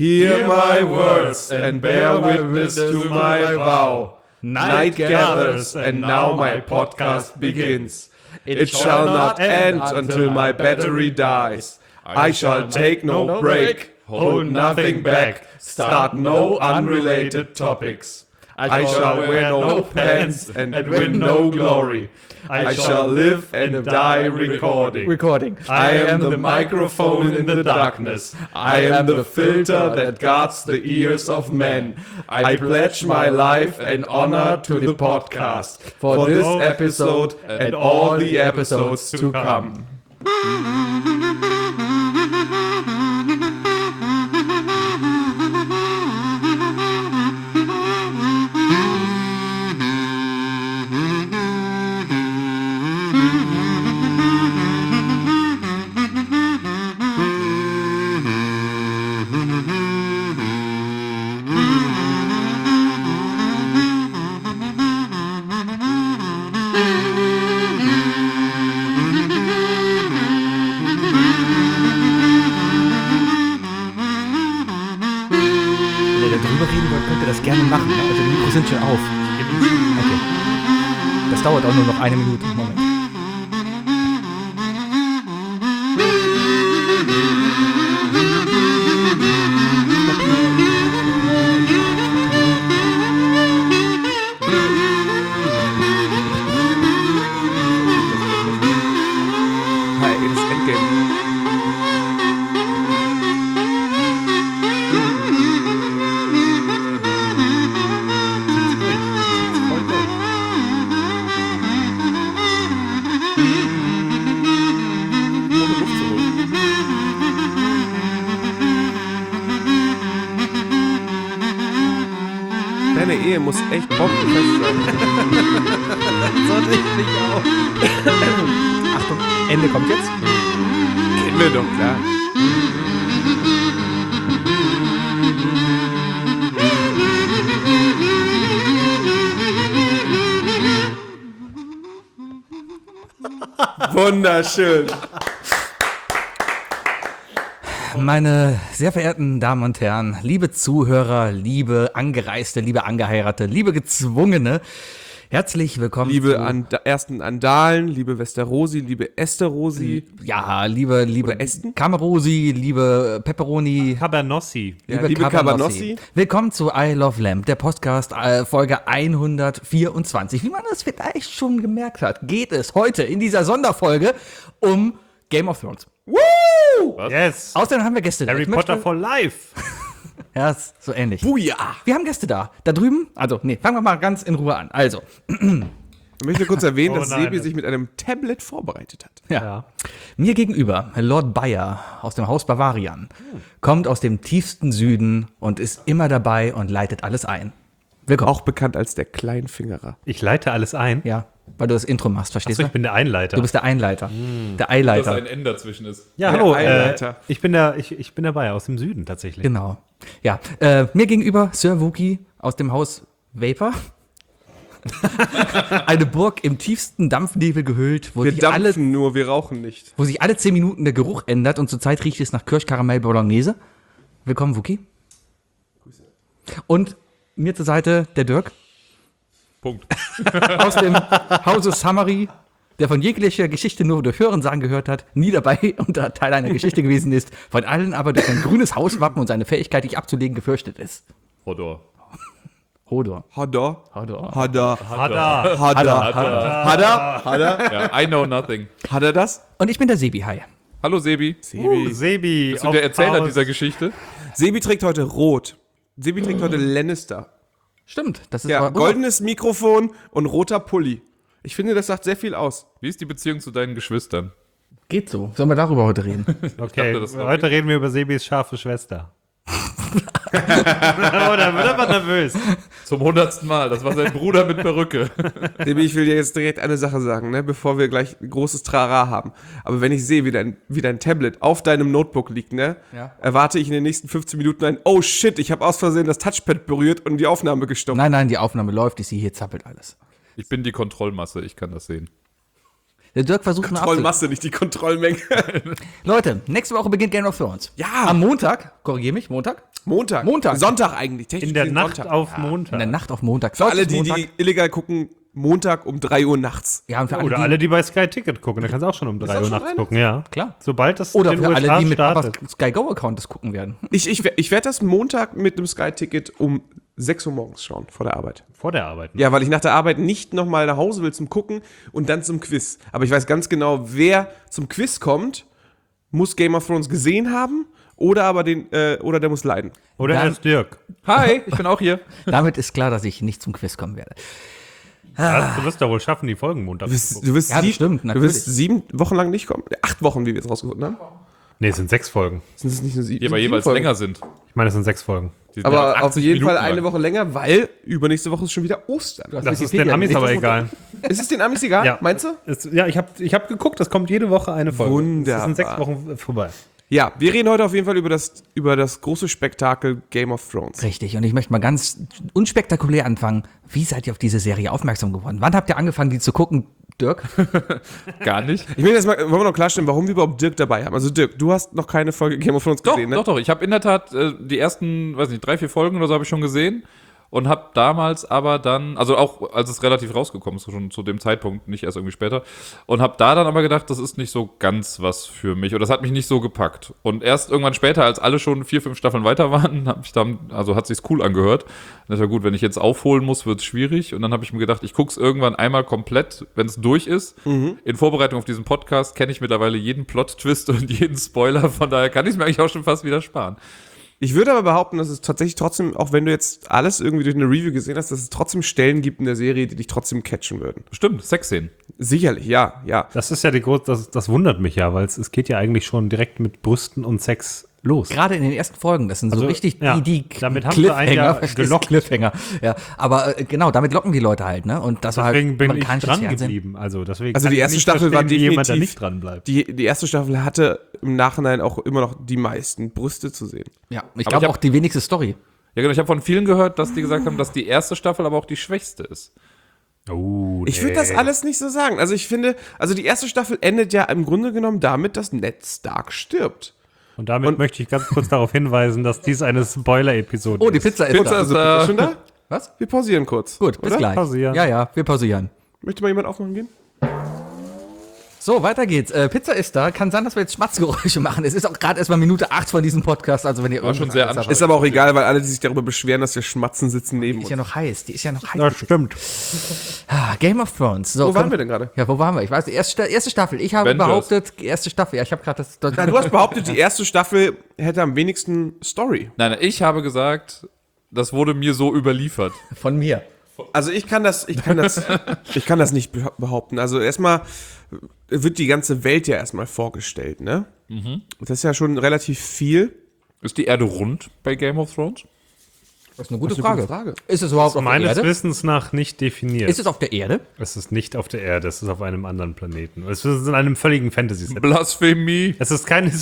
Hear my words and bear witness to my vow. Night gathers and now my podcast begins. It shall not end until my battery dies. I shall take no break, hold nothing back, start no unrelated topics. I shall wear no pants and win no glory. I shall live and die recording. I am the microphone in the darkness. I am the filter that guards the ears of men. I pledge my life and honor to the podcast for this episode and all the episodes to come. Gerne machen, ne? Also die Mikros sind schon auf. Okay. Das dauert auch nur noch 1 Minute. Moment. Hi, das Endgame. Deine Ehe muss echt bombenfest sein. Sollte ich nicht auch. Achtung, Ende kommt jetzt. Kennen wir doch, klar. Wunderschön. Meine sehr verehrten Damen und Herren, liebe Zuhörer, liebe Angereiste, liebe Angeheiratete, liebe Gezwungene, herzlich willkommen Liebe ersten Andalen, liebe Westerosi, liebe Esterosi. Ja, liebe Ästen? Camerosi, liebe Pepperoni, Cabanossi. Liebe Cabanossi. Willkommen zu I Love Lamp, der Podcast Folge 124. Wie man das vielleicht schon gemerkt hat, geht es heute in dieser Sonderfolge um Game of Thrones. Woo! Yes. Außerdem haben wir Gäste da. Harry Potter for life. Ja, ist so ähnlich. Buja! Wir haben Gäste da. Da drüben, fangen wir mal ganz in Ruhe an. Also, Ich möchte kurz erwähnen, dass nein. Sebi sich mit einem Tablet vorbereitet hat. ja. Mir gegenüber Lord Bayer aus dem Haus Bavarian kommt aus dem tiefsten Süden und ist immer dabei und leitet alles ein. Willkommen. Auch bekannt als der Kleinfingerer. Ich leite alles ein. Ja, weil du das Intro machst, verstehst Achso, du? ich bin der Einleiter. Du bist der Einleiter. Der Dass Eileiter. ein N dazwischen ist. ja, der hallo. Einleiter. Ich bin dabei, aus dem Süden tatsächlich. Genau. Ja, mir gegenüber Sir Wookie aus dem Haus Vapor. Eine Burg im tiefsten Dampfnebel gehüllt, wo Wir sich, alle, dampfen nur, wir rauchen nicht. wo sich alle 10 Minuten der Geruch ändert und zurzeit riecht es nach Kirschkaramell Bolognese. Willkommen, Wookie. Grüße. Und mir zur Seite der Dirk Punkt. aus dem Hause Summary, der von jeglicher Geschichte nur durch Hörensagen gehört hat, nie dabei und Teil einer Geschichte gewesen ist, von allen aber durch ein grünes Hauswappen und seine Fähigkeit, dich abzulegen, gefürchtet ist. Hodor. Hodor. Hadda. Hodor. Hadda. Hada. Hadda. Hadda. Ja, I know nothing. Hat er das? Und ich bin der Sebi, hi. Hallo Sebi. Sebi. Bist du der Erzähler dieser Geschichte? Sebi trägt heute rot. Sebi trägt heute Lannister. Stimmt, das ist Ja, aber- goldenes Mikrofon und roter Pulli. Ich finde, das sagt sehr viel aus. Wie ist die Beziehung zu deinen Geschwistern? Geht so. Sollen wir darüber heute reden? Okay, dachte, das war heute reden wir über Sebis scharfe Schwester. Oh, da wird er mal nervös. Zum 100. Mal. Das war sein Bruder mit Perücke. Sebi, ich will dir jetzt direkt eine Sache sagen, ne, bevor wir gleich ein großes Trara haben. Aber wenn ich sehe, wie dein Tablet auf deinem Notebook liegt, ne, Ja. erwarte ich in den nächsten 15 Minuten ein Oh shit, ich habe aus Versehen das Touchpad berührt und die Aufnahme gestoppt. Nein, die Aufnahme läuft. Ich sehe, hier zappelt alles. Ich bin die Kontrollmasse, ich kann das sehen. Der Dirk versucht nur Kontrollmasse, nicht die Kontrollmenge. Leute, nächste Woche beginnt Game of Thrones. Ja. Am Montag, korrigiere mich, Montag? Montag. Sonntag eigentlich. Technisch In der gesehen Nacht Sonntag. auf In der Montag. Nacht auf Montag. Für alle, die, Montag. die illegal gucken, Montag um 3 Uhr nachts. Ja, und für alle, Oder die, alle, die bei Sky Ticket gucken, da kannst du auch schon um 3 auch Uhr schon nachts rein? gucken, ja. Klar. Sobald das Oder in für den alle, USA die mit Papas startet. Sky Go Account das gucken werden. Ich werde das Montag mit einem Sky-Ticket um 6 Uhr morgens schauen, vor der Arbeit. Vor der Arbeit. Ja, weil ich nach der Arbeit nicht nochmal nach Hause will zum Gucken und dann zum Quiz. Aber ich weiß ganz genau, wer zum Quiz kommt, muss Game of Thrones gesehen haben oder aber oder der muss leiden. Oder Dann- Herr Dirk. Hi, ich bin auch hier. Damit ist klar, dass ich nicht zum Quiz kommen werde. Du wirst doch wohl schaffen, die Folgen Montag zu gucken. Du wirst, Ja, das stimmt, du natürlich. wirst 7 Wochen lang nicht kommen. 8 Wochen, wie wir jetzt rausgefunden haben. Nee, es sind 6 Folgen. Sind es nicht nur 7? Die aber jeweils länger sind. Ich meine, es sind 6 Folgen. Die sind ja Aber auf 80 jeden Fall Minuten eine lang. Woche länger, weil übernächste Woche ist schon wieder Ostern. Das ist den Amis nicht aber das egal. Ist es den Amis egal? Ja. Meinst du? Ja, ich hab geguckt, es kommt jede Woche eine Folge. Wunderbar. Es sind 6 Wochen vorbei. Ja, wir reden heute auf jeden Fall über das große Spektakel Game of Thrones. Richtig, und ich möchte mal ganz unspektakulär anfangen. Wie seid ihr auf diese Serie aufmerksam geworden? Wann habt ihr angefangen, die zu gucken, Dirk? Gar nicht. Ich will jetzt mal, wollen wir noch klarstellen, warum wir überhaupt Dirk dabei haben. Also Dirk, du hast noch keine Folge Game of Thrones Doch, gesehen, ne? doch. Ich habe in der Tat die ersten, weiß nicht, 3, 4 Folgen oder so habe ich schon gesehen. Und habe damals aber dann, also auch als es relativ rausgekommen ist, schon zu dem Zeitpunkt, nicht erst irgendwie später, und habe da dann aber gedacht, das ist nicht so ganz was für mich. Oder das hat mich nicht so gepackt. Und erst irgendwann später, als alle schon 4, 5 Staffeln weiter waren, hat sich's cool angehört. Das war gut, wenn ich jetzt aufholen muss, wird's schwierig. Und dann habe ich mir gedacht, ich guck's irgendwann einmal komplett, wenn es durch ist. In Vorbereitung auf diesen Podcast kenne ich mittlerweile jeden Plot-Twist und jeden Spoiler. Von daher kann ich es mir eigentlich auch schon fast wieder sparen. Ich würde aber behaupten, dass es tatsächlich trotzdem, auch wenn du jetzt alles irgendwie durch eine Review gesehen hast, dass es trotzdem Stellen gibt in der Serie, die dich trotzdem catchen würden. Stimmt, Sexszenen. Sicherlich, ja. Das ist ja das wundert mich ja, weil es geht ja eigentlich schon direkt mit Brüsten und Sex los. Gerade in den ersten Folgen, das sind so Also, richtig ja, die damit haben sie einen ja verstehst du? gelockt. Cliffhanger. Ja, aber genau, damit locken die Leute halt, ne? Und das war Deswegen halt bin ich amerikanisches dran Fernsehen. geblieben. Also deswegen Also kann die ich erste nicht Staffel war verstehen, wie jemand da definitiv- nicht dran bleibt. Die erste Staffel hatte im Nachhinein auch immer noch die meisten Brüste zu sehen. Ja, ich Aber glaube ich auch die wenigste Story. Ja, genau. Ich habe von vielen gehört, dass die gesagt haben, dass die erste Staffel aber auch die schwächste ist. Oh, Ich würde das alles nicht so sagen. Also ich finde, also die erste Staffel endet ja im Grunde genommen damit, dass Ned Stark stirbt. Und damit möchte ich ganz kurz darauf hinweisen, dass dies eine Spoiler-Episode Oh, die ist. Pizza ist Pizza da. ist da. Ist schon da? Was? Wir pausieren kurz. Gut, bis oder? gleich. Pausieren. Ja, wir pausieren. Möchte mal jemand aufmachen gehen? So, weiter geht's. Pizza ist da. Kann sein, dass wir jetzt Schmatzgeräusche machen. Es ist auch gerade erst mal Minute 8 von diesem Podcast. Also wenn ihr War schon sehr anstrengend. Ist aber auch egal, weil alle, die sich darüber beschweren, dass wir schmatzen, sitzen neben Die ist uns. ja noch heiß. Die ist ja noch heiß. Das stimmt. Game of Thrones. So, Wo waren wir denn gerade? Ja, wo waren wir? Ich weiß, die erste Staffel. Ich habe Avengers. behauptet, die erste Staffel. Ja, ich habe gerade das. Na, du hast behauptet, die erste Staffel hätte am wenigsten Story. Nein, ich habe gesagt, das wurde mir so überliefert. Von mir. Also ich kann das nicht behaupten. Also erstmal wird die ganze Welt ja erstmal vorgestellt, ne? Das ist ja schon relativ viel. Ist die Erde rund bei Game of Thrones? Das ist eine gute eine Frage. gute Frage. Ist es überhaupt auf der Meines Erde? Wissens nach nicht definiert. Ist es auf der Erde? Es ist nicht auf der Erde, es ist auf einem anderen Planeten. Es ist in einem völligen Fantasy-Set. Blasphemie. Es ist keine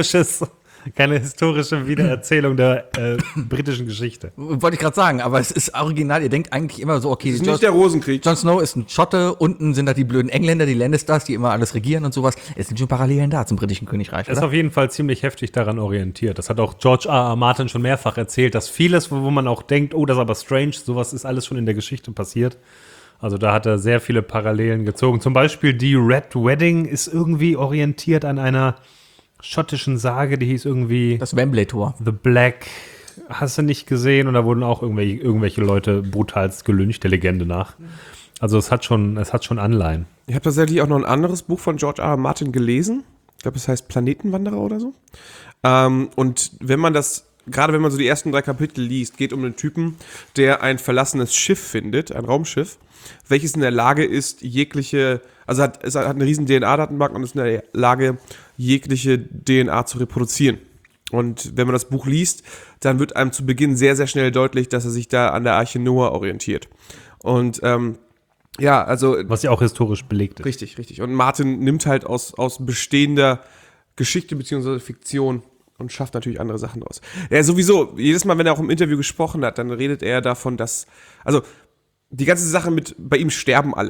historische Wiedererzählung der britischen Geschichte. Wollte ich gerade sagen, aber es ist original. Ihr denkt eigentlich immer so, okay, Das ist nicht der Rosenkrieg. Jon Snow ist ein Schotte, unten sind da die blöden Engländer, die Lannisters, die immer alles regieren und sowas. Es sind schon Parallelen da zum britischen Königreich, Er ist oder? auf jeden Fall ziemlich heftig daran orientiert. Das hat auch George R.R. Martin schon mehrfach erzählt, dass vieles, wo man auch denkt, oh, das ist aber strange, sowas ist alles schon in der Geschichte passiert. Also da hat er sehr viele Parallelen gezogen. Zum Beispiel die Red Wedding ist irgendwie orientiert an einer schottischen Sage, die hieß irgendwie Das Wembley-Tor. The Black. Hast du nicht gesehen? Und da wurden auch irgendwelche Leute brutalst gelyncht, der Legende nach. Also es hat schon Anleihen. Ich habe tatsächlich auch noch ein anderes Buch von George R. R. Martin gelesen. Ich glaube, es heißt Planetenwanderer oder so. Und wenn man so die ersten 3 Kapitel liest, geht um einen Typen, der ein verlassenes Schiff findet, ein Raumschiff, welches in der Lage ist, es hat eine riesen DNA-Datenbank und ist in der Lage, jegliche DNA zu reproduzieren. Und wenn man das Buch liest, dann wird einem zu Beginn sehr, sehr schnell deutlich, dass er sich da an der Arche Noah orientiert. Und also Was ja auch historisch belegt ist. richtig. Und Martin nimmt halt aus bestehender Geschichte bzw. Fiktion und schafft natürlich andere Sachen draus. Ja, sowieso, jedes Mal, wenn er auch im Interview gesprochen hat, dann redet er davon, dass, also die ganze Sache bei ihm sterben alle.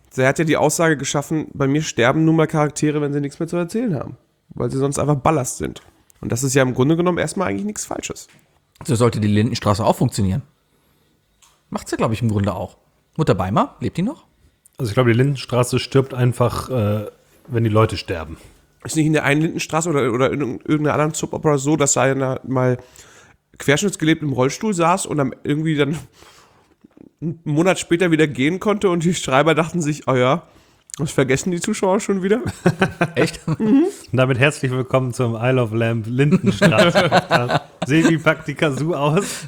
er hat ja die Aussage geschaffen, bei mir sterben nun mal Charaktere, wenn sie nichts mehr zu erzählen haben. Weil sie sonst einfach Ballast sind. Und das ist ja im Grunde genommen erstmal eigentlich nichts Falsches. So sollte die Lindenstraße auch funktionieren. Macht sie, glaube ich, im Grunde auch. Mutter Beimer, lebt die noch? Also ich glaube, die Lindenstraße stirbt einfach, wenn die Leute sterben. Ist nicht in der einen Lindenstraße oder in irgendeiner anderen Soap-Opera so, dass einer mal querschnittsgelebt im Rollstuhl saß und dann irgendwie dann einen Monat später wieder gehen konnte und die Schreiber dachten sich, oh ja, das vergessen die Zuschauer schon wieder. Echt? Und damit herzlich willkommen zum Isle of Lamp Lindenstraße. Sebi packt die Kazoo aus.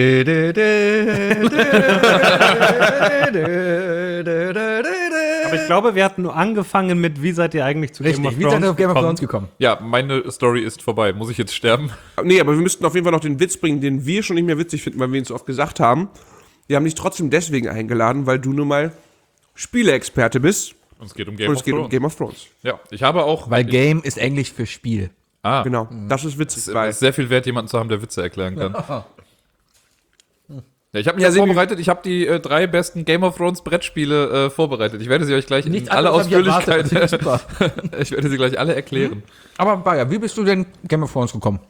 Aber ich glaube, wir hatten nur angefangen mit, wie seid ihr eigentlich zu Richtig, wie seid ihr auf Game of Thrones gekommen? Ja, meine Story ist vorbei. Muss ich jetzt sterben? Nee, aber wir müssten auf jeden Fall noch den Witz bringen, den wir schon nicht mehr witzig finden, weil wir ihn so oft gesagt haben. Wir haben dich trotzdem deswegen eingeladen, weil du nun mal Spieleexperte bist. Und es geht um Und es geht um Game of Thrones. Ja, ich habe auch. Weil Game ist Englisch für Spiel. Genau, das ist witzig. Es Weil ist sehr viel wert, jemanden zu haben, der Witze erklären kann. Ja, ich habe mich Ja, ja Sebi- vorbereitet. Ich habe die 3 besten Game of Thrones Brettspiele vorbereitet. Ich werde sie euch gleich in aller Ausführlichkeit. Ich werde sie gleich alle erklären. Aber Bayer, wie bist du denn Game of Thrones gekommen?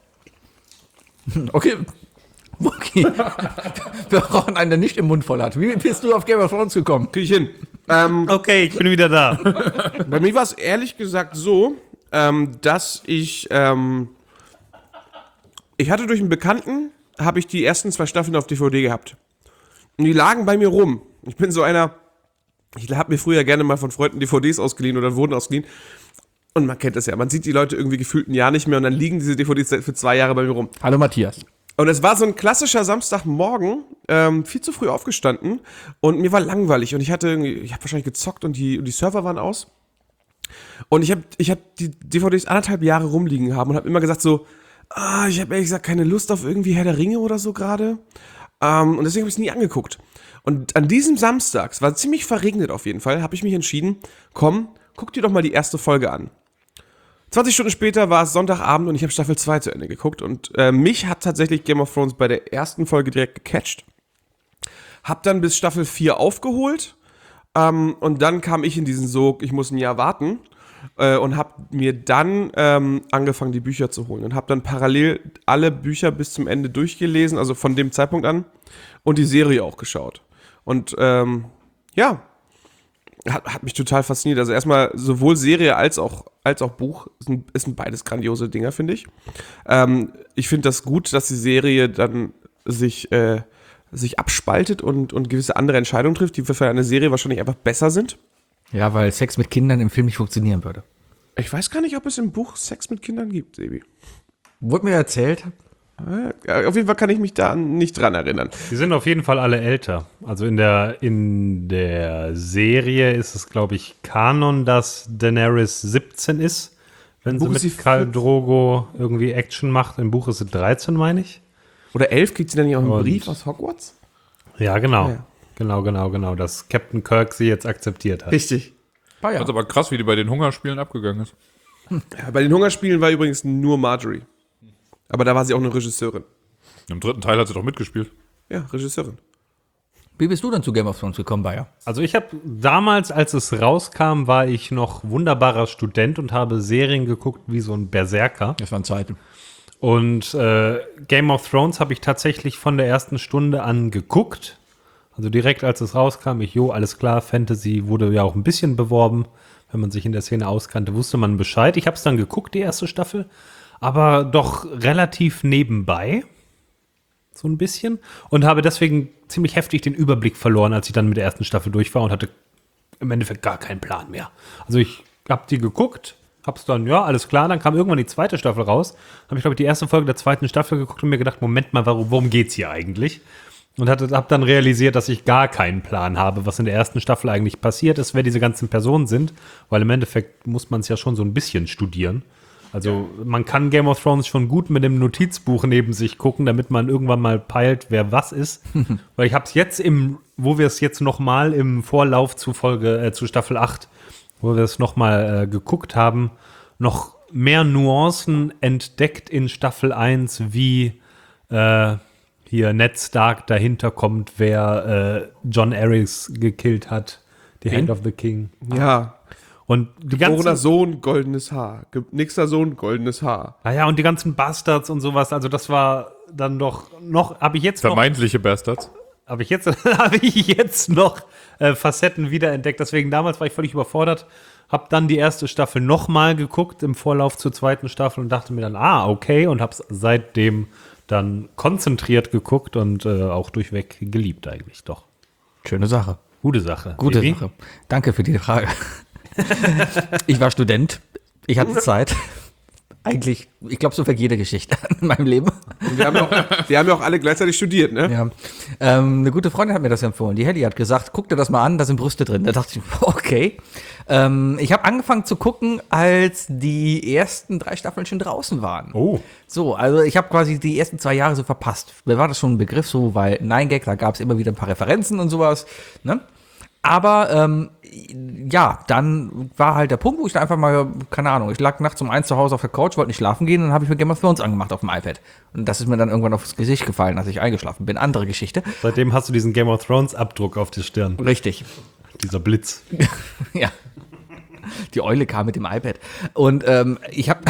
Okay. Okay. Wir brauchen einen, der nicht im Mund voll hat. Wie bist du auf Game of Thrones gekommen? krieg ich hin. Okay, ich bin wieder da. Bei mir war es ehrlich gesagt so, dass ich hatte durch einen Bekannten, habe ich die ersten 2 Staffeln auf DVD gehabt. Und die lagen bei mir rum. Ich bin so einer, ich habe mir früher gerne mal von Freunden DVDs ausgeliehen oder wurden ausgeliehen. Und man kennt das ja, man sieht die Leute irgendwie gefühlt ein Jahr nicht mehr und dann liegen diese DVDs für 2 Jahre bei mir rum. Hallo Matthias. Und es war so ein klassischer Samstagmorgen, viel zu früh aufgestanden und mir war langweilig und ich habe wahrscheinlich gezockt und die Server waren aus. Und ich hab die DVDs 1,5 Jahre rumliegen haben und habe immer gesagt so, ich habe ehrlich gesagt keine Lust auf irgendwie Herr der Ringe oder so gerade. Und deswegen habe ich es nie angeguckt. Und an diesem Samstag, es war ziemlich verregnet auf jeden Fall, habe ich mich entschieden, komm, guck dir doch mal die erste Folge an. 20 Stunden später war es Sonntagabend und ich habe Staffel 2 zu Ende geguckt und mich hat tatsächlich Game of Thrones bei der ersten Folge direkt gecatcht. Hab dann bis Staffel 4 aufgeholt und dann kam ich in diesen Sog, ich muss ein Jahr warten und hab mir dann angefangen, die Bücher zu holen und hab dann parallel alle Bücher bis zum Ende durchgelesen, also von dem Zeitpunkt an und die Serie auch geschaut. Und ja, hat mich total fasziniert. Also erstmal sowohl Serie als auch Buch sind beides grandiose Dinger, finde ich. Ich finde das gut, dass die Serie dann sich abspaltet und gewisse andere Entscheidungen trifft, die für eine Serie wahrscheinlich einfach besser sind. Ja, weil Sex mit Kindern im Film nicht funktionieren würde. Ich weiß gar nicht, ob es im Buch Sex mit Kindern gibt, Sebi. Wurde mir erzählt. Auf jeden Fall kann ich mich da nicht dran erinnern. Die sind auf jeden Fall alle älter. Also in der Serie ist es, glaube ich, Kanon, dass Daenerys 17 ist, wenn sie Buch ist mit sie Khal Drogo irgendwie Action macht. Im Buch ist sie 13, meine ich. Oder 11, kriegt sie dann nicht auch einen Und- Brief aus Hogwarts? Ja, genau. Ja. Genau, dass Captain Kirk sie jetzt akzeptiert hat. Richtig. Bayer. Das ist aber krass, wie die bei den Hungerspielen abgegangen ist. Ja, bei den Hungerspielen war übrigens nur Marjorie. Aber da war sie auch eine Regisseurin. Im 3. Teil hat sie doch mitgespielt. Ja, Regisseurin. Wie bist du denn zu Game of Thrones gekommen, Bayer? Also ich habe damals, als es rauskam, war ich noch wunderbarer Student und habe Serien geguckt wie so ein Berserker. Das waren Zeiten. Und Game of Thrones habe ich tatsächlich von der ersten Stunde an geguckt. Also direkt als es rauskam, alles klar, Fantasy wurde ja auch ein bisschen beworben. Wenn man sich in der Szene auskannte, wusste man Bescheid. Ich habe es dann geguckt, die erste Staffel, aber doch relativ nebenbei. So ein bisschen. Und habe deswegen ziemlich heftig den Überblick verloren, als ich dann mit der ersten Staffel durch war und hatte im Endeffekt gar keinen Plan mehr. Also ich habe die geguckt, hab's dann, ja, alles klar, dann kam irgendwann die zweite Staffel raus. Habe ich, glaube ich, die erste Folge der zweiten Staffel geguckt und mir gedacht, Moment mal, worum geht's hier eigentlich? Und habe dann realisiert, dass ich gar keinen Plan habe, was in der ersten Staffel eigentlich passiert ist, wer diese ganzen Personen sind, weil im Endeffekt muss man es ja schon so ein bisschen studieren. Also man kann Game of Thrones schon gut mit dem Notizbuch neben sich gucken, damit man irgendwann mal peilt, wer was ist. Weil ich habe es jetzt wo wir es jetzt noch mal im Vorlauf zu Staffel 8, wo wir es noch mal geguckt haben, noch mehr Nuancen entdeckt in Staffel 1, wie hier Ned Stark dahinter kommt, wer Jon Arrys gekillt hat, The Hand of the King. Ja. Und die Geborener ganzen, Sohn, goldenes Haar. Nächster Sohn, goldenes Haar. und die ganzen Bastards und sowas, also das war dann doch noch, habe ich jetzt Bastards. habe ich jetzt noch Facetten wiederentdeckt. Deswegen damals war ich völlig überfordert. Habe dann die erste Staffel nochmal geguckt im Vorlauf zur zweiten Staffel und dachte mir dann, okay, und habe es seitdem dann konzentriert geguckt und auch durchweg geliebt eigentlich, doch. Schöne Sache. Gute Sache. Gute Baby. Sache. Danke für die Frage. Ich war Student. Ich hatte Zeit. Eigentlich, ich glaube, so vergeht jede Geschichte in meinem Leben. Und wir haben ja auch alle gleichzeitig studiert, ne? Ja. Eine gute Freundin hat mir das empfohlen. Die Helly hat gesagt, guck dir das mal an, da sind Brüste drin. Da dachte ich, okay. Ich habe angefangen zu gucken, als die ersten 3 Staffeln schon draußen waren. Oh. So, also ich habe quasi die ersten 2 Jahre so verpasst. Mir war das schon ein Begriff so, weil 9gag, da gab es immer wieder ein paar Referenzen und sowas, ne? Aber dann war halt der Punkt, wo ich dann einfach mal, keine Ahnung, ich lag nachts um 1 zu Hause auf der Couch, wollte nicht schlafen gehen, und dann habe ich mir Game of Thrones angemacht auf dem iPad. Und das ist mir dann irgendwann aufs Gesicht gefallen, als ich eingeschlafen bin. Andere Geschichte. Seitdem hast du diesen Game of Thrones Abdruck auf die Stirn. Richtig. Dieser Blitz. Ja. Die Eule kam mit dem iPad. Und ich habe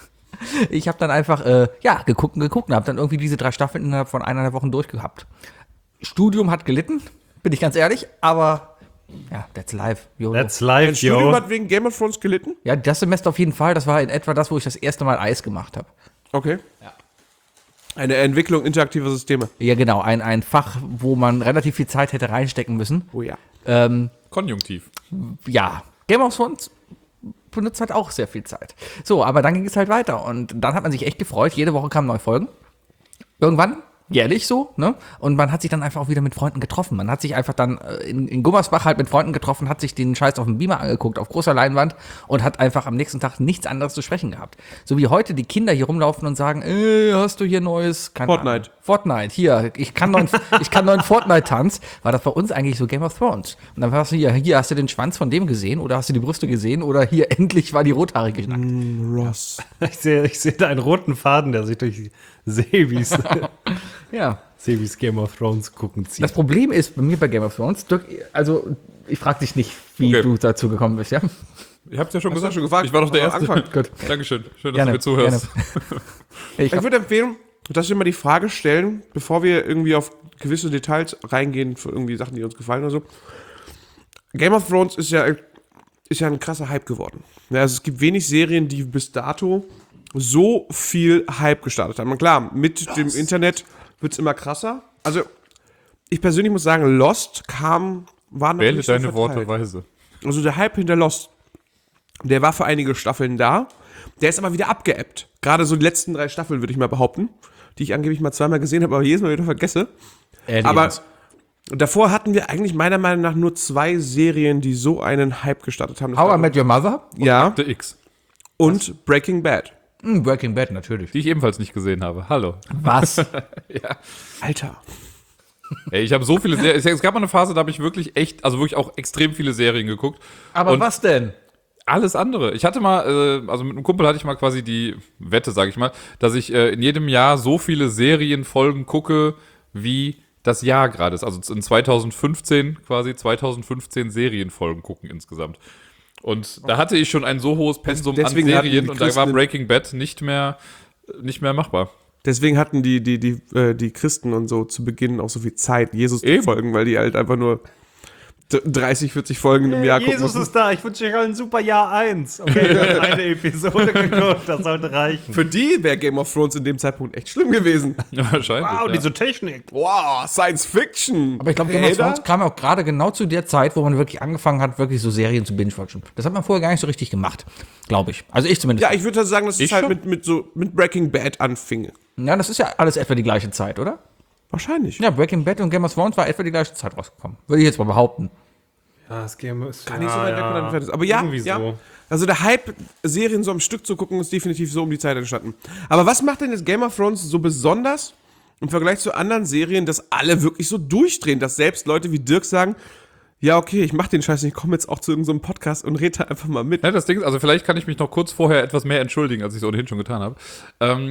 dann einfach, geguckt und habe dann irgendwie diese 3 Staffeln innerhalb von 1,5 Wochen durchgehabt. Studium hat gelitten, bin ich ganz ehrlich, aber ja, that's life. YOLO. That's life, Dein Studium yo. hat wegen Game of Thrones gelitten? Ja, das Semester auf jeden Fall. Das war in etwa das, wo ich das erste Mal Eis gemacht habe. Okay. Ja. Eine Entwicklung interaktiver Systeme. Ja, genau. Ein Fach, wo man relativ viel Zeit hätte reinstecken müssen. Oh ja. Konjunktiv. Ja, Game of Thrones benutzt halt auch sehr viel Zeit. So, aber dann ging es halt weiter. Und dann hat man sich echt gefreut. Jede Woche kamen neue Folgen. Irgendwann, jährlich so, ne? Und man hat sich dann einfach auch wieder mit Freunden getroffen. Man hat sich einfach dann in Gummersbach halt mit Freunden getroffen, hat sich den Scheiß auf dem Beamer angeguckt, auf großer Leinwand, und hat einfach am nächsten Tag nichts anderes zu sprechen gehabt. So wie heute die Kinder hier rumlaufen und sagen, hast du hier neues? Keine Fortnite. Ahnung. Fortnite, hier, ich kann neuen Fortnite-Tanz. War das bei uns eigentlich so Game of Thrones? Und dann warst du hier hast du den Schwanz von dem gesehen, oder hast du die Brüste gesehen, oder hier endlich war die Rothaarige nackt. Ross. Ich sehe da einen roten Faden, der sich durch Sebis Ja. Game of Thrones gucken zieht. Das Problem ist bei mir bei Game of Thrones, Dirk, also ich frage dich nicht, wie Okay. du dazu gekommen bist, ja? Ich hab's ja schon Hast du gesagt. schon gefragt? Ich war doch der Erste. Anfang. Gut. Dankeschön. Schön, dass Gerne, du mir zuhörst. Ich Ich hab, würde empfehlen, dass wir mal die Frage stellen, bevor wir irgendwie auf gewisse Details reingehen, für irgendwie Sachen, die uns gefallen oder so. Game of Thrones ist ja ein krasser Hype geworden. Ja, also es gibt wenig Serien, die bis dato so viel Hype gestartet haben. Und klar, mit dem Internet wird es immer krasser. Also, ich persönlich muss sagen, Lost war noch Wähle nicht so deine verteilt. Worte weise. Also der Hype hinter Lost, der war für einige Staffeln da. Der ist aber wieder abgeebbt. Gerade so die letzten 3 Staffeln, würde ich mal behaupten, die ich angeblich mal 2-mal gesehen habe, aber jedes Mal wieder vergesse. Aber davor hatten wir eigentlich meiner Meinung nach nur 2 Serien, die so einen Hype gestartet haben. Das How I war- Met Your Mother? ja, Der X, und Breaking Bad. Breaking Bad, natürlich. die ich ebenfalls nicht gesehen habe. Hallo. Was? Alter. Ey, ich habe so viele Serien. Es gab mal eine Phase, da habe ich wirklich wirklich auch extrem viele Serien geguckt. Aber Und was denn? alles andere. Ich hatte mal, also mit einem Kumpel hatte ich mal quasi die Wette, sage ich mal, dass ich in jedem Jahr so viele Serienfolgen gucke, wie das Jahr gerade ist. Also in 2015 Serienfolgen gucken insgesamt. Und da hatte ich schon ein so hohes Pensum an Deswegen hatten Serien die und da war Christen- Breaking Bad nicht mehr machbar. Deswegen hatten die Christen und so zu Beginn auch so viel Zeit, Jesus zu Eben. folgen, weil die halt einfach nur 30, 40 Folgen im Jahr gucken Jesus mussten. ist da, ich wünsche euch allen super Jahr 1. Okay, ich habe eine Episode geguckt, das sollte reichen. Für die wäre Game of Thrones in dem Zeitpunkt echt schlimm gewesen. Ja, wahrscheinlich. Wow, ja. diese Technik. Wow, Science Fiction. Aber ich glaube, Game of Thrones kam auch gerade genau zu der Zeit, wo man wirklich angefangen hat, wirklich so Serien zu binge-watchen. Das hat man vorher gar nicht so richtig gemacht, glaube ich. Also ich zumindest. Ja, ich würde sagen, dass es Ich halt schon. mit Breaking Bad anfing. Ja, das ist ja alles etwa die gleiche Zeit, oder? Wahrscheinlich. Ja, Breaking Bad und Game of Thrones war etwa die gleiche Zeit rausgekommen. Würde ich jetzt mal behaupten. Ja, das Game ist Gar nicht so weit weg von entfernt ist. Aber ja, Irgendwie ja. so. Also der Hype, Serien so am Stück zu gucken, ist definitiv so um die Zeit entstanden. Aber was macht denn jetzt Game of Thrones so besonders im Vergleich zu anderen Serien, dass alle wirklich so durchdrehen, dass selbst Leute wie Dirk sagen, ja, okay, ich mach den Scheiß nicht, ich komme jetzt auch zu irgendeinem Podcast und rede da einfach mal mit. Ja, das Ding ist, also vielleicht kann ich mich noch kurz vorher etwas mehr entschuldigen, als ich es ohnehin schon getan habe.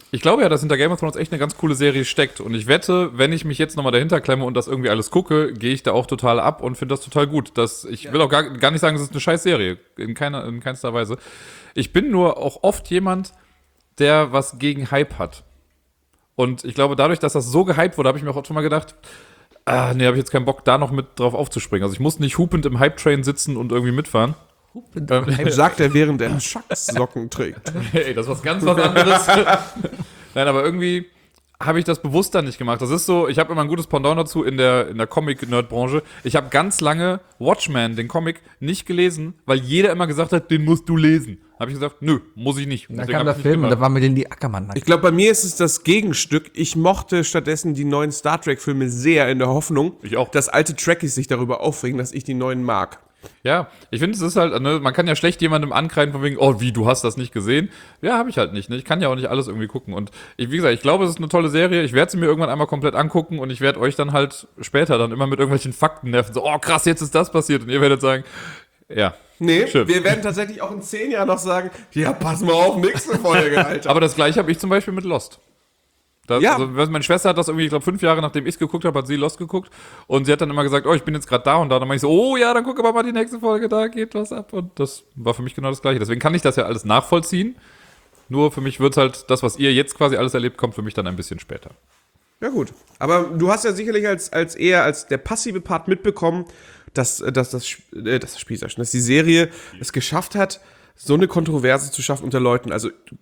Ich glaube ja, dass hinter Game of Thrones echt eine ganz coole Serie steckt. Und ich wette, wenn ich mich jetzt nochmal dahinter klemme und das irgendwie alles gucke, gehe ich da auch total ab und finde das total gut. Ich will auch gar nicht sagen, es ist eine scheiß Serie. In keinster Weise. Ich bin nur auch oft jemand, der was gegen Hype hat. Und ich glaube, dadurch, dass das so gehypt wurde, habe ich mir auch schon mal gedacht, habe ich jetzt keinen Bock, da noch mit drauf aufzuspringen. Also ich muss nicht hupend im Hype-Train sitzen und irgendwie mitfahren. Sagt er, während er Schacksocken trägt. Hey, das ist was anderes. Nein, aber irgendwie habe ich das bewusst dann nicht gemacht. Das ist so, ich habe immer ein gutes Pendant dazu in der Comic-Nerd-Branche. Ich habe ganz lange Watchmen, den Comic, nicht gelesen, weil jeder immer gesagt hat, den musst du lesen. Habe ich gesagt, nö, muss ich nicht. Dann kam der Film und da war mir den die Ackermann. Ich glaube, bei mir ist es das Gegenstück. Ich mochte stattdessen die neuen Star Trek-Filme sehr in der Hoffnung, Ich auch. dass alte Trekkies sich darüber aufregen, dass ich die neuen mag. Ja, ich finde, es ist halt, ne, man kann ja schlecht jemandem ankreiden von wegen, oh, wie, du hast das nicht gesehen? Ja, habe ich halt nicht, ne? Ich kann ja auch nicht alles irgendwie gucken. Und wie gesagt, ich glaube, es ist eine tolle Serie. Ich werde sie mir irgendwann einmal komplett angucken und ich werde euch dann halt später dann immer mit irgendwelchen Fakten nerven. So, oh krass, jetzt ist das passiert. Und ihr werdet sagen, ja. Nee, Stimmt. wir werden tatsächlich auch in 10 Jahren noch sagen, ja, pass mal auf, nächste Folge, Alter. Aber das gleiche habe ich zum Beispiel mit Lost. Ja. Also, meine Schwester hat das irgendwie, ich glaube, 5 Jahre nachdem ich es geguckt habe, hat sie Lost geguckt. Und sie hat dann immer gesagt, oh, ich bin jetzt gerade da und da. Und dann meine ich so, oh ja, dann guck aber mal die nächste Folge, da geht was ab. Und das war für mich genau das Gleiche. Deswegen kann ich das ja alles nachvollziehen. Nur für mich wird halt das, was ihr jetzt quasi alles erlebt, kommt für mich dann ein bisschen später. Ja gut, aber du hast ja sicherlich als der passive Part mitbekommen, dass die Serie es geschafft hat, so eine Kontroverse zu schaffen unter Leuten. Also du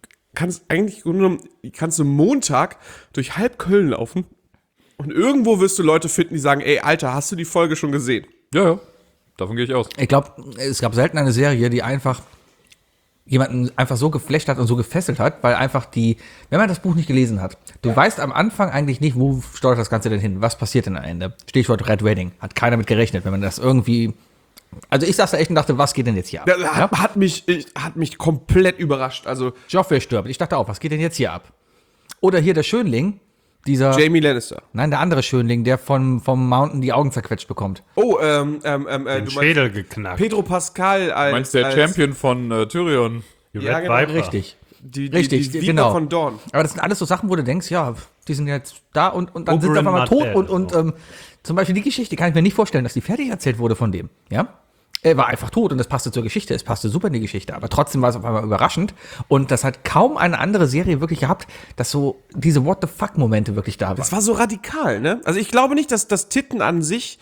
kannst du Montag durch halb Köln laufen und irgendwo wirst du Leute finden, die sagen, ey, Alter, hast du die Folge schon gesehen? Ja. Davon gehe ich aus. Ich glaube, es gab selten eine Serie, die einfach jemanden einfach so geflasht hat und so gefesselt hat, weil einfach wenn man das Buch nicht gelesen hat, du weißt am Anfang eigentlich nicht, wo steuert das Ganze denn hin, was passiert denn am Ende. Stichwort Red Wedding, hat keiner mit gerechnet, wenn man das irgendwie, also ich saß da echt und dachte, was geht denn jetzt hier ab? Das hat mich komplett überrascht. Also Joffrey stirbt, ich dachte auch, was geht denn jetzt hier ab? Oder hier der Schönling, dieser, Jamie Lannister. nein, der andere Schönling, der vom Mountain die Augen zerquetscht bekommt. Oh, Den du Schädel geknackt. Pedro Pascal als... Du meinst der Champion von Tyrion? Die Ja, Red genau, Viper. Richtig. Die Viper genau. von Dawn. Aber das sind alles so Sachen, wo du denkst, ja, die sind jetzt da und dann sind sie Oberyn auf einmal tot Martell, und zum Beispiel die Geschichte kann ich mir nicht vorstellen, dass die fertig erzählt wurde von dem, ja. Er war einfach tot und das passte zur Geschichte, es passte super in die Geschichte, aber trotzdem war es auf einmal überraschend und das hat kaum eine andere Serie wirklich gehabt, dass so diese What-the-fuck-Momente wirklich da waren. Das war so radikal, ne? Also ich glaube nicht, dass das Titten an sich,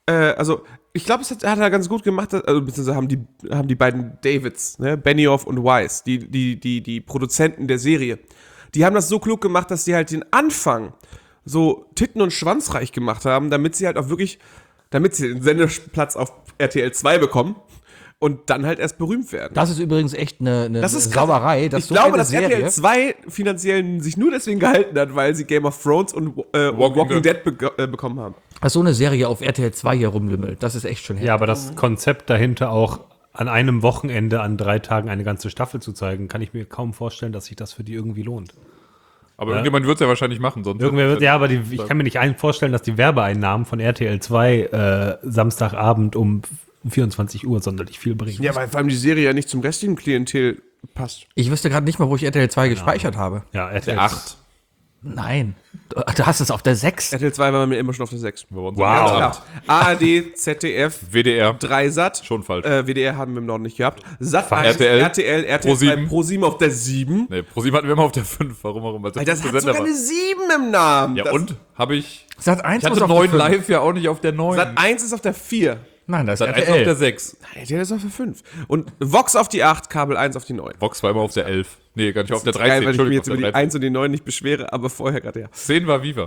ich glaube, es hat er ganz gut gemacht, beziehungsweise haben die beiden Davids, ne, Benioff und Weiss, die Produzenten der Serie, die haben das so klug gemacht, dass die halt den Anfang so titten- und schwanzreich gemacht haben, damit sie den Sendeplatz auf RTL 2 bekommen und dann halt erst berühmt werden. Das ist übrigens echt eine Das ist Sauerei, dass ich so glaube, eine dass RTL 2 finanziell sich nur deswegen gehalten hat, weil sie Game of Thrones und Walking Dead bekommen haben. dass so eine Serie auf RTL 2 hier rumlümmelt, das ist echt schon Ja, aber das Konzept dahinter auch an einem Wochenende, an 3 Tagen eine ganze Staffel zu zeigen, kann ich mir kaum vorstellen, dass sich das für die irgendwie lohnt. Aber irgendjemand wird es ja wahrscheinlich machen. Sonst Irgendwer wird, ja, aber ich kann mir nicht vorstellen, dass die Werbeeinnahmen von RTL 2 Samstagabend um 24 Uhr sonderlich viel bringen. Ja, weil vor allem die Serie ja nicht zum restlichen Klientel passt. Ich wüsste gerade nicht mal, wo ich RTL 2 gespeichert habe. Ja, RTL der 8. Nein, du hast es auf der 6. RTL 2 war mir immer schon auf der 6. Wow. Klar. ARD, ZDF, WDR. Dreisat. Schon falsch. WDR haben wir im Norden nicht gehabt. Sat RTL, RTL 2, Pro7. Pro7 auf der 7. Nee, ProSieben hatten wir immer auf der 5. Warum auch immer. Alter, das hat sogar eine 7 im Namen. Ja, das, und? Habe ich. Sat 1 Ich hatte 9 live ja auch nicht auf der 9. Sat 1 ist auf der 4. Nein, das ist Sat 1 RTL. auf der 6. RTL ist auf der 5. Und Vox auf die 8, Kabel 1 auf die 9. Vox war immer auf der 11. Nee, gar nicht auf der Das ist 13. geil, weil ich mir Entschuldigung, jetzt über die 1 und die 9 nicht beschwere, aber vorher gerade ja. 10 war Viva.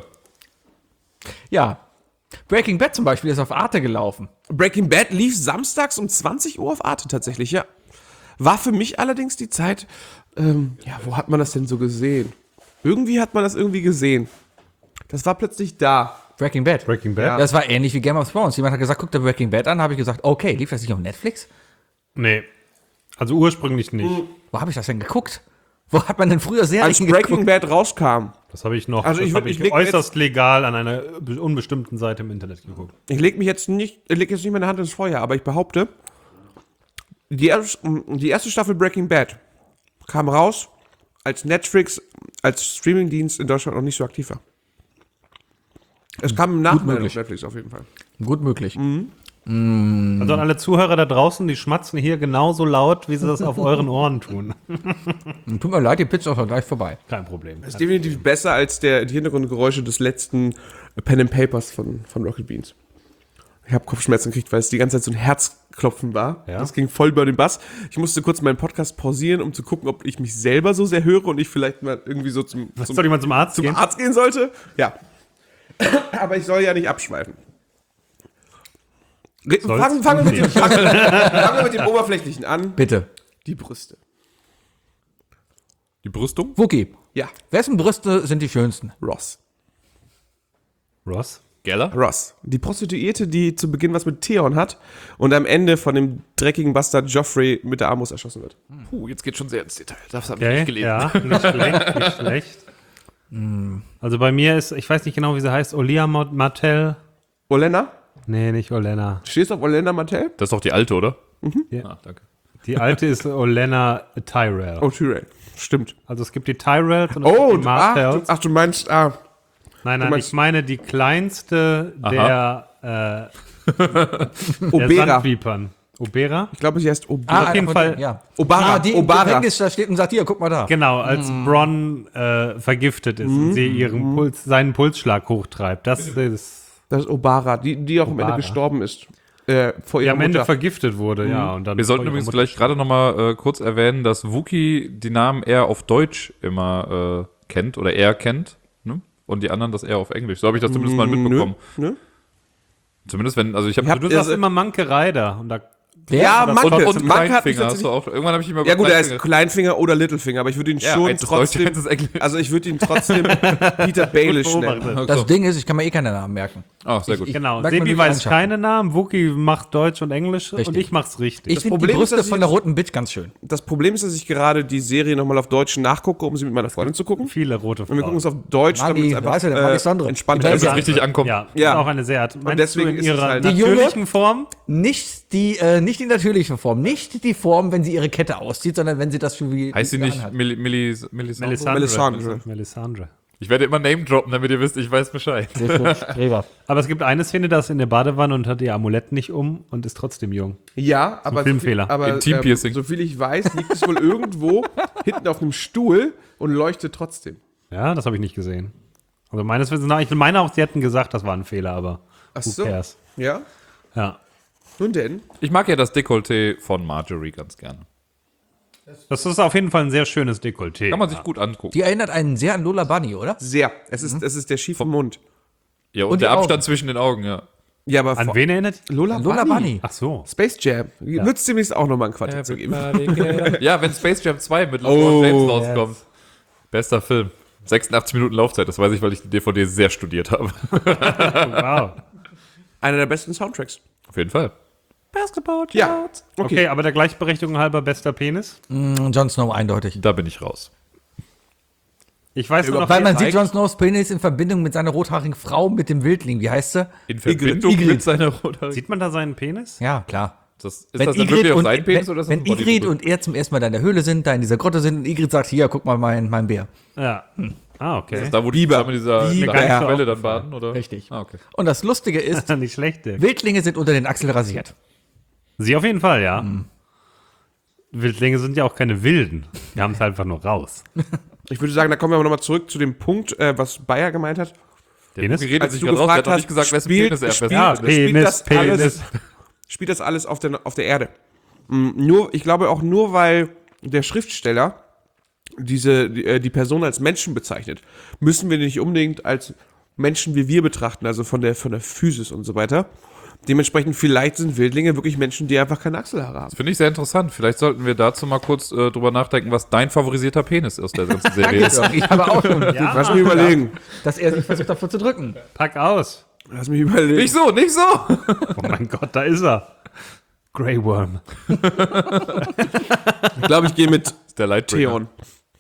Ja. Breaking Bad zum Beispiel ist auf Arte gelaufen. Breaking Bad lief samstags um 20 Uhr auf Arte tatsächlich, ja. War für mich allerdings die Zeit, wo hat man das denn so gesehen? Irgendwie hat man das irgendwie gesehen. Das war plötzlich da. Breaking Bad. Breaking Bad? Ja. Das war ähnlich wie Game of Thrones. Jemand hat gesagt, guck dir Breaking Bad an. Habe ich gesagt, okay, lief das nicht auf Netflix? Nee. Also ursprünglich nicht. Wo habe ich das denn geguckt? Wo hat man denn früher Serien Als Breaking Bad rauskam, Das habe ich noch. Also das ich habe würd- ich ich leg äußerst legal an einer unbestimmten Seite im Internet geguckt. ich leg jetzt nicht meine Hand ins Feuer, aber ich behaupte, die erste Staffel Breaking Bad kam raus, als Netflix, als Streamingdienst in Deutschland noch nicht so aktiv war. Es kam im Nachhinein auf möglich. Netflix auf jeden Fall. Gut möglich. Also an alle Zuhörer da draußen, die schmatzen hier genauso laut, wie sie das auf euren Ohren tun. Tut mir leid, die Pizza ist auch gleich vorbei. Kein Problem. Das ist definitiv besser als die Hintergrundgeräusche des letzten Pen and Papers von Rocket Beans. Ich habe Kopfschmerzen gekriegt, weil es die ganze Zeit so ein Herzklopfen war. Ja? Das ging voll über den Bass. Ich musste kurz meinen Podcast pausieren, um zu gucken, ob ich mich selber so sehr höre und ich vielleicht mal irgendwie so Soll jemand zum Arzt gehen? Arzt gehen sollte. Ja. Aber ich soll ja nicht abschweifen. Fangen wir mit dem Oberflächlichen an. Bitte. Die Brüste. Die Brüstung? Wookie. Ja, Wessen Brüste sind die schönsten? Ross. Ross? Geller? Ross. Die Prostituierte, die zu Beginn was mit Theon hat und am Ende von dem dreckigen Bastard Joffrey mit der Armbrust erschossen wird. Puh, jetzt geht schon sehr ins Detail. Das habe ich Okay, nicht gelesen. ja, nicht schlecht, nicht schlecht. Also bei mir ist, ich weiß nicht genau, wie sie heißt, Olia Martell. Olenna? Nee, nicht Olenna. Stehst du auf Olenna Martell? Das ist doch die alte, oder? Ja. Ah, danke. Die alte ist Olenna Tyrell. Oh, Tyrell. Stimmt. Also es gibt die Tyrells und es Oh, gibt die Martells. du meinst, Nein, du nein, meinst- ich meine die kleinste der Obera. Sandvipern. Obera? Ich glaube, sie heißt Obera. auf jeden von Fall- denen, ja. Obara, Die im Obara. Gefängnis da steht und sagt, hier, guck mal da. Genau, als Bronn vergiftet ist und sie seinen Pulsschlag hochtreibt. Das ist, Das ist Obara, die auch am Ende Obara. gestorben ist. Vor die ihrer am Ende Mutter. vergiftet wurde, ja. Und dann Wir sollten vor ihrer übrigens Mutter- vielleicht gerade noch mal kurz erwähnen, dass Wookie die Namen eher auf Deutsch immer kennt oder er kennt, ne? Und die anderen das eher auf Englisch. So habe ich das zumindest mal mitbekommen. Nö. Zumindest wenn, also ich habe... Ich hab- Du sagst Also- immer Manke Ryder. Und da, Ja, das- Manke. Und Manke hat mich Kleinfinger hast tatsächlich- du auch. Irgendwann habe ich immer Ja gut, er ist Kleinfinger. Kleinfinger oder Littlefinger, aber ich würde ihn Ja, schon eins ist Deutsch, trotzdem, eins ist Englisch. also ich würde ihn trotzdem Peter Baelish nennen. Das Ding ist, ich kann mir eh keine Namen merken. Ah, sehr gut. genau, merkt man Sebi durch weiß Eigenschaften. keine Namen, Wookie macht Deutsch und Englisch und Richtig. ich mach's richtig. Ich finde die Problem ist, Brüste dass ich von der jetzt- roten Bitch ganz schön. Das Problem ist, dass ich gerade die Serie nochmal auf Deutsch nachgucke, um sie mit meiner Freundin zu gucken. Viele rote Und wir gucken Frauen. es auf Deutsch, Maggi, damit es weißt du, der Maggi Sandre. entspannt Mit ist. Damit es richtig ankommt. Ja, Ja. ist auch eine sehr. Meinst deswegen du in ist es ihrer halt- Die Junge- natürlichen Form? Nicht die natürliche Form. Nicht die Form, wenn sie ihre Kette auszieht, sondern wenn sie das schon wie. Heißt sie nicht anhat. Melisandre? Melisandre. Melisandre. Ich werde immer Name droppen, damit ihr wisst, ich weiß Bescheid. Streber. Aber es gibt eine Szene, da ist in der Badewanne und hat ihr Amulett nicht um und ist trotzdem jung. Ja, aber, Filmfehler. aber Intimpiercing. soviel ich weiß, liegt es wohl irgendwo hinten auf einem Stuhl und leuchtet trotzdem. Ja, das habe ich nicht gesehen. Also meines Wissens nach, ich meine auch, sie hätten gesagt, das war ein Fehler, aber Ach who so. cares? Ja? Ja. Nun denn? Ich mag ja das Dekolleté von Marjorie ganz gerne. Das ist auf jeden Fall ein sehr schönes Dekolleté. Kann man sich gut angucken. Die erinnert einen sehr an Lola Bunny, oder? Sehr. Es ist der schiefe Mund. Ja, und Und die der Abstand Augen. zwischen den Augen, ja. Ja, aber An wen erinnert? Lola Lola Bunny. Ach so. Space Jam. Wird es demnächst auch nochmal ein Quartett zu geben. Ja, wenn Space Jam 2 mit Oh, LeBron James rauskommt. Bester Film. 86 Minuten Laufzeit, das weiß ich, weil ich die DVD sehr studiert habe. Wow. Einer der besten Soundtracks. Auf jeden Fall. Ja. Okay, aber der Gleichberechtigung halber bester Penis? Jon Snow eindeutig. Da bin ich raus. Ich weiß nur noch, Weil man wer- sieht Jon Snows Penis in Verbindung mit seiner rothaarigen Frau mit dem Wildling. Wie heißt sie? In Verbindung Ygritte. mit seiner Rote. Sieht man da seinen Penis? Ja, klar. Ist das dann wirklich auf sein Penis oder ist das wenn ein Bodybuilder? Ygritte und er zum ersten Mal da in der Höhle sind, da in dieser Grotte sind und Ygritte sagt, hier, guck mal, mein Bär. Ja. Ah, okay. Da, wo die zusammen in dieser Biber. Quelle dann baden, oder? Richtig. Ah, okay. Und das Lustige ist, Nicht schlecht, der. Wildlinge sind unter den Achseln rasiert. Sie auf jeden Fall, ja. Wildlinge sind ja auch keine Wilden. Die haben es einfach nur raus. Ich würde sagen, da kommen wir aber nochmal zurück zu dem Punkt, was Bayer gemeint hat. Penis? Geredet Als sich du gerade raus, der hat gefragt noch hast, nicht gesagt, wessen spielt- Penis er spielt- besser Ja, findet. spielt Penis, das alles- Penis. Spielt das alles auf der Erde. Ich glaube auch nur, weil der Schriftsteller die Person als Menschen bezeichnet, müssen wir nicht unbedingt als Menschen wie wir betrachten, also von der Physis und so weiter. Dementsprechend vielleicht sind Wildlinge wirklich Menschen, die einfach keine Achselhaare haben. Finde ich sehr interessant. Vielleicht sollten wir dazu mal kurz drüber nachdenken, was dein favorisierter Penis ist, der ganzen Serie ist. Ich habe auch schon, Lass mich überlegen. dass er sich versucht davor zu drücken. Pack aus. Lass mich überlegen. Nicht so, nicht so! Oh mein Gott, da ist er. Grey Worm. Ich glaube, ich gehe mit Ist der Lightbringer. Theon.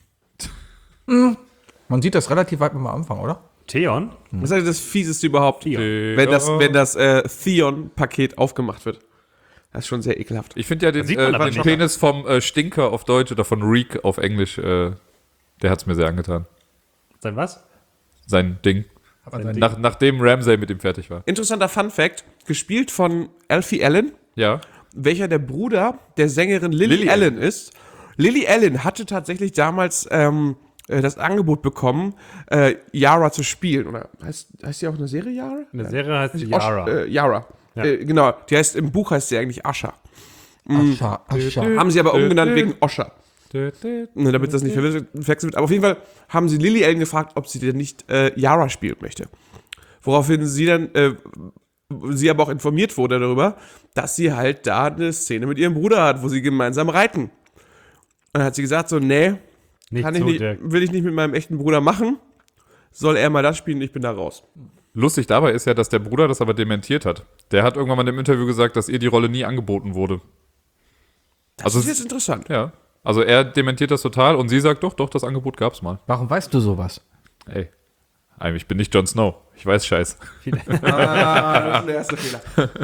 Man sieht das relativ weit am Anfang, oder? Theon? Das ist halt das Fieseste überhaupt, Theon. wenn das Theon-Paket aufgemacht wird. Das ist schon sehr ekelhaft. Ich finde ja den, sieht man aber den nicht. Penis vom Stinker auf Deutsch oder von Reek auf Englisch Der hat es mir sehr angetan. Sein was? Sein Ding. Nachdem Ramsay mit ihm fertig war. Interessanter Fun-Fact, gespielt von Alfie Allen, Ja. welcher der Bruder der Sängerin Lily Allen ist. Lily Allen hatte tatsächlich damals das Angebot bekommen, Yara zu spielen. Oder heißt die auch in der Serie Yara? In der Serie heißt sie Yara. Yara. Yara. Ja. Genau, im Buch heißt sie eigentlich Asha. Ascha. Haben sie aber umgenannt wegen Osha. Ne, damit das nicht verwechselt wird. Aber auf jeden Fall haben sie Lily Allen gefragt, ob sie denn nicht Yara spielen möchte. Woraufhin sie dann, sie aber auch informiert wurde darüber, dass sie halt da eine Szene mit ihrem Bruder hat, wo sie gemeinsam reiten. Und dann hat sie gesagt so, nee, will ich nicht mit meinem echten Bruder machen. Soll er mal das spielen, ich bin da raus. Lustig dabei ist ja, dass der Bruder das aber dementiert hat. Der hat irgendwann mal in einem Interview gesagt, dass ihr die Rolle nie angeboten wurde. Das ist jetzt interessant. Ja. Also er dementiert das total und sie sagt, doch, das Angebot gab's mal. Warum weißt du sowas? Ey, ich bin nicht Jon Snow. Ich weiß Scheiß. Das ist der erste Fehler.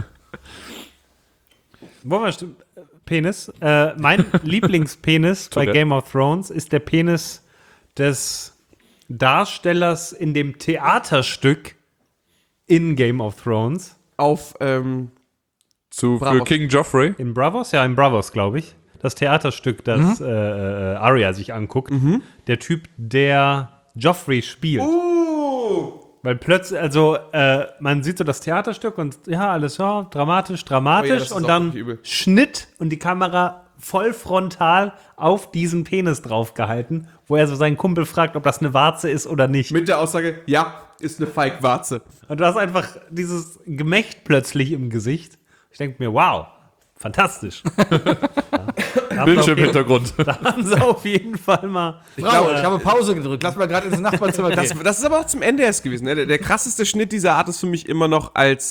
Penis. Mein Lieblingspenis bei Game of Thrones ist der Penis des Darstellers in dem Theaterstück in Game of Thrones. Für Bravos. King Joffrey. In Bravos? Ja, in Bravos, glaube ich. Das Theaterstück, das Arya sich anguckt. Der Typ, der Joffrey spielt. Weil plötzlich, also man sieht so das Theaterstück und ja, alles ja, dramatisch das ist und auch dann wirklich übel. Schnitt und die Kamera voll frontal auf diesen Penis draufgehalten, wo er so seinen Kumpel fragt, ob das eine Warze ist oder nicht. Mit der Aussage, ja, ist eine Feigwarze. Und du hast einfach dieses Gemächt plötzlich im Gesicht. Ich denke mir, wow, fantastisch. Bildschirmhintergrund. Da haben sie auf jeden Fall mal. Ich habe Pause gedrückt. Lass mal gerade ins Nachbarzimmer gehen. Das ist aber auch zum Ende erst gewesen. Ne? Der krasseste Schnitt dieser Art ist für mich immer noch, als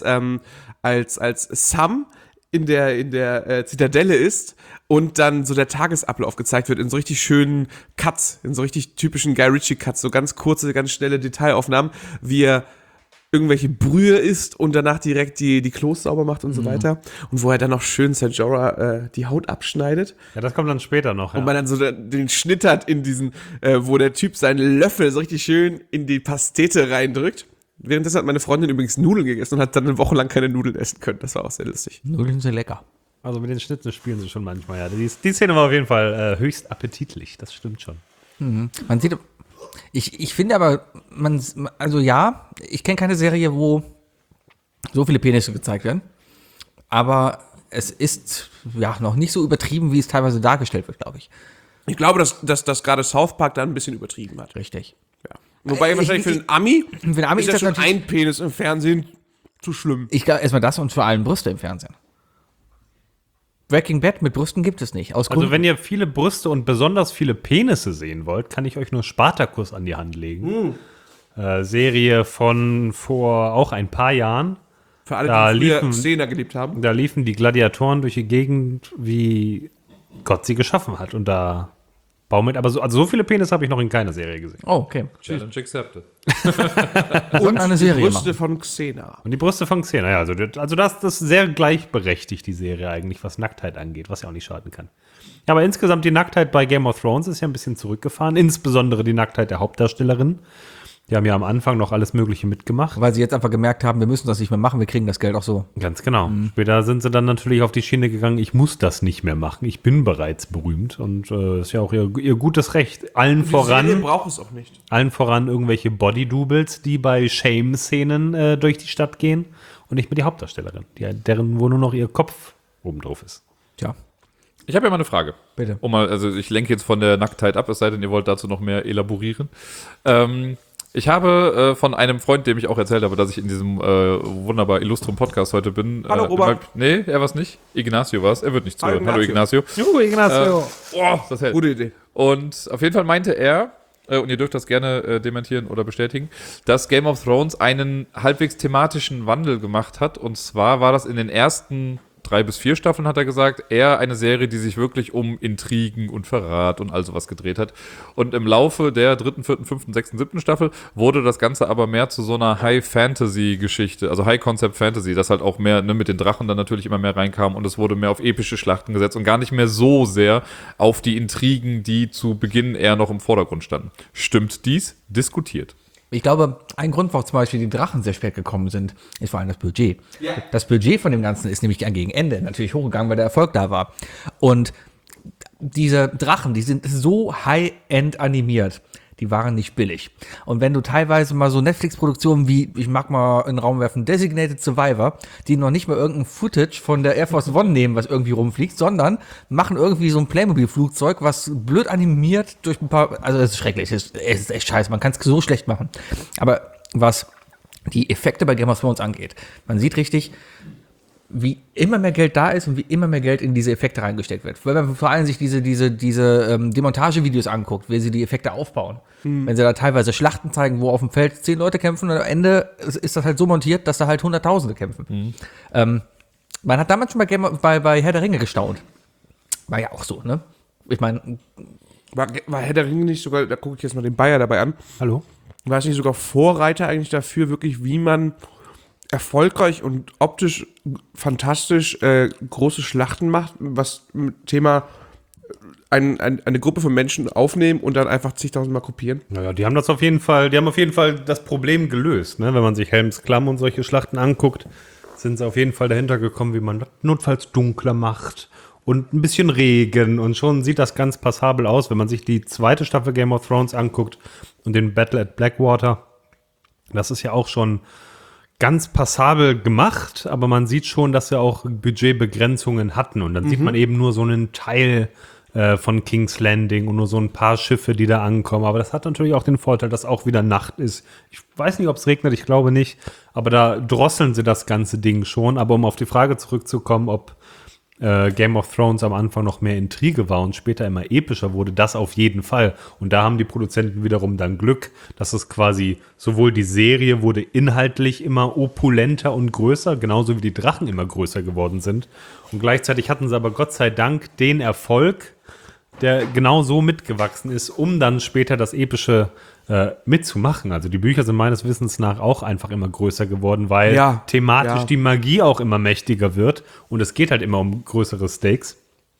Sam in der Zitadelle ist und dann so der Tagesablauf gezeigt wird in so richtig schönen Cuts, in so richtig typischen Guy Ritchie-Cuts, so ganz kurze, ganz schnelle Detailaufnahmen, wie er irgendwelche Brühe isst und danach direkt die Klos sauber macht und so weiter. Und wo er dann noch schön Ser Jorah die Haut abschneidet. Ja, das kommt dann später noch. Und man dann so den Schnitt hat in diesen, wo der Typ seinen Löffel so richtig schön in die Pastete reindrückt. Währenddessen hat meine Freundin übrigens Nudeln gegessen und hat dann eine Woche lang keine Nudeln essen können. Das war auch sehr lustig. Nudeln sind lecker. Also mit den Schnitten spielen sie schon manchmal, ja. Die Szene war auf jeden Fall höchst appetitlich, das stimmt schon. Man sieht, ich finde aber, also ja, ich kenne keine Serie, wo so viele Penisse gezeigt werden, aber es ist ja noch nicht so übertrieben, wie es teilweise dargestellt wird, glaube ich. Ich glaube, dass gerade South Park da ein bisschen übertrieben hat. Richtig. Ja. Wobei wahrscheinlich für den Ami, Ami ist ja das schon natürlich- ein Penis im Fernsehen zu schlimm. Ich glaube erstmal das und vor allem Brüste im Fernsehen. Breaking Bad mit Brüsten gibt es nicht. Aus Also Gründen- wenn ihr viele Brüste und besonders viele Penisse sehen wollt, kann ich euch nur Spartacus an die Hand legen. Serie von vor auch ein paar Jahren. Für alle, Da die früher liefen- Szene geliebt haben. Da liefen die Gladiatoren durch die Gegend, wie Gott sie geschaffen hat. Und da baumelt, aber so viele Penis habe ich noch in keiner Serie gesehen. Oh, okay. Challenge accepted. Und eine Serie Brüste machen. von Xena. Und die Brüste von Xena, ja, also das ist sehr gleichberechtigt, die Serie eigentlich, was Nacktheit angeht, was ja auch nicht schaden kann. Ja, aber insgesamt die Nacktheit bei Game of Thrones ist ja ein bisschen zurückgefahren, insbesondere die Nacktheit der Hauptdarstellerin. Die haben ja am Anfang noch alles Mögliche mitgemacht. Weil sie jetzt einfach gemerkt haben, wir müssen das nicht mehr machen, wir kriegen das Geld auch so. Ganz genau. Später sind sie dann natürlich auf die Schiene gegangen, ich muss das nicht mehr machen, ich bin bereits berühmt und ist ja auch ihr gutes Recht. Allen Die Serie voran braucht es auch nicht. irgendwelche Body-Doubles, die bei Shame-Szenen durch die Stadt gehen und nicht mehr die Hauptdarstellerin, wo nur noch ihr Kopf oben drauf ist. Tja, Ich habe ja mal eine Frage. bitte. Also ich lenke jetzt von der Nacktheit ab, es sei denn, ihr wollt dazu noch mehr elaborieren. Ich habe von einem Freund, dem ich auch erzählt habe, dass ich in diesem wunderbar illustren Podcast heute bin. Hallo, Robert. Nee, er war es nicht. Ignacio war es. Er wird nicht zuhören. Hallo, Ignacio. Ignacio. Ignacio. Das hält. Gute Idee. Und auf jeden Fall meinte er, und ihr dürft das gerne dementieren oder bestätigen, dass Game of Thrones einen halbwegs thematischen Wandel gemacht hat. Und zwar war das in den ersten 3 bis 4 Staffeln, hat er gesagt, eher eine Serie, die sich wirklich um Intrigen und Verrat und all sowas gedreht hat. Und im Laufe der 3., 4., 5., 6., 7. Staffel wurde das Ganze aber mehr zu so einer High-Fantasy-Geschichte, also High-Concept-Fantasy, das halt auch mehr mit den Drachen dann natürlich immer mehr reinkam und es wurde mehr auf epische Schlachten gesetzt und gar nicht mehr so sehr auf die Intrigen, die zu Beginn eher noch im Vordergrund standen. Stimmt dies? Diskutiert. Ich glaube, ein Grund, warum zum Beispiel die Drachen sehr spät gekommen sind, ist vor allem das Budget. Ja. Das Budget von dem Ganzen ist nämlich gegen Ende natürlich hochgegangen, weil der Erfolg da war. Und diese Drachen, die sind so high-end animiert, die waren nicht billig. Und wenn du teilweise mal so Netflix-Produktionen wie, ich mag mal in den Raum werfen, Designated Survivor, die noch nicht mal irgendein Footage von der Air Force One nehmen, was irgendwie rumfliegt, sondern machen irgendwie so ein Playmobil-Flugzeug, was blöd animiert durch ein paar, also es ist schrecklich, es ist echt scheiße, man kann es so schlecht machen. Aber was die Effekte bei Game of Thrones angeht, man sieht richtig, wie immer mehr Geld da ist und wie immer mehr Geld in diese Effekte reingesteckt wird. Wenn man vor allem sich diese Demontagevideos anguckt, wie sie die Effekte aufbauen. Wenn sie da teilweise Schlachten zeigen, wo auf dem Feld 10 Leute kämpfen und am Ende ist das halt so montiert, dass da halt Hunderttausende kämpfen. Man hat damals schon bei Herr der Ringe gestaunt. War ja auch so, ne? Ich meine... War Herr der Ringe nicht sogar, da gucke ich jetzt mal den Bayer dabei an. Hallo? War es nicht sogar Vorreiter eigentlich dafür, wirklich, wie man erfolgreich und optisch fantastisch große Schlachten macht, was mit Thema eine Gruppe von Menschen aufnehmen und dann einfach zigtausendmal kopieren? Naja, die haben auf jeden Fall das Problem gelöst, ne? Wenn man sich Helms Klamm und solche Schlachten anguckt, sind sie auf jeden Fall dahinter gekommen, wie man das notfalls dunkler macht und ein bisschen Regen und schon sieht das ganz passabel aus, wenn man sich die 2. Staffel Game of Thrones anguckt und den Battle at Blackwater. Das ist ja auch schon ganz passabel gemacht, aber man sieht schon, dass sie auch Budgetbegrenzungen hatten und dann sieht man eben nur so einen Teil von King's Landing und nur so ein paar Schiffe, die da ankommen, aber das hat natürlich auch den Vorteil, dass auch wieder Nacht ist. Ich weiß nicht, ob es regnet, ich glaube nicht, aber da drosseln sie das ganze Ding schon, aber um auf die Frage zurückzukommen, ob Game of Thrones am Anfang noch mehr Intrige war und später immer epischer wurde, das auf jeden Fall. Und da haben die Produzenten wiederum dann Glück, dass es quasi sowohl die Serie wurde inhaltlich immer opulenter und größer, genauso wie die Drachen immer größer geworden sind. Und gleichzeitig hatten sie aber Gott sei Dank den Erfolg, der genau so mitgewachsen ist, um dann später das Epische mitzumachen. Also die Bücher sind meines Wissens nach auch einfach immer größer geworden, weil thematisch die Magie auch immer mächtiger wird und es geht halt immer um größere Stakes.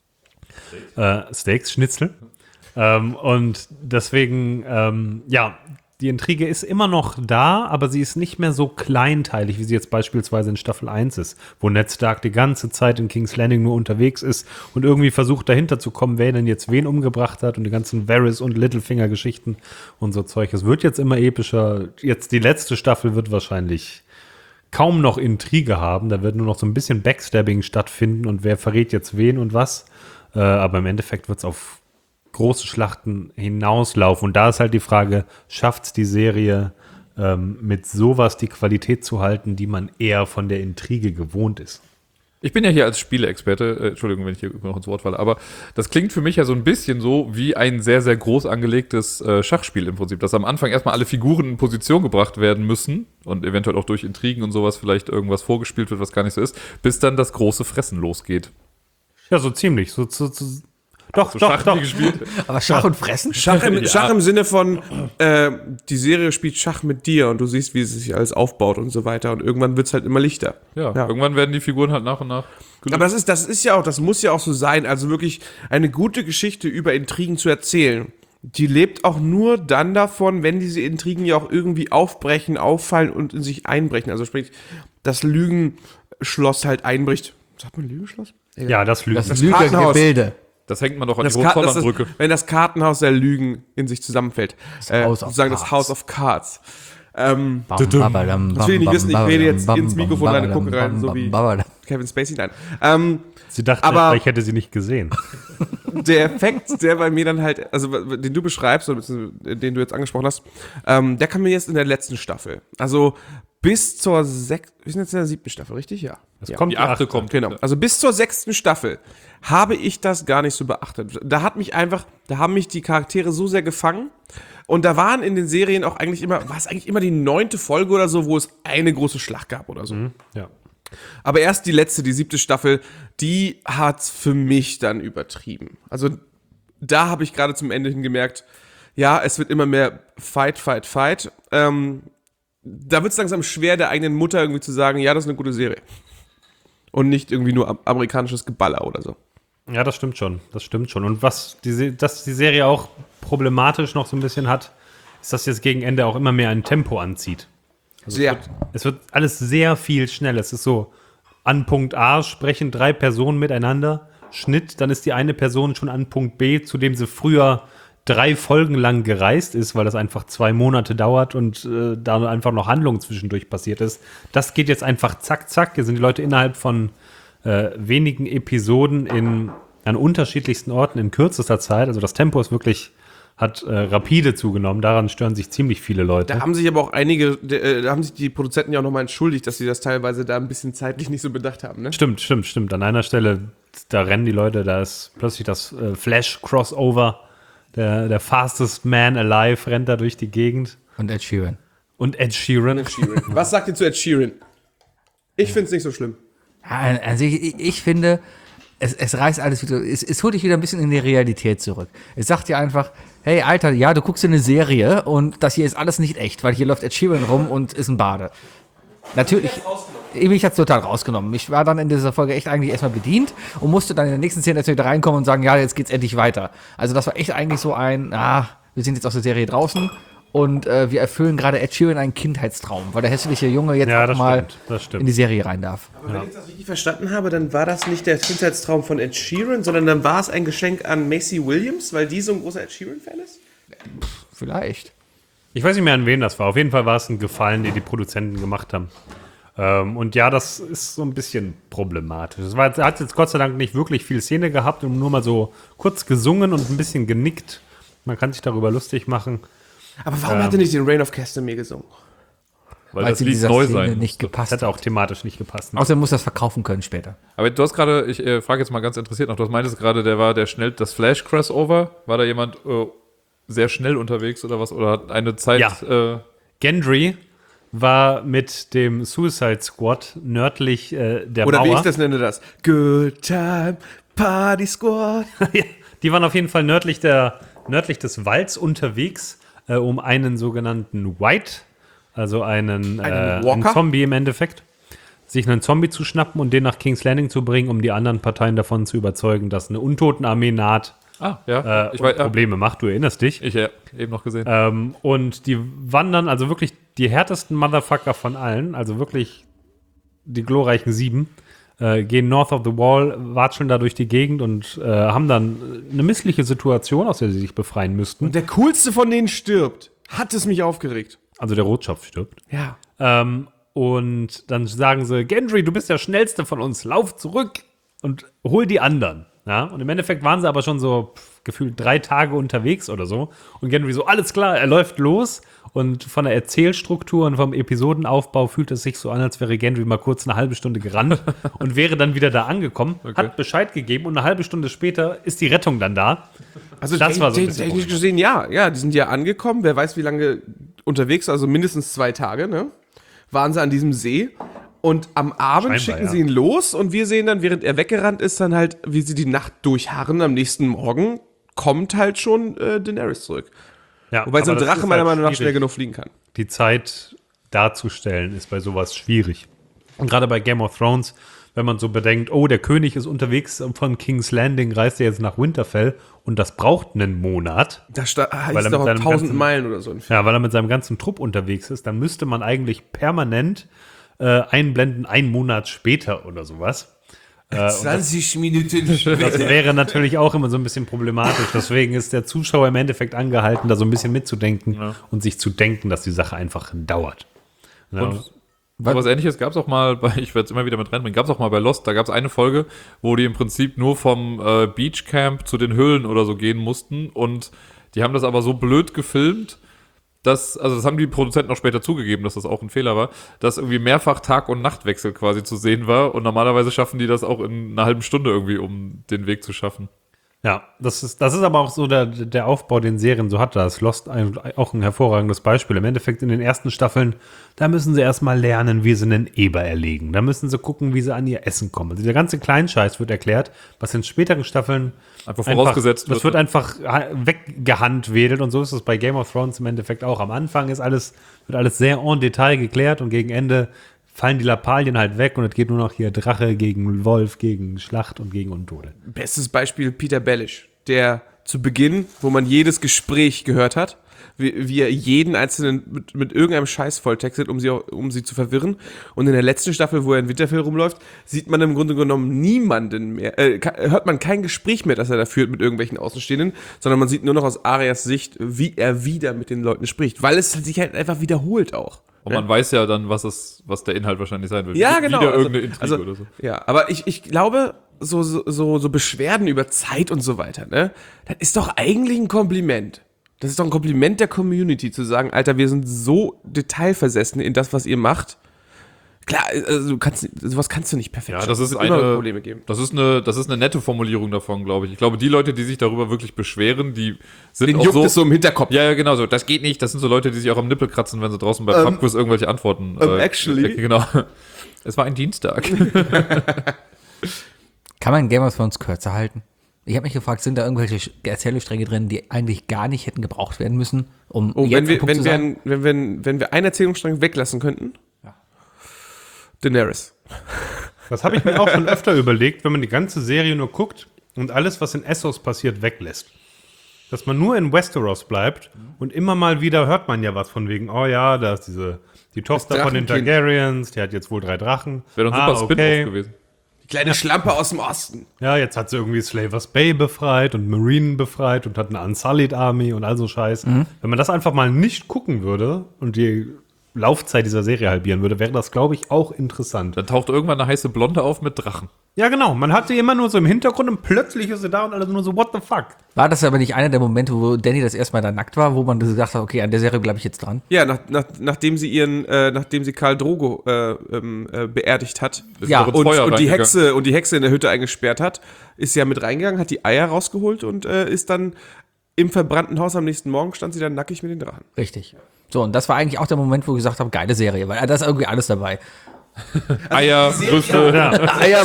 Schnitzel. Und deswegen, die Intrige ist immer noch da, aber sie ist nicht mehr so kleinteilig, wie sie jetzt beispielsweise in Staffel 1 ist, wo Ned Stark die ganze Zeit in King's Landing nur unterwegs ist und irgendwie versucht dahinter zu kommen, wer denn jetzt wen umgebracht hat und die ganzen Varys und Littlefinger-Geschichten und so Zeug. Es wird jetzt immer epischer. Jetzt die letzte Staffel wird wahrscheinlich kaum noch Intrige haben. Da wird nur noch so ein bisschen Backstabbing stattfinden und wer verrät jetzt wen und was. Aber im Endeffekt wird es auf große Schlachten hinauslaufen. Und da ist halt die Frage, schafft es die Serie mit sowas die Qualität zu halten, die man eher von der Intrige gewohnt ist? Ich bin ja hier als Spieleexperte, Entschuldigung, wenn ich hier noch ins Wort falle, aber das klingt für mich ja so ein bisschen so wie ein sehr, sehr groß angelegtes Schachspiel im Prinzip, dass am Anfang erstmal alle Figuren in Position gebracht werden müssen und eventuell auch durch Intrigen und sowas vielleicht irgendwas vorgespielt wird, was gar nicht so ist, bis dann das große Fressen losgeht. Ja, so ziemlich. Doch. Gespielt. Aber Schach und Fressen? Schach im Sinne von, die Serie spielt Schach mit dir und du siehst, wie es sich alles aufbaut und so weiter und irgendwann wird es halt immer lichter. Ja, irgendwann werden die Figuren halt nach und nach gelöst. Aber das muss ja auch so sein, also wirklich eine gute Geschichte über Intrigen zu erzählen. Die lebt auch nur dann davon, wenn diese Intrigen ja auch irgendwie aufbrechen, auffallen und in sich einbrechen. Also sprich, das Lügenschloss halt einbricht. Sagt man Lügenschloss? Ja, das Lügen. Das Lügengebilde. Das hängt man doch an die Hohenzollernbrücke. Wenn das Kartenhaus der Lügen in sich zusammenfällt. Sozusagen das House of Cards. Das will ich nicht wissen, ich rede jetzt ins Mikrofon rein und gucke rein, so wie Kevin Spacey. Nein. Sie dachte, ich hätte sie nicht gesehen. Der Effekt, der bei mir dann halt, also den du beschreibst, oder den du jetzt angesprochen hast, der kam mir jetzt in der letzten Staffel. Also bis zur wir sind jetzt in der 7. Staffel, richtig? Ja. Die 8. kommt. Genau. Also bis zur 6. Staffel habe ich das gar nicht so beachtet. Da haben mich die Charaktere so sehr gefangen. Und da waren in den Serien auch war es eigentlich immer die 9. Folge oder so, wo es eine große Schlacht gab oder so. Ja. Aber erst die letzte, die 7. Staffel, die hat's für mich dann übertrieben. Also da habe ich gerade zum Ende hin gemerkt, ja, es wird immer mehr Fight. Da wird es langsam schwer, der eigenen Mutter irgendwie zu sagen, ja, das ist eine gute Serie. Und nicht irgendwie nur amerikanisches Geballer oder so. Ja, das stimmt schon. Und was die Serie auch problematisch noch so ein bisschen hat, ist, dass jetzt gegen Ende auch immer mehr ein Tempo anzieht. Sehr. Es wird alles sehr viel schneller. Es ist so, an Punkt A sprechen 3 Personen miteinander, Schnitt, dann ist die eine Person schon an Punkt B, zu dem sie früher 3 Folgen lang gereist ist, weil das einfach 2 Monate dauert und da einfach noch Handlung zwischendurch passiert ist. Das geht jetzt einfach zack, zack. Hier sind die Leute innerhalb von wenigen Episoden an unterschiedlichsten Orten in kürzester Zeit. Also das Tempo ist wirklich hat rapide zugenommen. Daran stören sich ziemlich viele Leute. Da haben sich aber auch da haben sich die Produzenten ja auch nochmal entschuldigt, dass sie das teilweise da ein bisschen zeitlich nicht so bedacht haben, ne? Stimmt. An einer Stelle, da rennen die Leute, da ist plötzlich das Flash-Crossover. Der fastest man alive rennt da durch die Gegend. Und Ed Sheeran. Was sagt ihr zu Ed Sheeran? Ich finde es nicht so schlimm. Ja, also ich finde, es reißt alles wieder, es holt dich wieder ein bisschen in die Realität zurück. Es sagt dir einfach, hey Alter, ja, du guckst dir eine Serie und das hier ist alles nicht echt, weil hier läuft Ed Sheeran rum und ist ein Bade. Natürlich, mich hat's total rausgenommen. Ich war dann in dieser Folge echt eigentlich erstmal bedient und musste dann in der nächsten Szene wieder reinkommen und sagen, ja, jetzt geht's endlich weiter. Also das war echt eigentlich so wir sind jetzt aus der Serie draußen und wir erfüllen gerade Ed Sheeran einen Kindheitstraum, weil der hässliche Junge jetzt auch mal in die Serie rein darf. Aber wenn ich das richtig verstanden habe, dann war das nicht der Kindheitstraum von Ed Sheeran, sondern dann war es ein Geschenk an Macy Williams, weil die so ein großer Ed Sheeran-Fan ist? Vielleicht. Ich weiß nicht mehr, an wen das war. Auf jeden Fall war es ein Gefallen, den die Produzenten gemacht haben. Und ja, das ist so ein bisschen problematisch. Er hat jetzt Gott sei Dank nicht wirklich viel Szene gehabt und nur mal so kurz gesungen und ein bisschen genickt. Man kann sich darüber lustig machen. Aber warum hat er nicht den Reign of Castamere gesungen? Weil Weil das in Lied dieser neu Szene sein nicht Das gepasst hätte hat. auch thematisch nicht gepasst. Außerdem muss das verkaufen können später. Aber du hast gerade, ich frage jetzt mal ganz interessiert noch, du meintest gerade, das Flash-Crossover, war da jemand sehr schnell unterwegs oder was? Oder hat eine Zeit... Ja. Gendry war mit dem Suicide Squad nördlich der Oder Mauer. wie ich das nenne das. Good Time Party Squad. Ja, die waren auf jeden Fall nördlich des Walds unterwegs, um einen sogenannten White, also einen Walker? Zombie im Endeffekt, sich einen Zombie zu schnappen und den nach King's Landing zu bringen, um die anderen Parteien davon zu überzeugen, dass eine Untotenarmee naht ja. und Probleme macht. Du erinnerst dich. Ich eben noch gesehen. Und die wandern, also wirklich die härtesten Motherfucker von allen, also wirklich die glorreichen 7, gehen north of the wall, watscheln da durch die Gegend und haben dann eine missliche Situation, aus der sie sich befreien müssten. Und der coolste von denen stirbt. Hat es mich aufgeregt. Also der Rotschopf stirbt. Ja. Und dann sagen sie, Gendry, du bist der Schnellste von uns, lauf zurück und hol die anderen. Ja? Und im Endeffekt waren sie aber schon so gefühlt 3 Tage unterwegs oder so. Und Gendry so, alles klar, er läuft los. Und von der Erzählstruktur und vom Episodenaufbau fühlt es sich so an, als wäre Gendry mal kurz eine halbe Stunde gerannt und wäre dann wieder da angekommen, hat Bescheid gegeben und eine halbe Stunde später ist die Rettung dann da. Also das war so ein bisschen technisch gesehen, ja, die sind ja angekommen. Wer weiß, wie lange unterwegs, also mindestens 2 Tage, ne? Waren sie an diesem See. Und am Abend schicken sie ihn los und wir sehen dann, während er weggerannt ist, dann halt, wie sie die Nacht durchharren. Am nächsten Morgen kommt halt schon Daenerys zurück. Ja, Wobei so ein aber das Drache ist meiner halt Meinung nach schwierig. schnell genug fliegen kann. Die Zeit darzustellen ist bei sowas schwierig. Und gerade bei Game of Thrones, wenn man so bedenkt, oh, der König ist unterwegs von King's Landing, reist er jetzt nach Winterfell und das braucht einen Monat. Da heißt er es mit doch seinem 1000 ganzen- Meilen oder so. Ja, weil er mit seinem ganzen Trupp unterwegs ist, dann müsste man eigentlich permanent einblenden, 1 Monat später oder sowas. 20 Minuten Das wäre natürlich auch immer so ein bisschen problematisch. Deswegen ist der Zuschauer im Endeffekt angehalten, da so ein bisschen mitzudenken und sich zu denken, dass die Sache einfach dauert. Ja. Und was Ähnliches gab es auch mal ich werde es immer wieder mit reinbringen, gab es auch mal bei Lost, da gab es eine Folge, wo die im Prinzip nur vom Beachcamp zu den Höhlen oder so gehen mussten und die haben das aber so blöd gefilmt, das haben die Produzenten auch später zugegeben, dass das auch ein Fehler war, dass irgendwie mehrfach Tag- und Nachtwechsel quasi zu sehen war und normalerweise schaffen die das auch in einer halben Stunde irgendwie, um den Weg zu schaffen. Ja, das ist aber auch so der Aufbau, den Serien so hat. Da ist Lost auch ein hervorragendes Beispiel. Im Endeffekt in den ersten Staffeln, da müssen sie erstmal lernen, wie sie einen Eber erlegen. Da müssen sie gucken, wie sie an ihr Essen kommen. Also der ganze Kleinscheiß wird erklärt, was in späteren Staffeln Einfach vorausgesetzt das wird einfach weggehandwedelt und so ist es bei Game of Thrones im Endeffekt auch. Am Anfang wird alles sehr en Detail geklärt und gegen Ende fallen die Lappalien halt weg und es geht nur noch hier Drache gegen Wolf, gegen Schlacht und gegen Untote. Bestes Beispiel Peter Bellish, der zu Beginn, wo man jedes Gespräch gehört hat, wie er jeden einzelnen mit irgendeinem Scheiß volltextet, um sie zu verwirren. Und in der letzten Staffel, wo er in Winterfell rumläuft, sieht man im Grunde genommen niemanden mehr, hört man kein Gespräch mehr, das er da führt mit irgendwelchen Außenstehenden, sondern man sieht nur noch aus Arias Sicht, wie er wieder mit den Leuten spricht, weil es sich halt einfach wiederholt auch. Und man weiß ja dann, was der Inhalt wahrscheinlich sein wird. Ja, genau. Wieder irgendeine Intrige oder so. Ja, aber ich glaube, so Beschwerden über Zeit und so weiter, ne, das ist doch eigentlich ein Kompliment. Das ist doch ein Kompliment der Community, zu sagen, Alter, wir sind so detailversessen in das, was ihr macht. Klar, also sowas kannst du nicht perfekt Ja, das ist wird immer Probleme geben. Das ist eine nette Formulierung davon, glaube ich. Ich glaube, die Leute, die sich darüber wirklich beschweren, die sind Den auch juckt so. es so im Hinterkopf. Ja, genau so. Das geht nicht. Das sind so Leute, die sich auch am Nippel kratzen, wenn sie draußen bei Pubquiz irgendwelche Antworten. Actually. Genau. Es war ein Dienstag. Kann man Game of Thrones kürzer halten? Ich habe mich gefragt, sind da irgendwelche Erzählstränge drin, die eigentlich gar nicht hätten gebraucht werden müssen, um wenn wir einen Erzählungsstrang weglassen könnten? Ja. Daenerys. Das habe ich mir auch schon öfter überlegt, wenn man die ganze Serie nur guckt und alles, was in Essos passiert, weglässt. Dass man nur in Westeros bleibt und immer mal wieder hört man ja was von wegen, oh ja, da ist die Tochter von den Drachenkind. Targaryens, die hat jetzt wohl 3 Drachen. Wäre doch ein super Spin-off gewesen. Die kleine Schlampe aus dem Osten. Ja, jetzt hat sie irgendwie Slavers Bay befreit und Marine befreit und hat eine Unsullied Army und all so Scheiß. Wenn man das einfach mal nicht gucken würde und die Laufzeit dieser Serie halbieren würde, wäre das, glaube ich, auch interessant. Dann taucht irgendwann eine heiße Blonde auf mit Drachen. Ja, genau. Man hat sie immer nur so im Hintergrund und plötzlich ist sie da und alle nur so, what the fuck? War das aber nicht einer der Momente, wo Danny das erste Mal da nackt war, wo man gesagt hat, okay, an der Serie bleibe ich jetzt dran? Ja, nachdem sie Khal Drogo beerdigt hat Ja, Ist doch ins Feuer und die reingegangen. Hexe in der Hütte eingesperrt hat, ist sie ja mit reingegangen, hat die Eier rausgeholt und ist dann im verbrannten Haus am nächsten Morgen stand sie dann nackig mit den Drachen. Richtig. So, und das war eigentlich auch der Moment, wo ich gesagt habe, geile Serie, weil da ist irgendwie alles dabei. Eier, Brüste. Eier,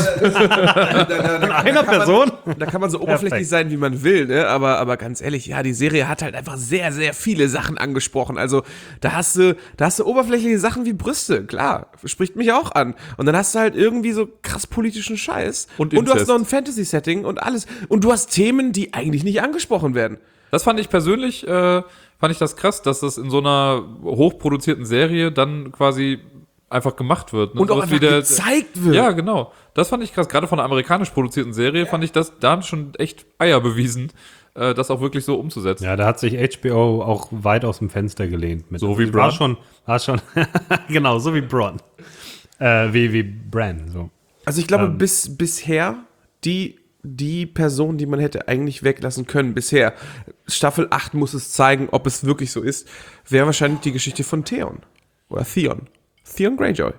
Einer Person? Da kann man so oberflächlich sein, wie man will, ne? Aber ganz ehrlich, ja, die Serie hat halt einfach sehr, sehr viele Sachen angesprochen. Also da hast du oberflächliche Sachen wie Brüste, klar, spricht mich auch an. Und dann hast du halt irgendwie so krass politischen Scheiß. Und du hast Inzest. noch ein Fantasy-Setting und alles. Und du hast Themen, die eigentlich nicht angesprochen werden. Das fand ich persönlich, das krass, dass das in so einer hochproduzierten Serie dann quasi einfach gemacht wird. Ne? Und auch Sowas einfach gezeigt wird. Ja, genau. Das fand ich krass. Gerade von einer amerikanisch produzierten Serie fand ich das, da haben schon echt Eier bewiesen, das auch wirklich so umzusetzen. Ja, da hat sich HBO auch weit aus dem Fenster gelehnt. Mit. So wie War Bronn. schon genau, so wie Bronn. Wie Bran, so. Also ich glaube, bisher die Person, die man hätte eigentlich weglassen können, bisher, Staffel 8 muss es zeigen, ob es wirklich so ist, wäre wahrscheinlich die Geschichte von Theon. Oder Theon Greyjoy.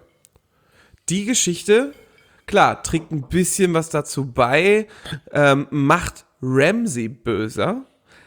Die Geschichte, klar, trägt ein bisschen was dazu bei, macht Ramsay böser,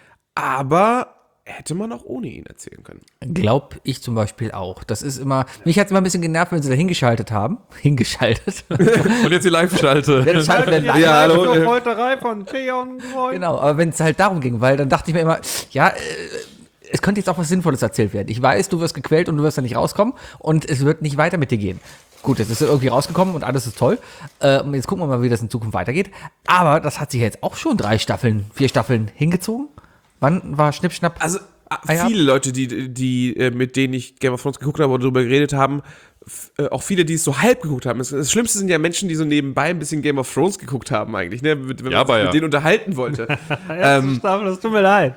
aber hätte man auch ohne ihn erzählen können. glaub ich zum Beispiel auch. Das ist immer, mich hat es immer ein bisschen genervt, wenn sie da hingeschaltet haben. Hingeschaltet. Und jetzt die Live-Schalte. Wenn es halt, wenn Ja, hallo. Folterei von Theon Greyjoy. Genau, aber wenn es halt darum ging, weil dann dachte ich mir immer, ja, es könnte jetzt auch was Sinnvolles erzählt werden. Ich weiß, du wirst gequält und du wirst da nicht rauskommen und es wird nicht weiter mit dir gehen. Gut, jetzt ist er irgendwie rausgekommen und alles ist toll. Jetzt gucken wir mal, wie das in Zukunft weitergeht. Aber das hat sich jetzt auch schon 4 Staffeln hingezogen. Wann war Schnippschnapp? Also ja. viele Leute, die mit denen ich Game of Thrones geguckt habe oder darüber geredet haben, auch viele, die es so halb geguckt haben. Das Schlimmste sind ja Menschen, die so nebenbei ein bisschen Game of Thrones geguckt haben eigentlich, ne? Wenn man sich mit denen unterhalten wollte. Das tut mir leid.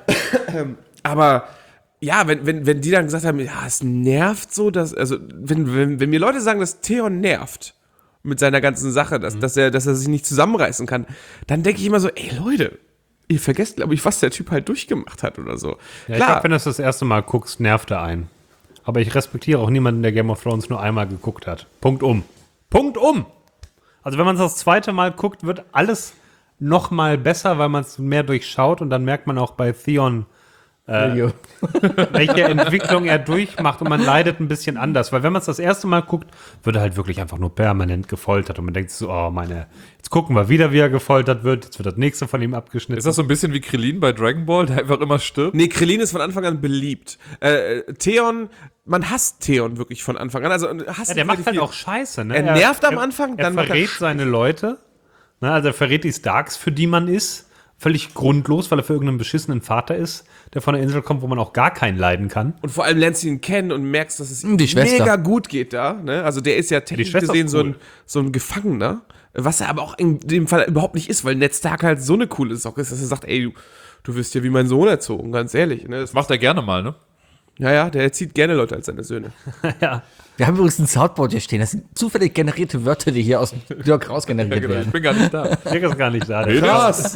Aber ja, wenn die dann gesagt haben, ja, es nervt so, dass, also wenn mir Leute sagen, dass Theon nervt mit seiner ganzen Sache, dass er sich nicht zusammenreißen kann, dann denke ich immer so, ey Leute, ihr vergesst, glaube ich, was der Typ halt durchgemacht hat oder so. Ja, ich glaube, wenn du das erste Mal guckst, nervt er einen. Aber ich respektiere auch niemanden, der Game of Thrones nur einmal geguckt hat. Punkt um. Also wenn man es das zweite Mal guckt, wird alles noch mal besser, weil man es mehr durchschaut und dann merkt man auch bei Theon, welche Entwicklung er durchmacht und man leidet ein bisschen anders, weil wenn man es das erste Mal guckt, wird er halt wirklich einfach nur permanent gefoltert und man denkt so, jetzt gucken wir wieder, wie er gefoltert wird, jetzt wird das nächste von ihm abgeschnitten. Ist das so ein bisschen wie Krillin bei Dragon Ball, der einfach immer stirbt? Nee, Krillin ist von Anfang an beliebt. Theon, man hasst Theon wirklich von Anfang an. Also, hasst der macht relativ halt viel. auch Scheiße, ne? Er nervt am Anfang, er dann macht er verrät seine Leute, ne? Also er verrät die Starks, für die man ist, völlig grundlos, weil er für irgendeinen beschissenen Vater ist, der von der Insel kommt, wo man auch gar keinen leiden kann. Und vor allem lernst du ihn kennen und merkst, dass es ihm Die Schwester. mega gut geht da. Ne? Also der ist ja technisch Schwester gesehen ist cool. so ein Gefangener, was er aber auch in dem Fall überhaupt nicht ist, weil Ned Stark halt so eine coole Socke ist, dass er sagt, ey, du wirst ja wie mein Sohn erzogen, ganz ehrlich. Ne? Das macht er gerne mal, ne? Ja, der erzieht gerne Leute als seine Söhne. Ja. Wir haben übrigens ein Soundboard hier stehen. Das sind zufällig generierte Wörter, die hier aus Dirk rausgeneriert Ich werden. bin gar nicht da. Der ist gar nicht da. Krass.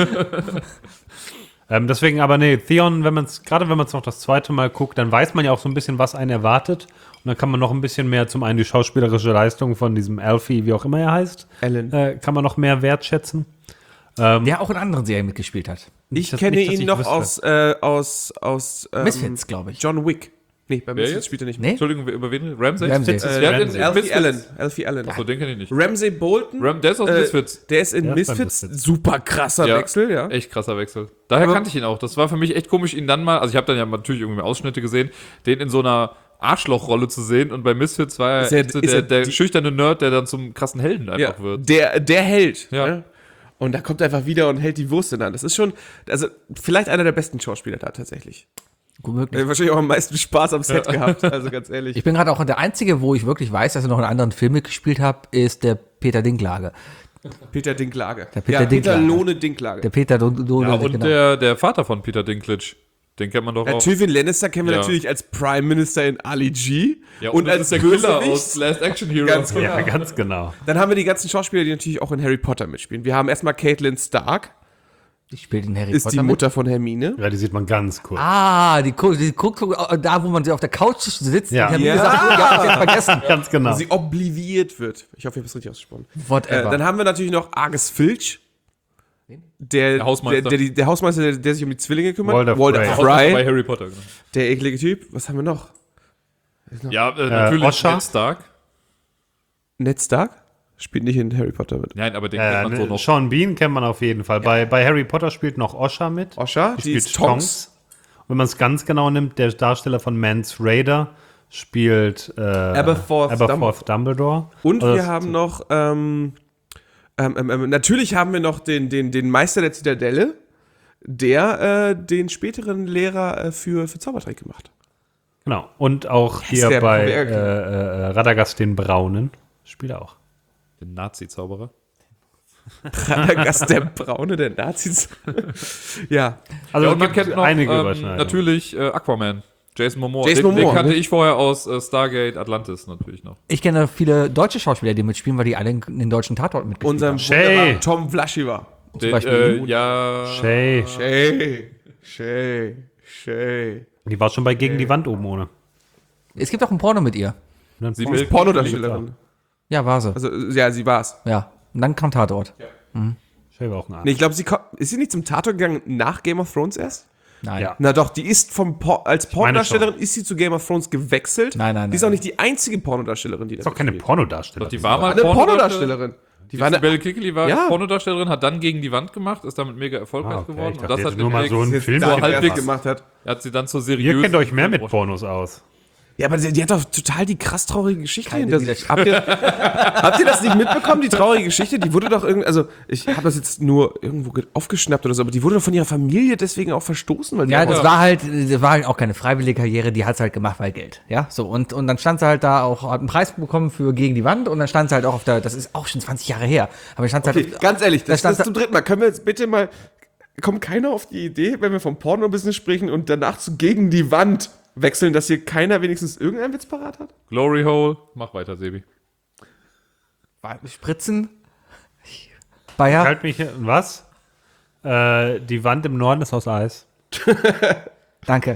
Deswegen aber nee, Theon, gerade wenn man es noch das zweite Mal guckt, dann weiß man ja auch so ein bisschen, was einen erwartet. Und dann kann man noch ein bisschen mehr, zum einen die schauspielerische Leistung von diesem Alfie, wie auch immer er heißt, Alan. kann man noch mehr wertschätzen. Der auch in anderen Serien mitgespielt hat. Ich Das kenne nicht, dass ihn ich noch wüsste. aus Misfits, glaube ich. John Wick. Nee, bei Misfits jetzt? spielt er nicht Nee? Entschuldigung, über wen? Ramsay? Ramsay. Ja, Ramsay. Alfie Allen. Achso, den kenne ich nicht. Ramsay Bolton. Der ist aus Misfits. Der ist in Der ist bei Misfits. Misfits. Super krasser Wechsel, ja. Echt krasser Wechsel. Daher Aber- kannte ich ihn auch. Das war für mich echt komisch, ihn dann mal, also ich habe dann ja natürlich irgendwie Ausschnitte gesehen, den in so einer Arschlochrolle zu sehen und bei Misfits war Ist er er- echt so ist er der die- schüchterne Nerd, der dann zum krassen Helden einfach Ja, wird. der Held. Ja. Ne? Und da kommt er einfach wieder und hält die Wurst in der Hand. Das ist schon, also vielleicht einer der besten Schauspieler da tatsächlich. Gut möglich. Er hat wahrscheinlich auch am meisten Spaß am Set gehabt, also ganz ehrlich. Ich bin gerade auch der Einzige, wo ich wirklich weiß, dass er noch in anderen Filmen mitgespielt hat, ist der Peter Dinklage. Peter Dinklage. Der Peter ja, Dinklage. Peter Lohne Dinklage. Der Peter Dodo. Ja, und der Vater von Peter Dinklage, den kennt man doch auch. Tyrion Lannister kennen wir Ja. natürlich als Prime Minister in Ali G. Ja, und das als ist der Killer aus Bösewicht. Last Action Hero. Ganz genau. Ja, ganz genau. Dann haben wir die ganzen Schauspieler, die natürlich auch in Harry Potter mitspielen. Wir haben erstmal Caitlin Stark, Die spielt in Harry ist Potter die mit. Mutter von Hermine. Ja, die sieht man ganz kurz. Die guckt da, wo man sie auf der Couch sitzt. Ja. Und hat Ja. gesagt, oh, ja, hab ich vergessen. Ganz genau. Sie obliviert wird. Ich hoffe, ich habe es richtig ausgesprochen. Whatever. Dann haben wir natürlich noch Argus Filch. Der Hausmeister. Der Hausmeister, der sich um die Zwillinge kümmert. Walder Frey. Frey. Bei Harry Potter, genau. Der eklige Typ. Was haben wir noch? Ja, natürlich Osha? Ned Stark. Ned Stark? Spielt nicht in Harry Potter mit. Nein, aber den kennt man so noch. Sean Bean kennt man auf jeden Fall. Bei Harry Potter spielt noch Osha mit. Osha, die ist Tonks. Wenn man es ganz genau nimmt, der Darsteller von Mance Raider spielt Aberforth Dumbledore. Und Also wir das- haben noch, natürlich haben wir noch den Meister der Zitadelle, der den späteren Lehrer für Zaubertrick gemacht. Genau. Und auch Yes, hier der bei Berg. Radagast den Braunen spielt er auch. Den Nazi-Zauberer. Radagast der Braune, der Nazis. Ja. Also Ja, es und man gibt kennt noch einige Überschneidungen. natürlich Aquaman. Jason Momoa. Jason Den Momoa, kannte ne? ich vorher aus Stargate Atlantis natürlich noch. Ich kenne viele deutsche Schauspieler, die mitspielen, weil die alle in den deutschen Tatort mitgespielt Unserem haben. Shay. wunderbaren Tom Vlaschiva. Den, Beispiel ja. Shay. Shay. Die war schon bei Gegen die Wand oben ohne. Es gibt auch ein Porno mit ihr. Sie Sie ist Pornodarstellerin. Ja, war sie. Also, ja, sie war's. Ja. Und dann kam Tatort. Shay war auch ein Arsch. Nee, ich glaube, ist sie nicht zum Tatort gegangen nach Game of Thrones erst? Nein. Ja. Na doch, die ist als meine Pornodarstellerin ist sie zu Game of Thrones gewechselt. Nein. Die ist auch nicht die einzige Pornodarstellerin, die ist doch keine Pornodarstellerin. Die war mal Eine Pornodarstellerin. Die war eine, Belle Kickely war Ja. Pornodarstellerin, hat dann Gegen die Wand gemacht, ist damit mega erfolgreich Ah, okay. geworden. Ich Und dachte, das jetzt hat nur mal so ein jetzt Film. da so halbwegs gemacht hat. hat sie dann zur seriösen... Ihr kennt euch mehr mit Pornos aus. Ja, aber die hat doch total die krass traurige Geschichte Keine hinter sich. Widerspruch. Habt ihr das nicht mitbekommen, die traurige Geschichte? Die wurde doch irgendwie, also ich habe das jetzt nur irgendwo aufgeschnappt oder so, aber die wurde doch von ihrer Familie deswegen auch verstoßen, weil die Ja, auch das war halt auch keine freiwillige Karriere, die hat es halt gemacht, weil Geld. Ja, so. Und dann stand sie halt da auch, hat einen Preis bekommen für Gegen die Wand und dann stand sie halt auch auf der, das ist auch schon 20 Jahre her, aber stand sie Okay, halt, ganz ehrlich, das stand ist zum dritten Mal. Können wir jetzt bitte mal, kommt keiner auf die Idee, wenn wir vom Porno-Business sprechen und danach zu Gegen die Wand wechseln, dass hier keiner wenigstens irgendeinen Witz parat hat? Glory Hole. Mach weiter, Sebi. Spritzen, Bayer, Halt mich, was? Die Wand im Norden ist aus Eis. danke.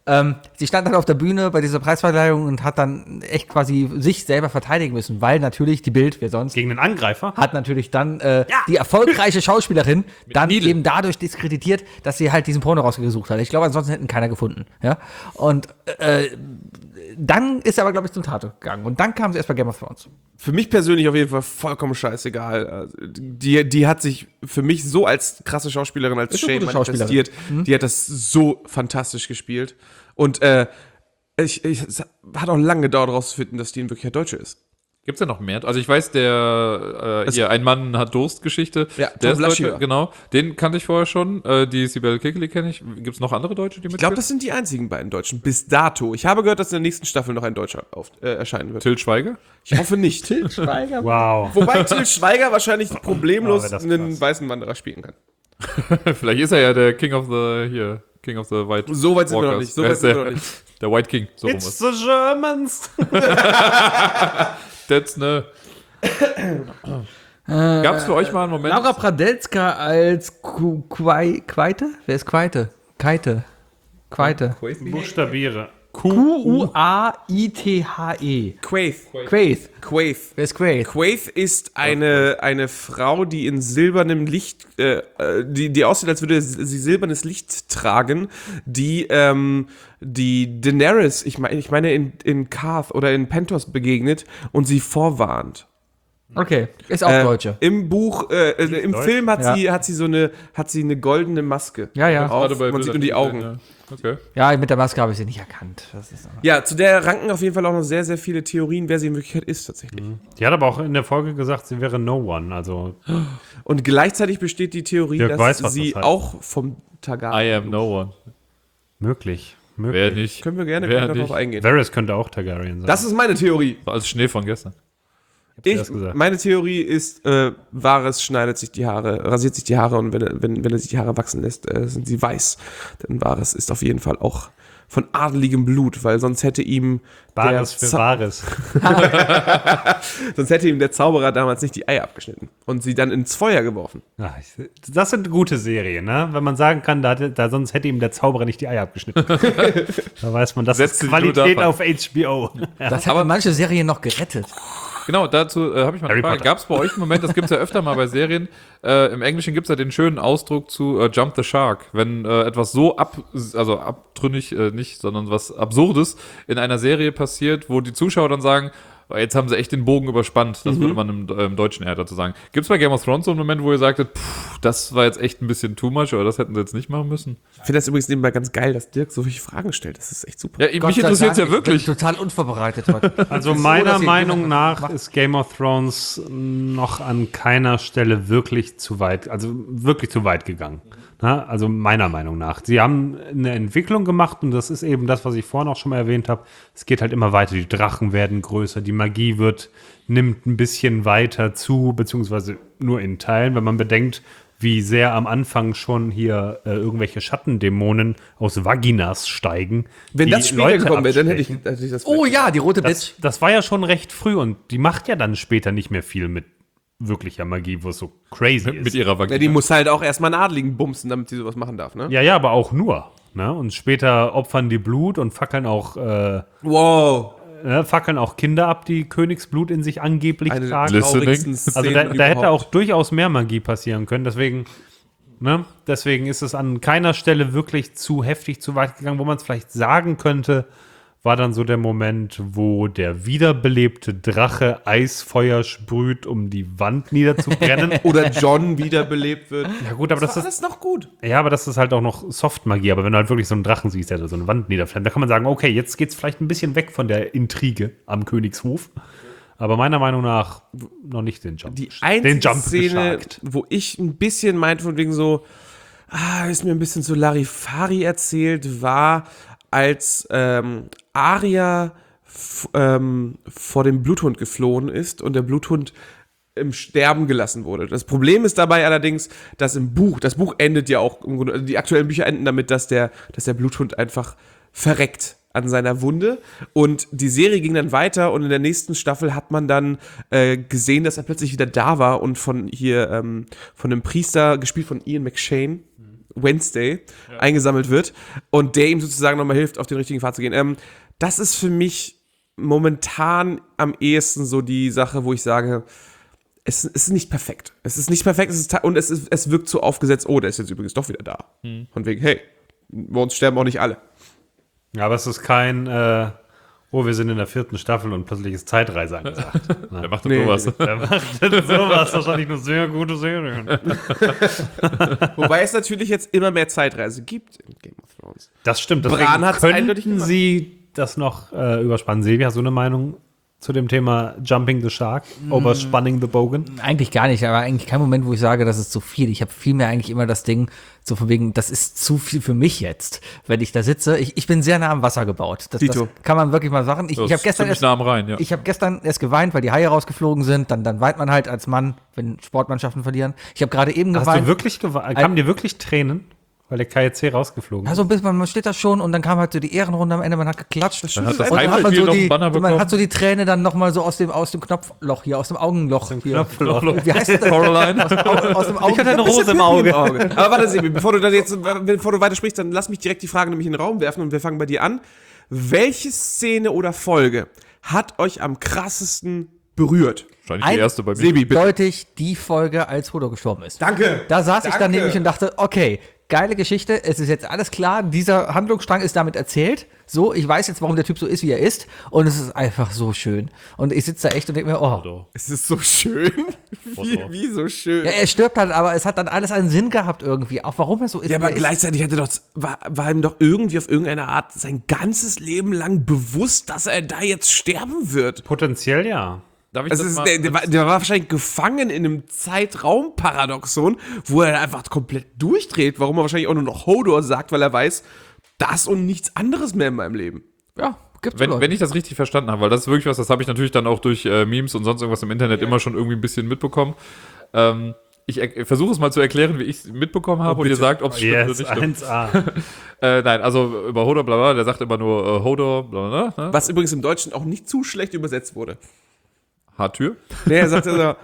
Sie stand dann auf der Bühne bei dieser Preisverleihung und hat dann echt quasi sich selber verteidigen müssen, weil natürlich die Bild, wer sonst, Gegen den Angreifer? hat natürlich dann die erfolgreiche Schauspielerin dann eben dadurch diskreditiert, dass sie halt diesen Porno rausgesucht hat. Ich glaube, ansonsten hätten keiner gefunden. Ja? Und dann ist er aber, glaube ich, zum Tat gegangen. Und dann kam sie erst bei Game of Thrones. Für mich persönlich auf jeden Fall vollkommen scheißegal. Also, die hat sich für mich so als krasse Schauspielerin, als Ist eine Shane gute Schauspielerin. manifestiert. Die hat das so fantastisch gespielt. Und es hat auch lange gedauert, rauszufinden, dass die in Wirklichkeit Deutsche ist. Gibt's ja noch mehr? Also ich weiß, hier, Ein Mann hat Durst-Geschichte. Ja, der Tom ist Deutsche, Laschia. genau. Den kannte ich vorher schon. Die Sibel Kekeli kenne ich. Gibt's noch andere Deutsche, die Ich glaube, das sind die einzigen beiden Deutschen. Bis dato. Ich habe gehört, dass in der nächsten Staffel noch ein Deutscher erscheinen wird. Till Schweiger? Ich hoffe nicht. Wow. Wobei Till Schweiger wahrscheinlich problemlos Oh, wär das einen krass. weißen Wanderer spielen kann. Vielleicht ist er ja der King of the White So weit sind wir noch Walkers. nicht. So Wer weit ist sind wir der? noch nicht. Der White King. So rum It's ist. the Germans. That's ne. Gab's für euch mal einen Moment? Laura Pradelska als Quaite? Wer ist Quaite? Quaite. Buchstabiere. Q-U-A-I-T-H-E. Quaith. Quaith. Quaith. Wer ist Quaith? Quaith ist eine Frau, die in silbernem Licht, die aussieht, als würde sie silbernes Licht tragen, die Daenerys, ich meine in Karth oder in Pentos begegnet und sie vorwarnt. Okay, ist auch Deutsche. Im Buch, im Deutsch? Film hat Ja. sie eine graue Maske. Ja, ja. Auf, Gerade bei man sieht Bildern nur die Augen. gesehen, ja. Okay. Ja, mit der Maske habe ich sie nicht erkannt. Das ist Ja, zu der ranken auf jeden Fall auch noch sehr, sehr viele Theorien, wer sie in Wirklichkeit ist tatsächlich. Die hat aber auch in der Folge gesagt, sie wäre No One. Also Und gleichzeitig besteht die Theorie, Dirk dass weiß, was sie das heißt. auch vom Targaryen. I am no one. möglich. Wer nicht? Können wir gerne Wer gleich noch nicht? drauf eingehen. Varys könnte auch Targaryen sein. Das ist meine Theorie. Als Schnee von gestern. das gesagt. Meine Theorie ist, Varys rasiert sich die Haare und wenn er sich die Haare wachsen lässt, sind sie weiß. Denn Varys ist auf jeden Fall auch von adeligem Blut, weil sonst hätte ihm Bares für Wahres. sonst hätte ihm der Zauberer damals nicht die Eier abgeschnitten und sie dann ins Feuer geworfen. Das sind gute Serien, ne? Wenn man sagen kann, sonst hätte ihm der Zauberer nicht die Eier abgeschnitten. Da weiß man, das ist Setzt dich nur Qualität davon. auf HBO. Das hat manche Serien noch gerettet. Genau, dazu habe ich mal eine Harry Frage. Potter. Gab es bei euch einen Moment, das gibt es ja öfter mal bei Serien, im Englischen gibt es ja den schönen Ausdruck zu Jump the Shark, wenn etwas so abtrünnig nicht, sondern was Absurdes in einer Serie passiert, wo die Zuschauer dann sagen, jetzt haben sie echt den Bogen überspannt, das würde man im Deutschen eher dazu sagen. Gibt es bei Game of Thrones so einen Moment, wo ihr sagtet, das war jetzt echt ein bisschen too much oder das hätten sie jetzt nicht machen müssen? Ich finde das übrigens nebenbei ganz geil, dass Dirk so viele Fragen stellt. Das ist echt super. Ja, mich interessiert es ja wirklich. Ich bin total unvorbereitet heute. Also Es ist so, meiner dass ihr Meinung jemanden nach ist Game of Thrones noch an keiner Stelle wirklich zu weit gegangen. Na, also meiner Meinung nach. Sie haben eine Entwicklung gemacht und das ist eben das, was ich vorhin auch schon mal erwähnt habe. Es geht halt immer weiter. Die Drachen werden größer, die Magie nimmt ein bisschen weiter zu, beziehungsweise nur in Teilen, wenn man bedenkt, wie sehr am Anfang schon hier irgendwelche Schattendämonen aus Vaginas steigen. Wenn die das später Leute gekommen wäre, dann hätte abstechen. ich das Oh ja, die rote Bitch. Das war ja schon recht früh und die macht ja dann später nicht mehr viel mit wirklicher Magie, wo es so crazy ist. Mit ihrer Ja, Vagina. die muss halt auch erstmal einen Adligen bumsen, damit sie sowas machen darf, ne? Ja, aber auch nur. Ne? Und später opfern die Blut und fackeln auch Kinder ab, die Königsblut in sich angeblich Eine der tragen. traurigsten Also Szenen da hätte überhaupt. auch durchaus mehr Magie passieren können. Deswegen ist es an keiner Stelle wirklich zu heftig, zu weit gegangen. Wo man es vielleicht sagen könnte, war dann so der Moment, wo der wiederbelebte Drache Eisfeuer sprüht, um die Wand niederzubrennen. Oder John wiederbelebt wird. Ja gut, aber das ist alles noch gut. Ja, aber das ist halt auch noch Softmagie. Aber wenn du halt wirklich so einen Drachen siehst, der da so eine Wand niederflammt, da kann man sagen, okay, jetzt geht's vielleicht ein bisschen weg von der Intrige am Königshof. Aber meiner Meinung nach noch nicht den Jump. Die einzige Szene, geschlagt. wo ich ein bisschen meinte, von wegen so, ist mir ein bisschen zu Larifari erzählt, war, als Arya vor dem Bluthund geflohen ist und der Bluthund im Sterben gelassen wurde. Das Problem ist dabei allerdings, dass das Buch endet ja auch, im Grunde, also die aktuellen Bücher enden damit, dass der Bluthund einfach verreckt an seiner Wunde und die Serie ging dann weiter und in der nächsten Staffel hat man dann gesehen, dass er plötzlich wieder da war und von einem Priester, gespielt von Ian McShane, Wednesday eingesammelt wird und der ihm sozusagen nochmal hilft, auf den richtigen Pfad zu gehen. Das ist für mich momentan am ehesten so die Sache, wo ich sage, es ist nicht perfekt. Es ist nicht perfekt, es wirkt so aufgesetzt, oh, der ist jetzt übrigens doch wieder da. Von wegen, hey, bei uns sterben auch nicht alle. Ja, aber es ist kein, wir sind in der 4. Staffel und plötzlich ist Zeitreise angesagt. Der macht doch sowas. Der macht sowas, wahrscheinlich eine sehr gute Serie. Wobei es natürlich jetzt immer mehr Zeitreise gibt in Game of Thrones. Das stimmt. Bran hat's eindeutig könnten gemacht. Sie das noch überspannen. Silvi, hast du eine Meinung zu dem Thema Jumping the Shark, Overspanning the Bogan? Eigentlich gar nicht, aber eigentlich kein Moment, wo ich sage, das ist zu viel. Ich habe vielmehr eigentlich immer das Ding, so von wegen, das ist zu viel für mich jetzt, wenn ich da sitze. Ich bin sehr nah am Wasser gebaut. Das kann man wirklich mal sagen. Ich habe gestern ziemlich nah am Rhein, ja. Ich habe gestern erst geweint, weil die Haie rausgeflogen sind. Dann weint man halt als Mann, wenn Sportmannschaften verlieren. Ich habe gerade eben Hast geweint. du wirklich geweint? Kamen dir wirklich Tränen, weil der KIC rausgeflogen Ja, ist? so ein bisschen, man steht da schon und dann kam halt so die Ehrenrunde am Ende, man hat geklatscht. Dann hat das Und dann hat man Heimspiel so noch die, einen Banner man bekommen. hat so die Träne dann nochmal so aus dem Knopfloch hier, aus dem Augenloch. Hier. Knopfloch. Wie heißt das denn? Coraline. Aus dem Augen. Ich hatte eine Rose im Auge. Aber warte, Sebi, bevor du weiter sprichst, dann lass mich direkt die Frage nämlich in den Raum werfen und wir fangen bei dir an. Welche Szene oder Folge hat euch am krassesten berührt? Wahrscheinlich die erste bei mir. Sebi, bitte. Eindeutig die Folge, als Hodor gestorben ist. Danke. Da saß ich dann Danke. nämlich und dachte, okay, geile Geschichte, es ist jetzt alles klar, dieser Handlungsstrang ist damit erzählt. So, ich weiß jetzt, warum der Typ so ist, wie er ist. Und es ist einfach so schön. Und ich sitze da echt und denke mir, oh. Es ist so schön. Wie so schön. Ja, er stirbt halt, aber es hat dann alles einen Sinn gehabt irgendwie. Auch warum er so ist. Ja, aber wie er ist. gleichzeitig war ihm doch irgendwie auf irgendeine Art sein ganzes Leben lang bewusst, dass er da jetzt sterben wird. Potenziell ja. Darf ich Also das mal? der war wahrscheinlich gefangen in einem Zeitraumparadoxon, wo er einfach komplett durchdreht, warum er wahrscheinlich auch nur noch Hodor sagt, weil er weiß, das und nichts anderes mehr in meinem Leben. Ja, gibt's Wenn ich das richtig verstanden habe, weil das ist wirklich was, das habe ich natürlich dann auch durch Memes und sonst irgendwas im Internet immer schon irgendwie ein bisschen mitbekommen. Ich versuche es mal zu erklären, wie ich es mitbekommen habe und ihr sagt, ob es stimmt Yes, oder nicht stimmt. 1A. Nein, also über Hodor, bla bla, der sagt immer nur Hodor, bla bla, bla. Was übrigens im Deutschen auch nicht zu schlecht übersetzt wurde. Haartür. Nee, er sagt also,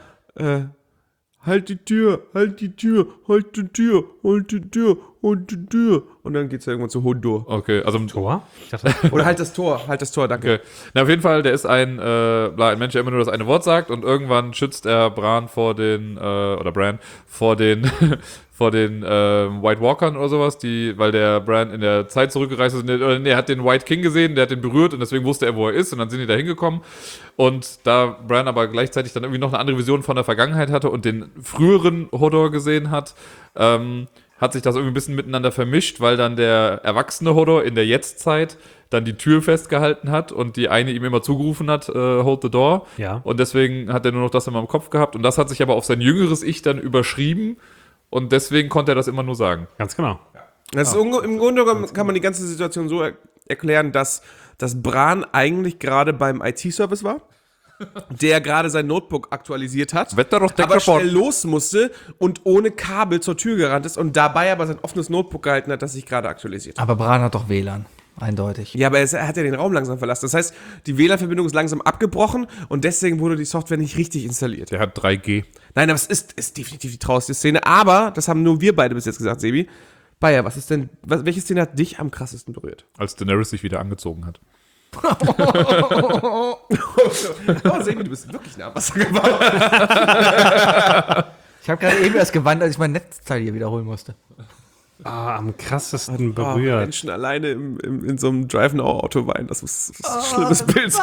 halt die Tür, halt die Tür, halt die Tür, halt die Tür, halt die Tür. Und dann geht's ja irgendwann zu Hodor. Okay, also Tor? Ich dachte, Oder halt das Tor, danke. okay. Na, auf jeden Fall, der ist ein Mensch, der immer nur das eine Wort sagt und irgendwann schützt er Bran vor den, vor den White Walkern oder sowas, weil der Bran in der Zeit zurückgereist ist. Er hat den White King gesehen, der hat den berührt und deswegen wusste er, wo er ist und dann sind die da hingekommen. Und da Bran aber gleichzeitig dann irgendwie noch eine andere Vision von der Vergangenheit hatte und den früheren Hodor gesehen hat, hat sich das irgendwie ein bisschen miteinander vermischt, weil dann der erwachsene Hodor in der Jetztzeit dann die Tür festgehalten hat und die eine ihm immer zugerufen hat, hold the door. Ja. Und deswegen hat er nur noch das immer im Kopf gehabt und das hat sich aber auf sein jüngeres Ich dann überschrieben und deswegen konnte er das immer nur sagen. ganz genau. Das ist im Grunde genommen kann man die ganze Situation so erklären, dass Bran eigentlich gerade beim IT-Service war, der gerade sein Notebook aktualisiert hat, aber schnell los musste und ohne Kabel zur Tür gerannt ist und dabei aber sein offenes Notebook gehalten hat, das sich gerade aktualisiert hat. Aber Bran hat doch WLAN. Eindeutig. Ja, aber er hat ja den Raum langsam verlassen. Das heißt, die WLAN-Verbindung ist langsam abgebrochen und deswegen wurde die Software nicht richtig installiert. Der hat 3G. Nein, aber es ist definitiv die traurigste Szene. Aber, das haben nur wir beide bis jetzt gesagt, Sebi. Bayer, welche Szene hat dich am krassesten berührt? Als Daenerys sich wieder angezogen hat. Oh, Sebi, du bist wirklich nah am Wasser gebaut. Ich habe gerade eben erst gewandt, als ich mein Netzteil hier wiederholen musste. Am krassesten Oh, berührt. Menschen alleine in so einem Drive-Now-Auto weinen, das ist ein schlimmes Bild.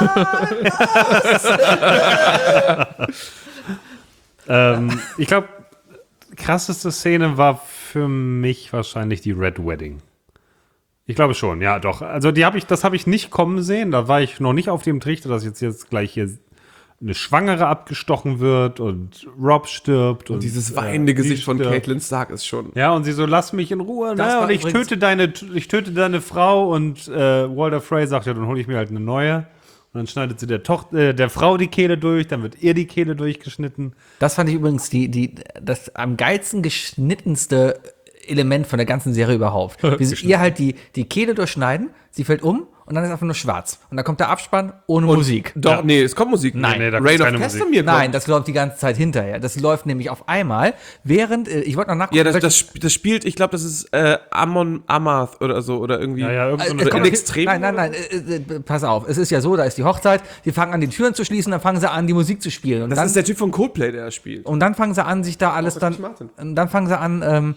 Ich glaube, krasseste Szene war für mich wahrscheinlich die Red Wedding. Ich glaube schon, ja, doch. Also das habe ich nicht kommen sehen. Da war ich noch nicht auf dem Trichter, dass jetzt gleich hier eine Schwangere abgestochen wird und Robb stirbt. Und Dieses weinende Gesicht sie von stirbt. Catelyn Stark ist schon... Ja, und sie so, lass mich in Ruhe, Das ne? war Und ich übrigens- töte deine Frau. Und Walder Frey sagt, ja, dann hole ich mir halt eine neue. Und dann schneidet sie der Frau die Kehle durch, dann wird ihr die Kehle durchgeschnitten. Das fand ich übrigens das am geilsten geschnittenste Element von der ganzen Serie überhaupt. Wie sie ihr halt die Kehle durchschneiden, sie fällt um und dann ist einfach nur schwarz. Und dann kommt der Abspann ohne Musik. Doch, nee, es kommt Musik. Nein. Nee, da Reign kommt of keine Musik. Castamere Nein, kommt. das läuft die ganze Zeit hinterher. Das läuft nämlich auf einmal, während, ich wollte noch nachgucken. Ja, das spielt, ich glaube, das ist Amon Amarth oder so, oder irgendwie. Ja, irgend so Es eine kommt Extrem- Nein, pass auf. Es ist ja so, da ist die Hochzeit, die fangen an, die Türen zu schließen, dann fangen sie an, die Musik zu spielen. Und Das dann, ist der Typ von Coldplay, der das spielt. und dann fangen sie an, sich da alles dann, Chris Martin. und dann fangen sie an,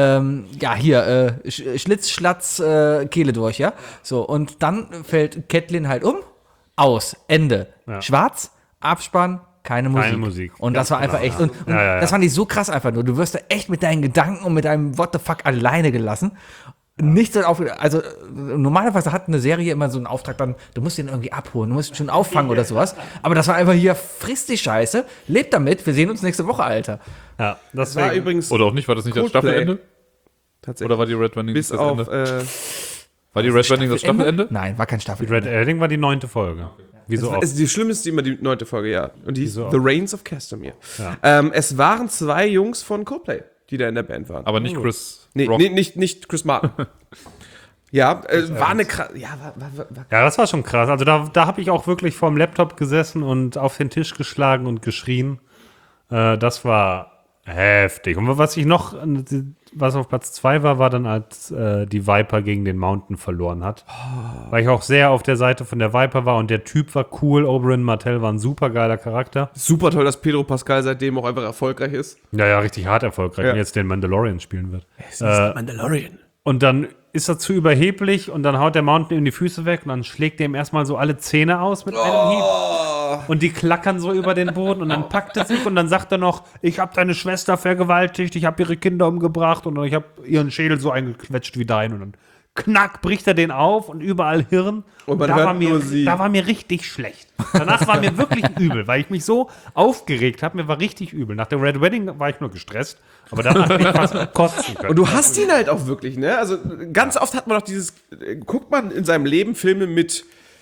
Schlitz, Schlatz, Kehle durch, ja? So, und dann fällt Catelyn halt aus, Ende. Ja. Schwarz, Abspann, keine Musik. Und das war einfach echt, und Ja. das fand ich so krass einfach nur. Du wirst da echt mit deinen Gedanken und mit deinem What the fuck alleine gelassen. Nicht so also normalerweise hat eine Serie immer so einen Auftrag dann, du musst den irgendwie abholen, du musst ihn schon auffangen oder sowas. Aber das war einfach hier, friss die Scheiße, lebt damit, wir sehen uns nächste Woche, Alter. Ja, Das war deswegen. übrigens Oder auch nicht, war das nicht das Coldplay. Staffelende? tatsächlich. Oder war die Red Wedding bis das auf Ende? War die Red Wedding das Staffelende? Nein, war kein Die Staffelende. Red Elding war die 9. Folge. Wie so oft. die schlimmste immer die 9. Folge, ja. Und die hieß Wieso? The Reigns of Castamere. Ja. Es waren 2 Jungs von Coldplay, die da in der Band waren. Aber nicht Chris Nee, Rock. nicht Chris Martin. Ja, war eine war Ja, das war schon krass. Also da habe ich auch wirklich vorm Laptop gesessen und auf den Tisch geschlagen und geschrien. Das war heftig. Und was auf Platz 2 war dann, als die Viper gegen den Mountain verloren hat. Weil ich auch sehr auf der Seite von der Viper war und der Typ war cool. Oberyn Martell war ein super geiler Charakter. super toll, dass Pedro Pascal seitdem auch einfach erfolgreich ist. Ja, richtig hart erfolgreich. Ja. Und jetzt den Mandalorian spielen wird. Mandalorian. Und dann ist er zu überheblich und dann haut der Mountain ihm die Füße weg und dann schlägt er ihm erstmal so alle Zähne aus mit einem Hieb. Und die klackern so über den Boden und dann packt er sich und dann sagt er noch, ich habe deine Schwester vergewaltigt, ich habe ihre Kinder umgebracht und ich habe ihren Schädel so eingequetscht wie dein. Und dann knack, bricht er den auf und überall Hirn. Und man da, hört war nur sie. da war mir richtig schlecht. Danach war mir wirklich übel, weil ich mich so aufgeregt habe. Mir war richtig übel. Nach der Red Wedding war ich nur gestresst, aber danach hätte ich fast kotzen können. Und du hast ihn halt auch wirklich, ne? Also ganz oft hat man doch guckt man in seinem Leben Filme mit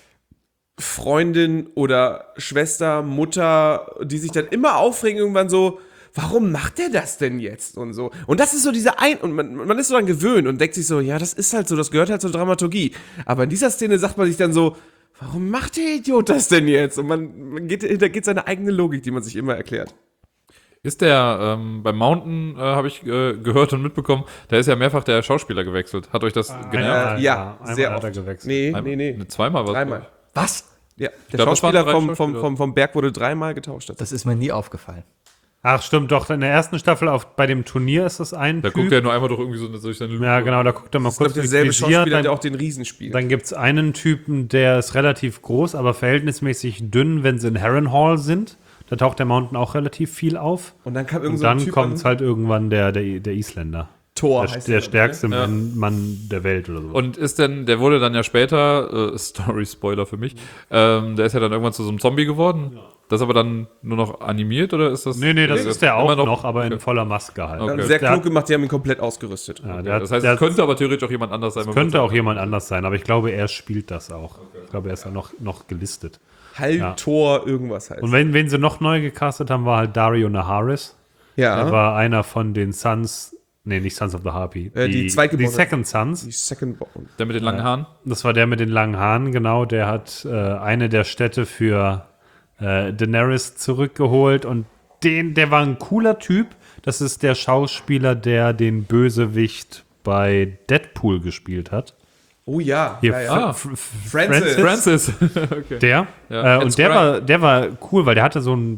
Freundin oder Schwester, Mutter, die sich dann immer aufregen, irgendwann so, warum macht der das denn jetzt und so. Und das ist so und man ist so dann gewöhnt und denkt sich so, ja, das ist halt so, das gehört halt zur Dramaturgie. Aber in dieser Szene sagt man sich dann so, warum macht der Idiot das denn jetzt? Und da geht seine eigene Logik, die man sich immer erklärt. Ist der, beim Mountain habe ich gehört und mitbekommen, da ist ja mehrfach der Schauspieler gewechselt. Hat euch das genervt? Ja, einmal sehr hat er oft. gewechselt. Nee. Zweimal was? Dreimal. Was? Ja, der glaub, das waren Schauspieler drei Schauspieler. vom Berg wurde 3-mal getauscht. Das ist mir nie aufgefallen. Ach, stimmt, doch. In der ersten Staffel bei dem Turnier ist das ein Da Typ. guckt er nur einmal durch irgendwie so durch seine Lupe. Ja, genau, da guckt er mal Ich glaube, kurz durchs derselbe Visier. Schauspieler, der Dann, auch den Riesen spielt. dann gibt es einen Typen, der ist relativ groß, aber verhältnismäßig dünn, wenn sie in Harrenhal sind. Da taucht der Mountain auch relativ viel auf. Und dann kam Und irgend so ein dann Typ kommt an, halt irgendwann der Isländer. Thor Der, heißt der der, stärkste Ja. Mann der Welt oder so. Und ist denn, der wurde dann ja später, Story-Spoiler für mich, der ist ja dann irgendwann zu so einem Zombie geworden. Das aber dann nur noch animiert oder ist das? Nee, das ist der auch immer noch, aber in okay. voller Maske halt. Haben Okay. sehr Der klug hat- gemacht, die haben ihn komplett ausgerüstet. Ja, der Das hat- heißt, der es könnte aber theoretisch auch jemand anders sein. könnte auch jemand anders sein, aber ich glaube, er spielt das auch. Ich glaube, er ist ja noch gelistet. Thor, irgendwas heißt. Und wen sie noch neu gecastet haben, war halt Dario Naharis. ja, Er war einer von den Sons, nee, nicht Sons of the Harpy. die Zweitgeborenen. Die Second Sons. die Second Born. Der mit den langen Haaren? Das war der mit den langen Haaren, genau. Der hat eine der Städte für Daenerys zurückgeholt und der war ein cooler Typ. Das ist der Schauspieler, der den Bösewicht bei Deadpool gespielt hat. Oh ja, Hier, ja, ja. Francis. Francis. Okay. Der. Ja, Und der war cool, weil der hatte so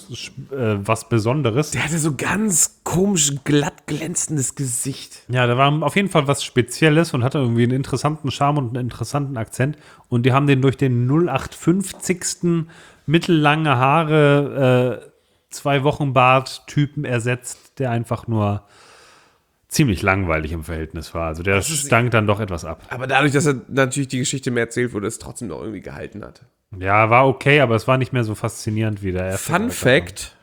was Besonderes. Der hatte so ganz komisch glatt glänzendes Gesicht. Ja, da war auf jeden Fall was Spezielles und hatte irgendwie einen interessanten Charme und einen interessanten Akzent. Und die haben den durch den 0850. mittellange Haare, 2 Wochen Bart-Typen ersetzt, der einfach nur ziemlich langweilig im Verhältnis war. Also der stank dann doch etwas ab. Aber dadurch, dass er natürlich die Geschichte mehr erzählt wurde, es trotzdem noch irgendwie gehalten hat. Ja, war okay, aber es war nicht mehr so faszinierend wie der erste. Fun Fact: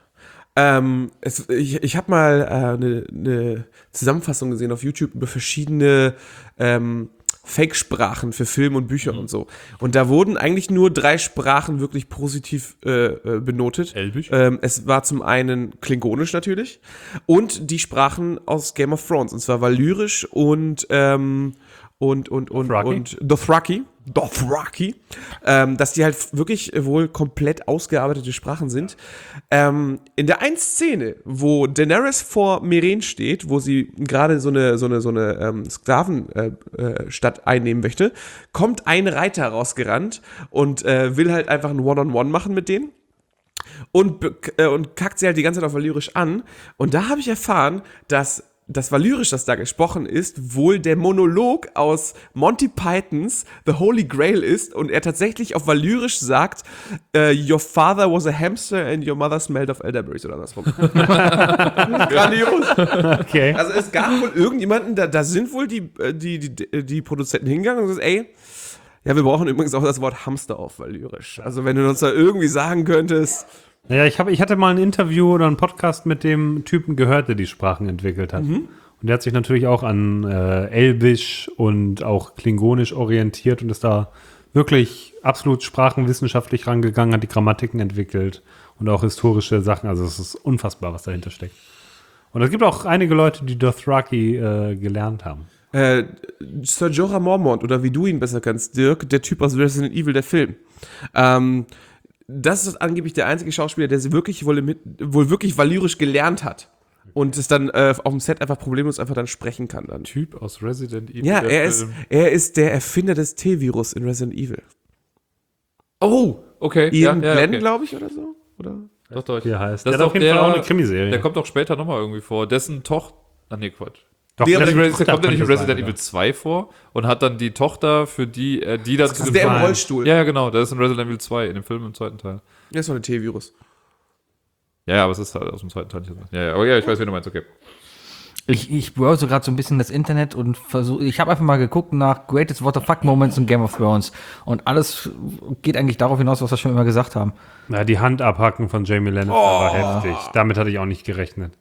ich habe mal eine Zusammenfassung gesehen auf YouTube über verschiedene Fake-Sprachen für Film und Bücher und so. Und da wurden eigentlich nur 3 Sprachen wirklich positiv benotet. Elbisch? Es war zum einen Klingonisch natürlich und die Sprachen aus Game of Thrones. Und zwar Valyrisch und Dothraki. Dothraki, dass die halt wirklich wohl komplett ausgearbeitete Sprachen sind. In der einen Szene, wo Daenerys vor Meereen steht, wo sie gerade so eine Sklavenstadt einnehmen möchte, kommt ein Reiter rausgerannt und will halt einfach ein One-on-One machen mit denen. Und kackt sie halt die ganze Zeit auf Valyrisch an. Und da habe ich erfahren, dass das Valyrisch, das da gesprochen ist, wohl der Monolog aus Monty Pythons The Holy Grail ist und er tatsächlich auf Valyrisch sagt, your father was a hamster and your mother smelled of elderberries oder andersrum. Grandios. Okay. Also es gab wohl irgendjemanden, da sind wohl die Produzenten hingegangen und gesagt, ey, ja, wir brauchen übrigens auch das Wort Hamster auf Valyrisch. Also wenn du uns da irgendwie sagen könntest. Naja, ich hatte mal ein Interview oder einen Podcast mit dem Typen gehört, der die Sprachen entwickelt hat. Und der hat sich natürlich auch an Elbisch und auch Klingonisch orientiert und ist da wirklich absolut sprachenwissenschaftlich rangegangen, hat die Grammatiken entwickelt und auch historische Sachen. Also es ist unfassbar, was dahinter steckt. Und es gibt auch einige Leute, die Dothraki gelernt haben. Sir Jorah Mormont oder wie du ihn besser kennst, Dirk, der Typ aus Resident Evil, der Film. Das ist angeblich der einzige Schauspieler, der sie wirklich wohl wirklich Valyrisch gelernt hat. Und es dann auf dem Set einfach problemlos einfach dann sprechen kann. Dann. Typ aus Resident Evil. Ja, er ist der Erfinder des T-Virus in Resident Evil. Oh, okay. Ian Glenn, okay. glaube ich, oder so? Oder? Doch. Hier heißt. Das Der ist hat auf jeden Fall auch eine Krimiserie. Der kommt auch später nochmal irgendwie vor. Dessen Tochter. Ach nee, Quatsch. Doch, Der dessen Der Tochter kommt ja nicht in könnte es Resident sein, Evil 2 vor und hat dann die Tochter, für die dann Das ist der im Fall. Rollstuhl. Ja, genau, der ist in Resident Evil 2, in dem Film im zweiten Teil. Der ist doch ein T-Virus. Ja, aber es ist halt aus dem zweiten Teil nicht. Ja, aber ja, ich weiß, wie du meinst, okay. Ich browse gerade so ein bisschen das Internet und versuche, ich habe einfach mal geguckt nach Greatest What the Fuck Moments in Game of Thrones und alles geht eigentlich darauf hinaus, was wir schon immer gesagt haben. Ja, die Hand abhacken von Jamie Lannister war heftig. Damit hatte ich auch nicht gerechnet.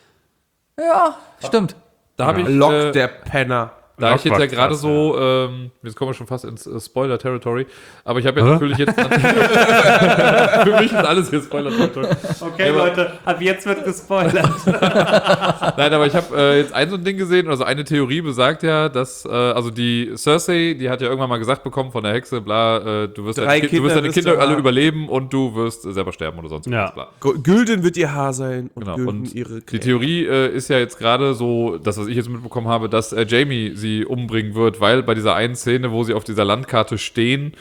Ja, stimmt. Da habe ich, Lock der Penner. da ich jetzt ja war gerade krass, so, jetzt kommen wir schon fast ins Spoiler-Territory, aber ich habe ja natürlich jetzt, für mich ist alles hier Spoiler-Territory. Okay, aber- Leute, ab jetzt wird gespoilert. Nein, aber ich habe jetzt so ein Ding gesehen, also eine Theorie besagt ja, dass, also die Cersei, die hat ja irgendwann mal gesagt bekommen von der Hexe, bla, du wirst deine wirst Kinder du alle haben. überleben und du wirst selber sterben oder sonst Ja. was, bla. Gülden wird ihr Haar sein und Genau. Gülden Und ihre die Krähe. Theorie ist ja jetzt gerade so, das, was ich jetzt mitbekommen habe, dass Jamie sie umbringen wird, weil bei dieser einen Szene, wo sie auf dieser Landkarte stehen,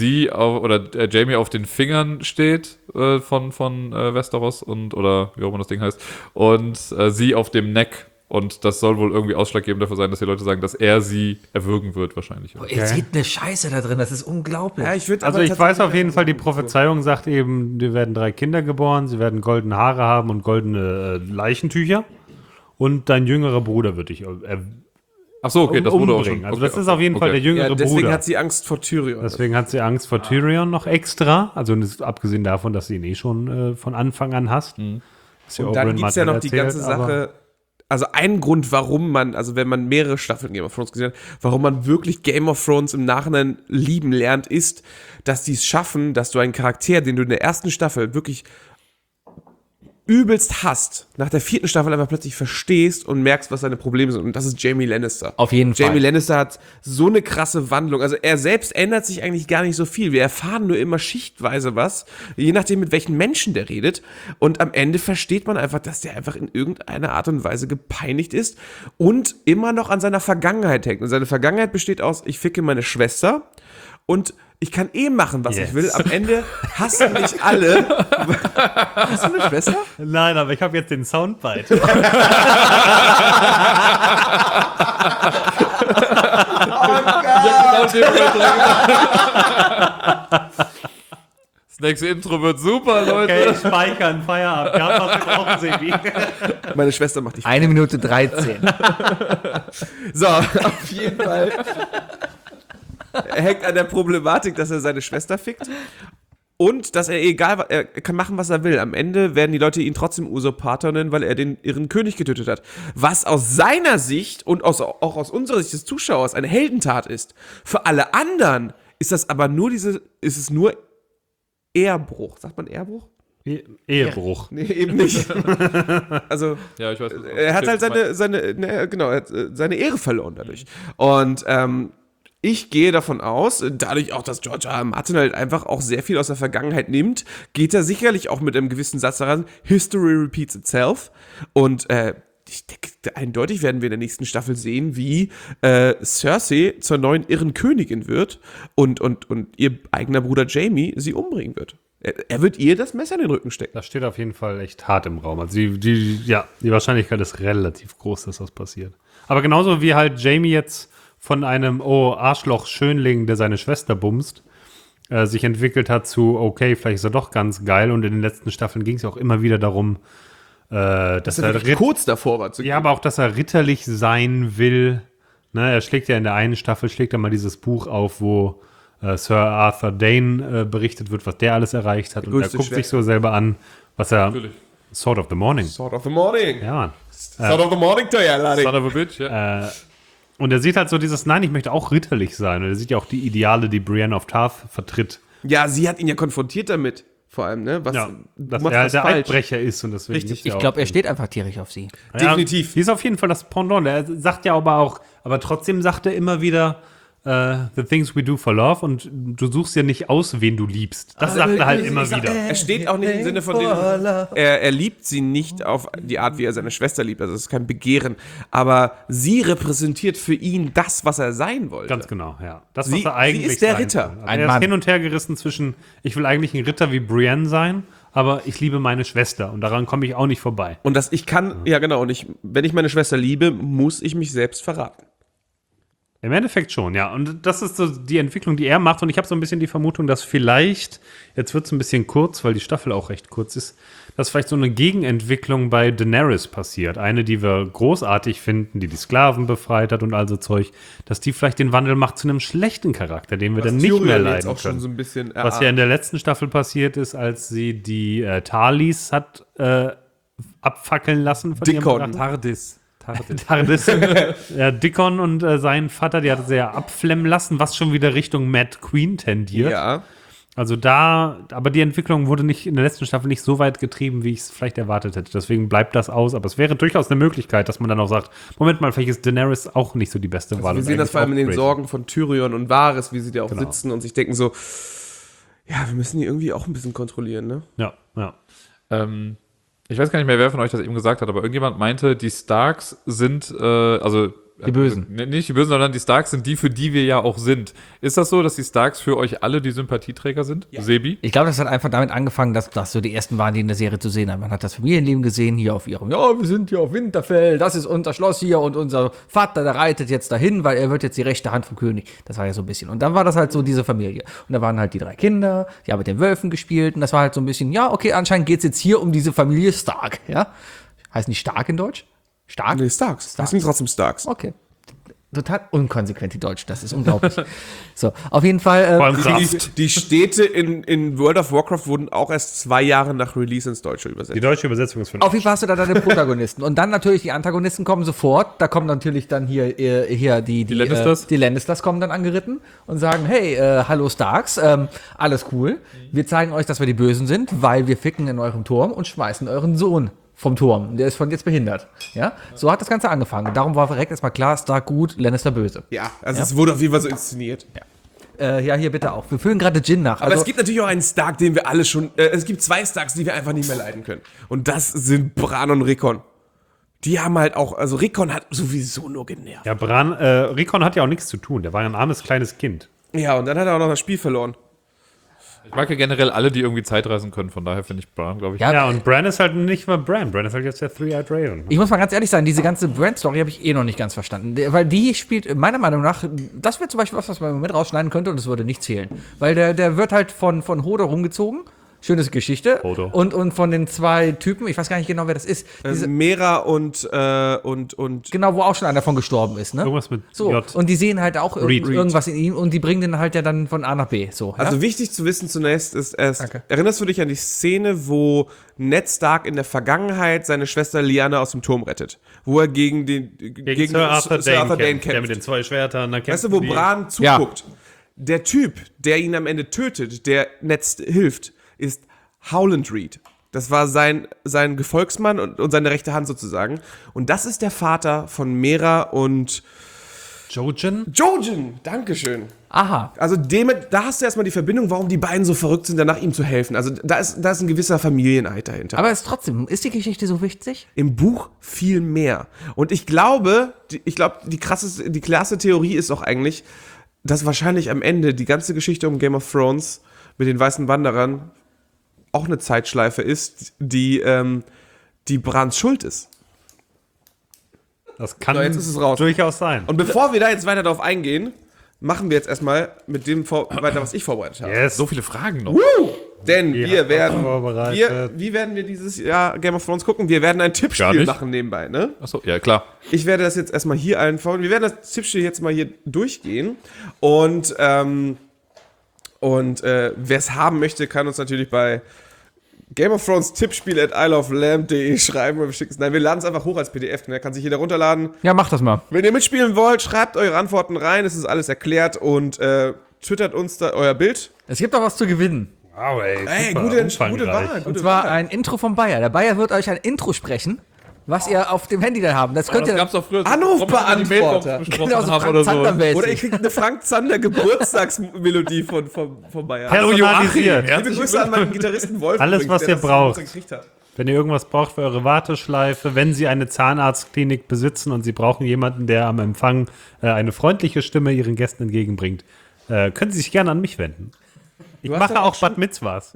Jamie auf den Fingern steht von Westeros oder wie auch immer das Ding heißt, und sie auf dem Neck. Und das soll wohl irgendwie ausschlaggebend dafür sein, dass die Leute sagen, dass er sie erwürgen wird wahrscheinlich. Ihr seht eine Scheiße da drin, das ist unglaublich. Ja, ich würd Also aber ich weiß tatsächlich- auf jeden Fall, die Prophezeiung sagt eben, dir werden 3 Kinder geboren, sie werden goldene Haare haben und goldene Leichentücher. Und dein jüngerer Bruder wird dich Ach so, okay, das wurde auch umbringen. schon. Also Okay, das ist auf jeden Fall der jüngere Ja, deswegen Bruder. hat sie Angst vor Tyrion. Deswegen hat sie Angst vor Tyrion noch extra. Also abgesehen davon, dass sie ihn schon von Anfang an hasst. Ist ja Und dann Oberyn gibt es ja Martell noch die erzählt, ganze aber- Sache. Also ein Grund, warum man, also wenn man mehrere Staffeln Game of Thrones gesehen hat, warum man wirklich Game of Thrones im Nachhinein lieben lernt, ist, dass die es schaffen, dass du einen Charakter, den du in der ersten Staffel wirklich übelst hasst, nach der 4. Staffel einfach plötzlich verstehst und merkst, was seine Probleme sind. Und das ist Jaime Lannister. Auf jeden Fall. Jaime Lannister hat so eine krasse Wandlung. Also er selbst ändert sich eigentlich gar nicht so viel. Wir erfahren nur immer schichtweise was, je nachdem, mit welchen Menschen der redet. Und am Ende versteht man einfach, dass der einfach in irgendeiner Art und Weise gepeinigt ist und immer noch an seiner Vergangenheit hängt. Und seine Vergangenheit besteht aus, ich ficke meine Schwester und ich kann machen, was ich will. Am Ende hassen mich alle. Hast du eine Schwester? Nein, aber ich habe jetzt den Soundbite. Das nächste Intro wird super, Leute. Okay, speichern, Feierabend. Ja, was wir brauchen, Sebi. Meine Schwester macht die 1 Minute 13. So, auf jeden Fall. Er hängt an der Problematik, dass er seine Schwester fickt. Und dass er kann machen, was er will. Am Ende werden die Leute ihn trotzdem Usurpator nennen, weil er ihren König getötet hat. Was aus seiner Sicht und auch aus unserer Sicht des Zuschauers eine Heldentat ist. Für alle anderen ist das aber nur nur Ehrbruch. Sagt man Ehrbruch? Ehebruch. Nee, eben nicht. Also, Ja, ich weiß. er hat halt seine Ehre verloren dadurch. Und Ich gehe davon aus, dadurch auch, dass George R. R. Martin halt einfach auch sehr viel aus der Vergangenheit nimmt, geht er sicherlich auch mit einem gewissen Satz daran, History repeats itself. Und ich denke, eindeutig werden wir in der nächsten Staffel sehen, wie Cersei zur neuen irren Königin wird und ihr eigener Bruder Jaime sie umbringen wird. Er wird ihr das Messer in den Rücken stecken. Das steht auf jeden Fall echt hart im Raum. Also die Wahrscheinlichkeit ist relativ groß, dass das passiert. Aber genauso wie halt Jaime jetzt von einem Arschloch-Schönling, der seine Schwester bumst, sich entwickelt hat zu, okay, vielleicht ist er doch ganz geil. Und in den letzten Staffeln ging es ja auch immer wieder darum, dass er kurz davor war zu gehen. Ja, aber auch, dass er ritterlich sein will. Ne, er schlägt ja in der einen Staffel, mal dieses Buch auf, wo Sir Arthur Dane berichtet wird, was der alles erreicht hat. Und er guckt sich so selber an, was er... Natürlich. Sword of the Morning. Sword of the Morning. Ja, Mann. Sword of the Morning to you, Laddie. Son of a bitch, ja. Und er sieht halt so dieses, nein, ich möchte auch ritterlich sein. Und er sieht ja auch die Ideale, die Brienne of Tarth vertritt. Ja, sie hat ihn ja konfrontiert damit. Vor allem, ne? Dass du er was der falsch. Altbrecher ist. Und deswegen Richtig. ist ja Ich glaube, er steht einfach tierisch auf sie. Definitiv. Die ist auf jeden Fall das Pendant. Er sagt ja aber trotzdem sagt er immer wieder, the things we do for love, und du suchst ja nicht aus, wen du liebst. Das sagt er halt immer wieder. Er steht auch nicht im Sinne von dem, er liebt sie nicht auf die Art, wie er seine Schwester liebt. Also es ist kein Begehren. Aber sie repräsentiert für ihn das, was er sein wollte. Ganz genau, ja. Das, Sie- was er eigentlich sie ist der sein Ritter. will. Ein Also er Mann. ist hin und her gerissen zwischen, ich will eigentlich ein Ritter wie Brienne sein, aber ich liebe meine Schwester und daran komme ich auch nicht vorbei. Und dass ich kann, ja genau, und wenn ich meine Schwester liebe, muss ich mich selbst verraten. Im Endeffekt schon, ja. Und das ist so die Entwicklung, die er macht. Und ich habe so ein bisschen die Vermutung, dass vielleicht, jetzt wird es ein bisschen kurz, weil die Staffel auch recht kurz ist, dass vielleicht so eine Gegenentwicklung bei Daenerys passiert. Eine, die wir großartig finden, die Sklaven befreit hat und also Zeug, dass die vielleicht den Wandel macht zu einem schlechten Charakter, den wir dann nicht mehr Tyrion jetzt leiden auch schon können. so ein bisschen Was ja in der letzten Staffel passiert ist, als sie die Tarlys hat abfackeln lassen von ihrem Dickon. Drachen. Tardis. TARDIS. Ja, Dickon und sein Vater, die hat sie ja abflemmen lassen, was schon wieder Richtung Mad Queen tendiert. Ja. Also aber die Entwicklung wurde nicht in der letzten Staffel nicht so weit getrieben, wie ich es vielleicht erwartet hätte. Deswegen bleibt das aus. Aber es wäre durchaus eine Möglichkeit, dass man dann auch sagt, Moment mal, vielleicht ist Daenerys auch nicht so die beste Wahl. Wir und sehen das eigentlich vor allem auch in den Greyjoy. Sorgen von Tyrion und Varys, wie sie da auch Genau. sitzen und sich denken so, ja, wir müssen die irgendwie auch ein bisschen kontrollieren, ne? Ja. Ich weiß gar nicht mehr, wer von euch das eben gesagt hat, aber irgendjemand meinte, die Starks sind, Die Bösen. Nicht die Bösen, sondern die Starks sind die, für die wir ja auch sind. Ist das so, dass die Starks für euch alle die Sympathieträger sind? Ja. Sebi? Ich glaube, das hat einfach damit angefangen, dass das so die ersten waren, die in der Serie zu sehen haben. Man hat das Familienleben gesehen, hier auf ihrem, ja, wir sind hier auf Winterfell, das ist unser Schloss hier und unser Vater, der reitet jetzt dahin, weil er wird jetzt die rechte Hand vom König. Das war ja so ein bisschen. Und dann war das halt so diese Familie. Und da waren halt die 3 Kinder, die haben mit den Wölfen gespielt und das war halt so ein bisschen, ja, okay, anscheinend geht's jetzt hier um diese Familie Stark, ja. Heißt nicht Stark in Deutsch? Stark? Nee, Starks. Das sind trotzdem Starks. Okay. Total unkonsequent, die Deutsch, das ist unglaublich. So, auf jeden Fall. Vor allem Kraft. Die Städte in World of Warcraft wurden auch erst 2 Jahre nach Release ins Deutsche übersetzt. Die deutsche Übersetzung ist von Auf jeden Fall hast du da deine Protagonisten. Und dann natürlich die Antagonisten kommen sofort. Da kommen natürlich dann hier die Lannisters? Die Lannisters kommen dann angeritten und sagen, hey, hallo Starks, alles cool. Wir zeigen euch, dass wir die Bösen sind, weil wir ficken in eurem Turm und schmeißen euren Sohn vom Turm. Der ist von jetzt behindert. Ja? So hat das Ganze angefangen. Darum war direkt erstmal klar, Stark gut, Lannister böse. Ja, also es wurde auf jeden Fall so inszeniert. Ja, hier bitte auch. Wir füllen gerade Gin nach. Aber es gibt natürlich auch einen Stark, den wir alle schon. Es gibt 2 Starks, die wir einfach nicht mehr leiden können. Und das sind Bran und Rickon. Die haben halt auch. Also Rickon hat sowieso nur genervt. Ja, Rickon hat ja auch nichts zu tun. Der war ja ein armes kleines Kind. Ja, und dann hat er auch noch das Spiel verloren. Ich mag ja generell alle, die irgendwie Zeitreisen können, von daher finde ich Bran, glaube ich. Ja, Ja, und Bran ist halt nicht mal Bran. Bran ist halt jetzt der Three-Eyed Raven. Ich muss mal ganz ehrlich sein, diese ganze Brand-Story habe ich noch nicht ganz verstanden. Weil die spielt, meiner Meinung nach, das wäre zum Beispiel was man im Moment rausschneiden könnte und es würde nicht zählen. Weil der wird halt von Hodor rumgezogen. Schöne Geschichte. Hodor. Und von den 2 Typen, ich weiß gar nicht genau, wer das ist. Mera und Genau, wo auch schon einer von gestorben ist, ne? Irgendwas mit So, J. und die sehen halt auch Reed. irgendwas in ihm und die bringen den halt ja dann von A nach B. So, ja? Also wichtig zu wissen zunächst ist erst, Danke. erinnerst du dich an die Szene, wo Ned Stark in der Vergangenheit seine Schwester Lyanna aus dem Turm rettet? Wo er gegen Sir Arthur Dane kämpft. Der mit den 2 Schwertern. Dann Weißt du, wo kämpfen die- Bran zuguckt? Der Typ, der ihn am Ende tötet, der Ned hilft, ist Howland Reed. Das war sein Gefolgsmann und seine rechte Hand sozusagen. Und das ist der Vater von Mera und Jojen? Jojen, dankeschön. Aha. Also da hast du erstmal die Verbindung, warum die beiden so verrückt sind, danach ihm zu helfen. Also da ist ein gewisser Familieneid dahinter. Aber ist die Geschichte so wichtig? Im Buch viel mehr. Und ich glaube, die klasse Theorie ist auch eigentlich, dass wahrscheinlich am Ende die ganze Geschichte um Game of Thrones mit den weißen Wanderern auch eine Zeitschleife ist, die Brans Schuld ist. Das kann So, jetzt ist es raus. durchaus sein. Und bevor wir da jetzt weiter darauf eingehen, machen wir jetzt erstmal mit dem weiter, was ich vorbereitet habe. Yes. So viele Fragen noch. Denn wir werden, vorbereitet. wie werden wir dieses Jahr Game of Thrones gucken? Wir werden ein Gar Tippspiel nicht. machen nebenbei, ne? Achso, ja klar. Ich werde das jetzt erstmal hier allen vorstellen. Wir werden das Tippspiel jetzt mal hier durchgehen. Und wer es haben möchte, kann uns natürlich bei Game of Thrones Tippspiel at isleoflamb.de schreiben. Nein, wir laden es einfach hoch als PDF. Ne? Kann sich jeder runterladen. Ja, mach das mal. Wenn ihr mitspielen wollt, schreibt eure Antworten rein. Es ist alles erklärt. Und twittert uns da euer Bild. Es gibt auch was zu gewinnen. Wow, ey, Ey, super, gute umfangreich. Wahl. Und zwar ein Intro vom Bayer. Der Bayer wird euch ein Intro sprechen, was ihr auf dem Handy dann haben. Das könnt Das ihr gab's doch früher. Anrufbeantworter. genau so haben Frank oder so. Zander-mäßig. Oder ihr kriegt eine Frank Zander Geburtstagsmelodie von Bayern. Personalisiert. Liebe Grüße an meinen Gitarristen Wolf. Alles, übrigens, was der ihr das braucht. gekriegt hat. Wenn ihr irgendwas braucht für eure Warteschleife, wenn Sie eine Zahnarztklinik besitzen und Sie brauchen jemanden, der am Empfang eine freundliche Stimme Ihren Gästen entgegenbringt, können Sie sich gerne an mich wenden. Ich hast mache doch auch auch Bad Mitzvahs.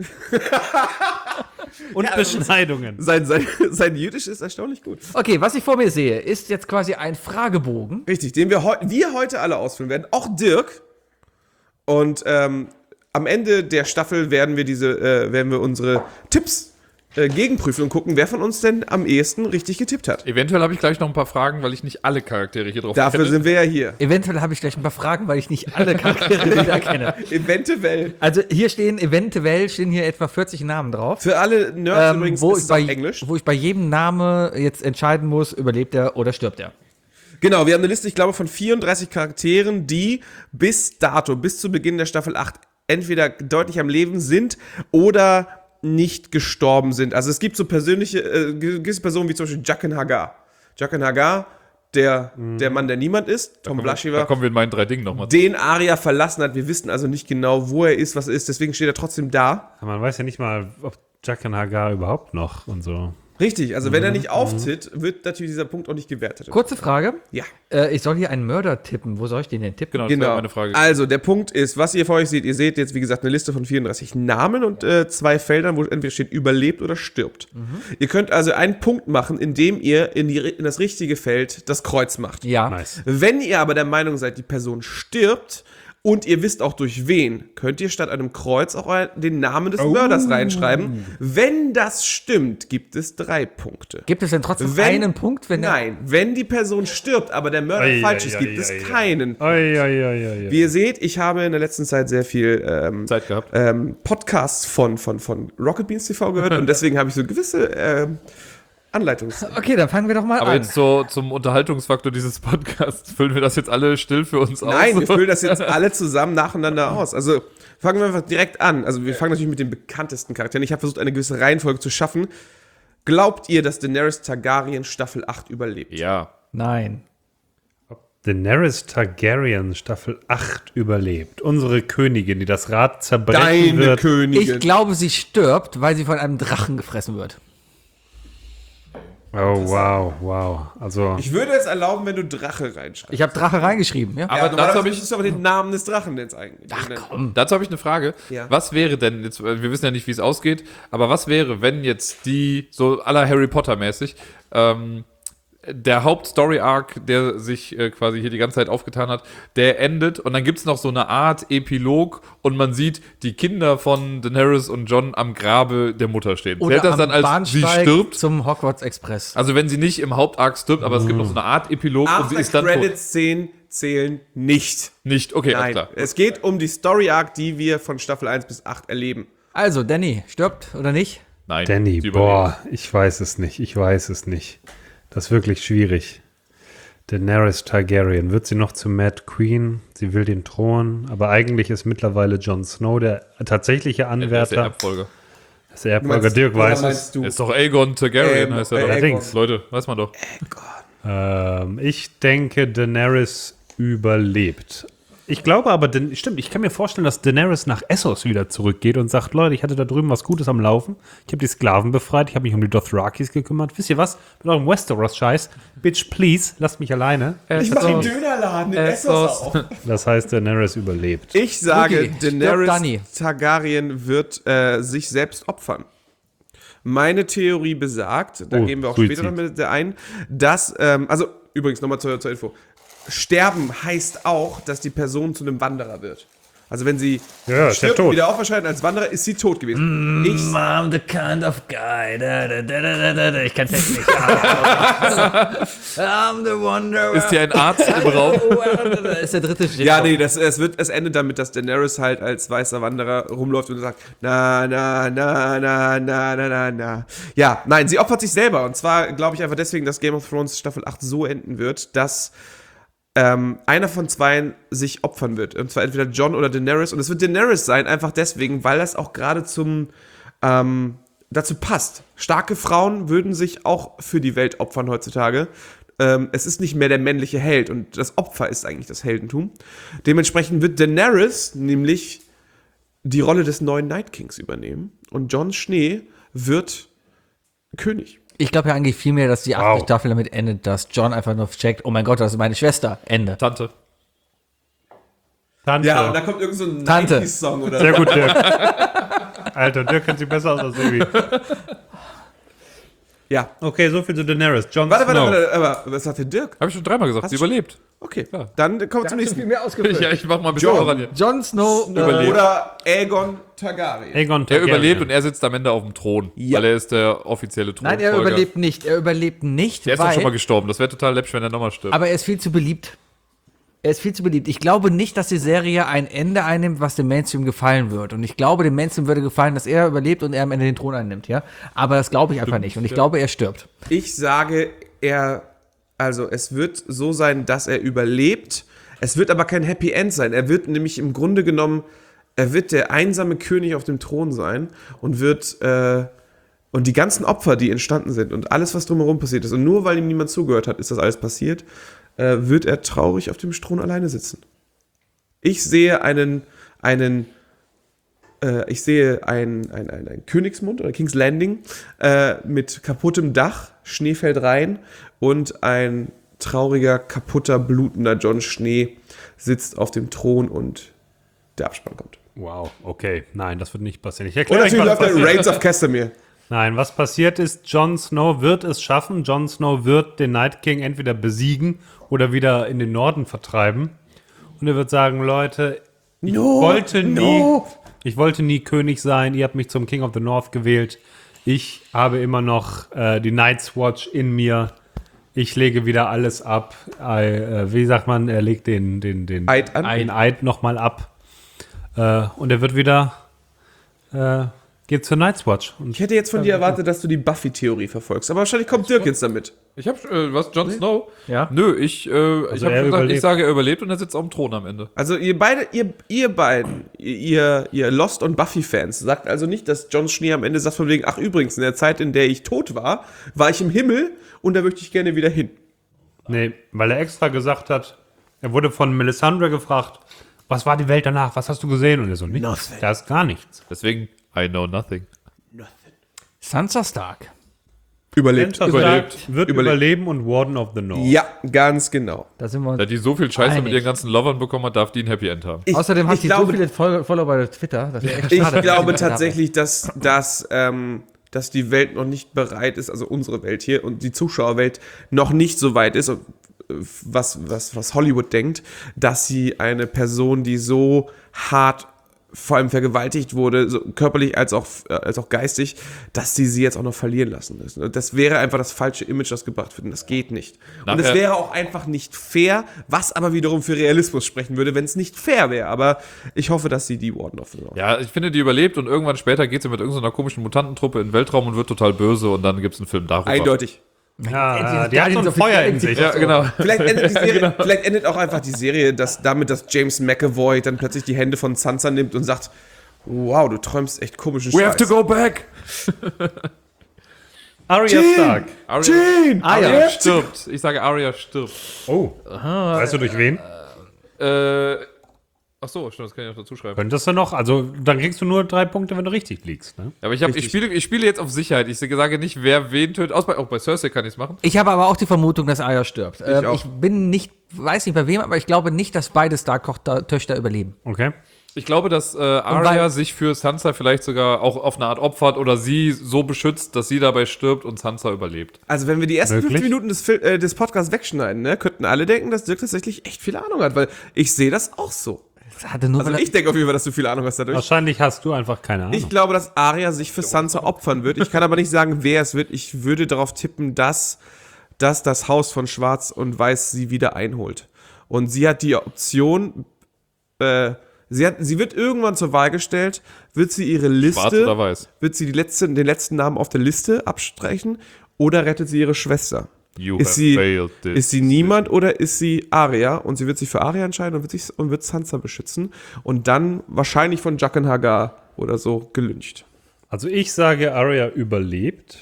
Und Beschneidungen. Sein Jüdisch ist erstaunlich gut. Okay, was ich vor mir sehe, ist jetzt quasi ein Fragebogen. Richtig, den wir heute alle ausfüllen werden. Auch Dirk. Und am Ende der Staffel werden wir unsere Tipps gegenprüfen und gucken, wer von uns denn am ehesten richtig getippt hat. Eventuell habe ich gleich noch ein paar Fragen, weil ich nicht alle Charaktere hier drauf Dafür kenne. sind wir ja hier. Eventuell habe ich gleich ein paar Fragen, weil ich nicht alle Charaktere wieder kenne. Eventuell. Also hier stehen hier etwa 40 Namen drauf. Für alle Nerds übrigens wo, ist ich es bei, auf Englisch. wo ich bei jedem Name jetzt entscheiden muss, überlebt er oder stirbt er. Genau, wir haben eine Liste, ich glaube, von 34 Charakteren, die bis zu Beginn der Staffel 8 entweder deutlich am Leben sind oder nicht gestorben sind. Also es gibt so gewisse Personen wie zum Beispiel Jaqen H'ghar. Jaqen H'ghar, der Mann, der niemand ist, Tom Da Blaschiver, kommen wir in meinen 3 Dingen nochmal. den Arya verlassen hat. Wir wissen also nicht genau, wo er ist, was er ist, deswegen steht er trotzdem da. Man weiß ja nicht mal, ob Jaqen H'ghar überhaupt noch und so. Richtig, also wenn er nicht auftritt, wird natürlich dieser Punkt auch nicht gewertet. Kurze Frage. Ja. Ich soll hier einen Mörder tippen. Wo soll ich den denn tippen? Genau, das wäre Genau. meine Frage. Also, der Punkt ist, was ihr vor euch seht, ihr seht jetzt, wie gesagt, eine Liste von 34 Namen und 2 Feldern, wo entweder steht, überlebt oder stirbt. Ihr könnt also einen Punkt machen, indem ihr in das richtige Feld das Kreuz macht. Ja. Nice. Wenn ihr aber der Meinung seid, die Person stirbt und ihr wisst auch durch wen, könnt ihr statt einem Kreuz auch den Namen des Mörders reinschreiben. Wenn das stimmt, gibt es 3 Punkte. Gibt es denn trotzdem einen Punkt, wenn Nein, wenn die Person stirbt, aber der Mörder falsch ist, gibt es keinen. Wie ihr seht, ich habe in der letzten Zeit sehr viel Zeit gehabt. Podcasts von Rocket Beans TV gehört und deswegen habe ich so gewisse Anleitungs... Okay, dann fangen wir doch mal Aber an. jetzt so zum Unterhaltungsfaktor dieses Podcasts, füllen wir das jetzt alle still für uns aus? Nein, wir füllen das jetzt alle zusammen nacheinander aus. Also fangen wir einfach direkt an. Also wir fangen natürlich mit den bekanntesten Charakteren. Ich habe versucht, eine gewisse Reihenfolge zu schaffen. Glaubt ihr, dass Daenerys Targaryen Staffel 8 überlebt? Ja. Nein. Daenerys Targaryen Staffel 8 überlebt. Unsere Königin, die das Rad zerbrechen wird. Königin. Ich glaube, sie stirbt, weil sie von einem Drachen gefressen wird. Oh, wow. Also, Ich würde es erlauben, wenn du Drache reinschreibst. Ich habe Drache reingeschrieben, ja? Aber Ja, dazu dazu habe ich, müsstest du aber den Namen des Drachen jetzt eigentlich. Ach komm. dazu hab ich eine Frage. Ja. Was wäre denn, jetzt, wir wissen ja nicht, wie es ausgeht, aber was wäre, wenn jetzt die, so à la Harry Potter mäßig, der Hauptstory-Arc, der sich quasi hier die ganze Zeit aufgetan hat, der endet und dann gibt es noch so eine Art Epilog und man sieht die Kinder von Daenerys und Jon am Grabe der Mutter stehen. Oder Zählt das am dann als sie Bahnsteig stirbt? zum Hogwarts Express. Also wenn sie nicht im Hauptarc stirbt, aber es gibt noch so eine Art Epilog und sie ist dann tot. After-Credits-Szenen zählen nicht. Nicht, okay, alles Nein, klar. es geht um die Story-Arc, die wir von Staffel 1 bis 8 erleben. Also, Danny, stirbt oder nicht? Nein, Danny, sie überlebt. boah, ich weiß es nicht. Das ist wirklich schwierig. Daenerys Targaryen, wird sie noch zur Mad Queen? Sie will den Thron, aber eigentlich ist mittlerweile Jon Snow der tatsächliche Er ist der Anwärter. Erbfolger. Das ist der Erbfolger. Dirk weiß es. du? Er ist doch Aegon Targaryen, heißt er doch. Allerdings. Leute, weiß man doch. Ich denke, Daenerys überlebt. Ich glaube aber, stimmt, ich kann mir vorstellen, dass Daenerys nach Essos wieder zurückgeht und sagt, Leute, ich hatte da drüben was Gutes am Laufen. Ich habe die Sklaven befreit, ich habe mich um die Dothrakis gekümmert. Wisst ihr was? Mit eurem Westeros-Scheiß. Bitch, please, lasst mich alleine. Ich mache einen Dönerladen in Essos auf. Das heißt, Daenerys überlebt. Ich sage, Okay, stirbt Daenerys Dani. Targaryen wird sich selbst opfern. Meine Theorie besagt, da gehen wir auch Suizid. später noch mit ein, dass, also übrigens nochmal zur Info, Sterben heißt auch, dass die Person zu einem Wanderer wird. Also wenn sie Ja, ist ja stirbt, tot. wieder auferscheint als Wanderer, ist sie tot gewesen. I'm the kind of guy. Ich kann's jetzt nicht. I'm the wonder. Ist hier ein Arzt im Raum? Das ist der dritte Stich. Ja, nee, es endet damit, dass Daenerys halt als weißer Wanderer rumläuft und sagt, na. Ja, nein, sie opfert sich selber. Und zwar glaube ich einfach deswegen, dass Game of Thrones Staffel 8 so enden wird, dass einer von zweien sich opfern wird. Und zwar entweder Jon oder Daenerys. Und es wird Daenerys sein, einfach deswegen, weil das auch gerade dazu passt. Starke Frauen würden sich auch für die Welt opfern heutzutage. Es ist nicht mehr der männliche Held und das Opfer ist eigentlich das Heldentum. Dementsprechend wird Daenerys nämlich die Rolle des neuen Night Kings übernehmen und Jon Schnee wird König. Ich glaube ja eigentlich vielmehr, dass die 8. Staffel damit endet, dass Jon einfach nur checkt, oh mein Gott, das ist meine Schwester. Ende. Tante. Tante. Ja, und da kommt irgend so ein Tante. 90s-Song oder Sehr gut, Dirk. Alter, Dirk kennt sich besser aus als Sebi. Ja. Okay, so viel zu Daenerys. Jon Warte, Snow. aber was sagt der Dirk? Habe ich schon dreimal gesagt, sie überlebt. Okay, dann kommen wir zum nächsten. mehr ausgefüllt. Ja, ich mach mal ein bisschen voran hier. Jon Snow Überlebt. Oder Aegon Targaryen. Aegon Er Targaryen. überlebt und er sitzt am Ende auf dem Thron, Ja. weil er ist der offizielle Nein, Thronfolger. er überlebt nicht. Er überlebt nicht, Der ist doch weil, schon mal gestorben. Das wäre total läppisch, wenn er nochmal stirbt. aber er ist viel zu beliebt. Er ist viel zu beliebt. Ich glaube nicht, dass die Serie ein Ende einnimmt, was dem Mainstream gefallen wird. Und ich glaube, dem Mainstream würde gefallen, dass er überlebt und er am Ende den Thron einnimmt, ja. Aber das glaube ich einfach nicht. Und ich glaube, er stirbt. Ich sage, es wird so sein, dass er überlebt. Es wird aber kein Happy End sein. Er wird nämlich im Grunde genommen, er wird der einsame König auf dem Thron sein und und die ganzen Opfer, die entstanden sind und alles, was drumherum passiert ist, und nur weil ihm niemand zugehört hat, ist das alles passiert, wird er traurig auf dem Thron alleine sitzen. Ich sehe einen Königsmund oder King's Landing mit kaputtem Dach, Schnee fällt rein und ein trauriger, kaputter, blutender Jon Schnee sitzt auf dem Thron und der Abspann kommt. Wow, okay. Nein, das wird nicht passieren. Ich Und erkläre euch, natürlich was läuft der passiert. Reigns of Castamere. Nein, was passiert ist, Jon Snow wird es schaffen. Jon Snow wird den Night King entweder besiegen oder wieder in den Norden vertreiben. Und er wird sagen, Leute, ich wollte nie König sein. Ihr habt mich zum King of the North gewählt. Ich habe immer noch die Night's Watch in mir. Ich lege wieder alles ab. Wie sagt man, er legt den Eid an. den Eid nochmal ab. Und er wird wieder geht zur Night's Watch. Und Ich hätte jetzt von dir erwartet, dass du die Buffy-Theorie verfolgst, aber wahrscheinlich kommt Dirk jetzt damit. Ich hab, was, Jon Snow? Ja. Nö, ich er hab gesagt, überlebt. ich sage, er überlebt und er sitzt auf dem Thron am Ende. Also ihr beiden, ihr Lost- und Buffy-Fans, sagt also nicht, dass Jon Schnee am Ende sagt von wegen, ach übrigens, in der Zeit, in der ich tot war, war ich im Himmel und da möchte ich gerne wieder hin. nee, weil er extra gesagt hat, er wurde von Melisandre gefragt, was war die Welt danach? Was hast du gesehen? Und er so, nichts. Da ist gar nichts. Deswegen, I know nothing. Sansa Stark. Überlebt. Wird überleben und Warden of the North. Ja, ganz genau. Da sind wir uns Da die so viel Scheiße mit einig. ihren ganzen Lovern bekommen hat, darf die ein Happy End haben. Außerdem hat ich sie glaube, so viele Follower bei Twitter. Das ist echt Ich schade. glaube tatsächlich, dass die Welt noch nicht bereit ist, also unsere Welt hier und die Zuschauerwelt noch nicht so weit ist, was Hollywood denkt, dass sie eine Person, die so hart vor allem vergewaltigt wurde, so körperlich als auch geistig, dass sie jetzt auch noch verlieren lassen müssen. Und das wäre einfach das falsche Image, das gebracht wird. Und das geht nicht. Und es Nachher- wäre auch einfach nicht fair, was aber wiederum für Realismus sprechen würde, wenn es nicht fair wäre. Aber ich hoffe, dass sie die Warden of the North. Ja, ich finde, die überlebt und irgendwann später geht sie mit irgendeiner komischen Mutantentruppe in den Weltraum und wird total böse und dann gibt es einen Film darüber. Eindeutig. Ja, die hat so ein Feuer in sich. Ja, genau. Vielleicht endet, die Serie, vielleicht endet auch einfach die Serie dass James McAvoy dann plötzlich die Hände von Sansa nimmt und sagt, wow, du träumst echt komischen We have to Scheiß. go back! Arya Stark. Gene! Arya stirbt. Ich sage, Arya stirbt. Oh, weißt du durch wen? Ach so, stimmt, das kann ich noch dazu schreiben. Könntest du noch, also dann kriegst du nur 3 Punkte, wenn du richtig liegst. Ne? Aber ich spiele jetzt auf Sicherheit. Ich sage nicht, wer wen tötet. Auch bei Cersei kann ich es machen. Ich habe aber auch die Vermutung, dass Arya stirbt. auch. Ich bin nicht, weiß nicht bei wem, aber ich glaube nicht, dass beide Stark-Töchter überleben. Okay. Ich glaube, dass Arya sich für Sansa vielleicht sogar auch auf eine Art opfert oder sie so beschützt, dass sie dabei stirbt und Sansa überlebt. Also wenn wir die ersten Wirklich? 5 Minuten des Podcasts wegschneiden, ne, könnten alle denken, dass Dirk tatsächlich echt viel Ahnung hat, weil ich sehe das auch so. Das hatte nur, Also weil ich denke auf jeden Fall, dass du viel Ahnung hast dadurch. Wahrscheinlich hast du einfach keine Ahnung. Ich glaube, dass Arya sich für Sansa opfern wird. Ich kann aber nicht sagen, wer es wird. Ich würde darauf tippen, dass das Haus von Schwarz und Weiß sie wieder einholt. Und sie hat die Option, sie wird irgendwann zur Wahl gestellt, wird sie ihre Liste, Schwarz oder weiß? wird sie den letzten Namen auf der Liste abstreichen oder rettet sie ihre Schwester? Ist sie niemand oder ist sie Arya? Und sie wird sich für Arya entscheiden und wird Sansa beschützen und dann wahrscheinlich von Jaqen H'ghar oder so gelyncht. Also ich sage, Arya überlebt.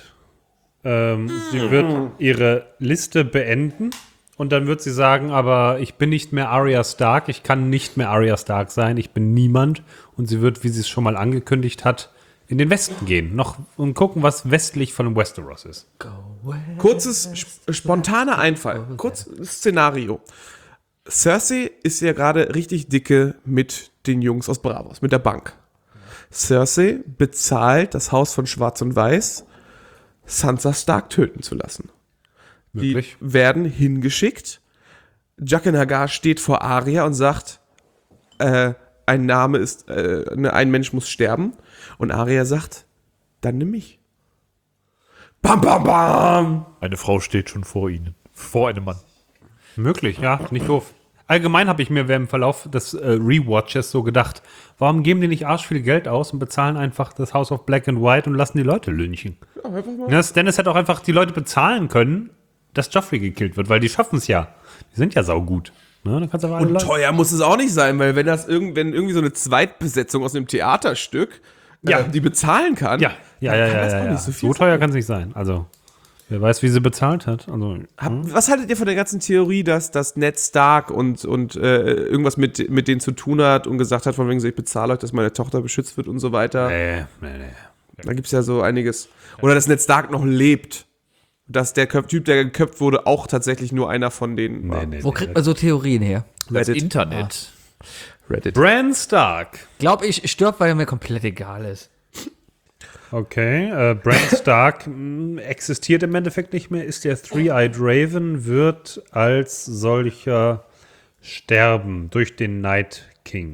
Sie wird ihre Liste beenden und dann wird sie sagen, aber ich bin nicht mehr Arya Stark, ich kann nicht mehr Arya Stark sein, ich bin niemand. Und sie wird, wie sie es schon mal angekündigt hat, in den Westen gehen und gucken, was westlich von Westeros ist. Kurzes, spontaner Einfall. Kurzes Szenario. Cersei ist ja gerade richtig dicke mit den Jungs aus Bravos, mit der Bank. Cersei bezahlt das Haus von Schwarz und Weiß, Sansa Stark töten zu lassen. Möglich. Die werden hingeschickt. Jaqen H'ghar steht vor Arya und sagt, ein Mensch muss sterben. Und Arya sagt, dann nimm mich. Bam, bam, bam. Eine Frau steht schon vor ihnen. Vor einem Mann. Möglich, ja, nicht doof. Allgemein habe ich mir im Verlauf des Rewatches so gedacht, warum geben die nicht arsch viel Geld aus und bezahlen einfach das House of Black and White und lassen die Leute lynchen? Ja, einfach mal. Ja, Stannis hätte auch einfach die Leute bezahlen können, dass Joffrey gekillt wird, weil die schaffen es ja. Die sind ja saugut. Ne? Dann kannst du aber alle Und Leute- teuer muss es auch nicht sein, weil wenn irgendwie so eine Zweitbesetzung aus einem Theaterstück die bezahlen kann, Ja, dann kann das auch ja. nicht so viel So teuer sein. kann es nicht sein. Also, wer weiß, wie sie bezahlt hat. Also, Was haltet ihr von der ganzen Theorie, dass Ned Stark und irgendwas mit denen zu tun hat und gesagt hat, von wegen so, ich bezahle euch, dass meine Tochter beschützt wird und so weiter? nee. Da gibt es ja so einiges. Oder dass Ned Stark noch lebt. Dass der Typ, der geköpft wurde, auch tatsächlich nur einer von denen war. Wo kriegt man so Theorien her? Das Reddit. Internet. Reddit. Bran Stark. Glaub ich, stirbt, weil er mir komplett egal ist. Okay, Bran Stark existiert im Endeffekt nicht mehr, ist der Three-Eyed Raven, wird als solcher sterben durch den Night King.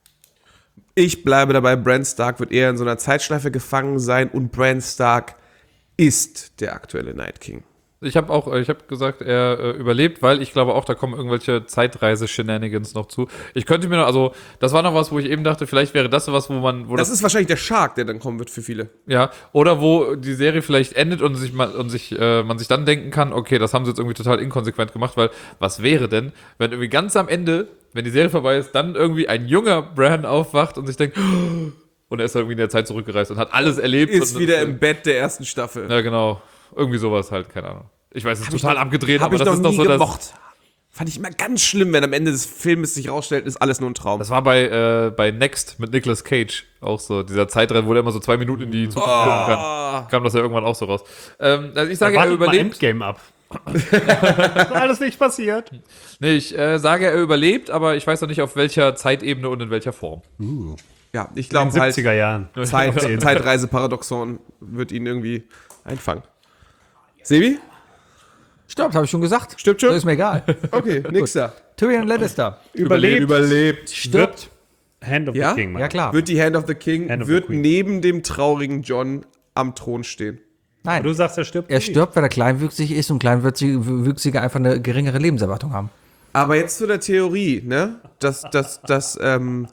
Ich bleibe dabei, Bran Stark wird eher in so einer Zeitschleife gefangen sein und Bran Stark ist der aktuelle Night King. Ich habe gesagt, er überlebt, weil ich glaube auch, da kommen irgendwelche Zeitreise-Shenanigans noch zu. Ich könnte mir noch, also, das war noch was, wo ich eben dachte, vielleicht wäre das was, wo Das ist wahrscheinlich der Shark, der dann kommen wird für viele. ja, oder wo die Serie vielleicht endet und man sich dann denken kann, okay, das haben sie jetzt irgendwie total inkonsequent gemacht, weil was wäre denn, wenn irgendwie ganz am Ende, wenn die Serie vorbei ist, dann irgendwie ein junger Bran aufwacht und sich denkt, und er ist dann irgendwie in der Zeit zurückgereist und hat alles erlebt. Ist und wieder im Bett der ersten Staffel. Ja, genau. Irgendwie sowas halt, keine Ahnung. Ich weiß, es ist total abgedreht, Hab aber ich das noch ist doch nie so das. gemocht. Fand ich immer ganz schlimm, wenn am Ende des Filmes sich rausstellt, ist alles nur ein Traum. Das war bei Next mit Nicolas Cage auch so. Dieser Zeitrennen, wo der immer so 2 Minuten in die Zukunft gucken kann. Kam das ja irgendwann auch so raus. Also ich sage, er Wartet mal überlebt. Endgame ab. Ist alles nicht passiert. Nee, ich sage, er überlebt, aber ich weiß noch nicht, auf welcher Zeitebene und in welcher Form. Ja, ich In glaube den halt, 70er Jahren. Zeitreise-Paradoxon wird ihn irgendwie einfangen. Sebi? Stirbt, habe ich schon gesagt. Stirbt schon? Das ist mir egal. Okay, nächster. Tyrion Lannister. Überlebt. Stirbt. Hand of Ja? the King, Mann. Ja, klar. Wird die Hand of the King, Hand of the wird Queen. neben dem traurigen John am Thron stehen. Nein. Du sagst, er stirbt. Er stirbt, weil er kleinwüchsig ist und Kleinwüchsige einfach eine geringere Lebenserwartung haben. Aber jetzt zu der Theorie, ne? Dass Du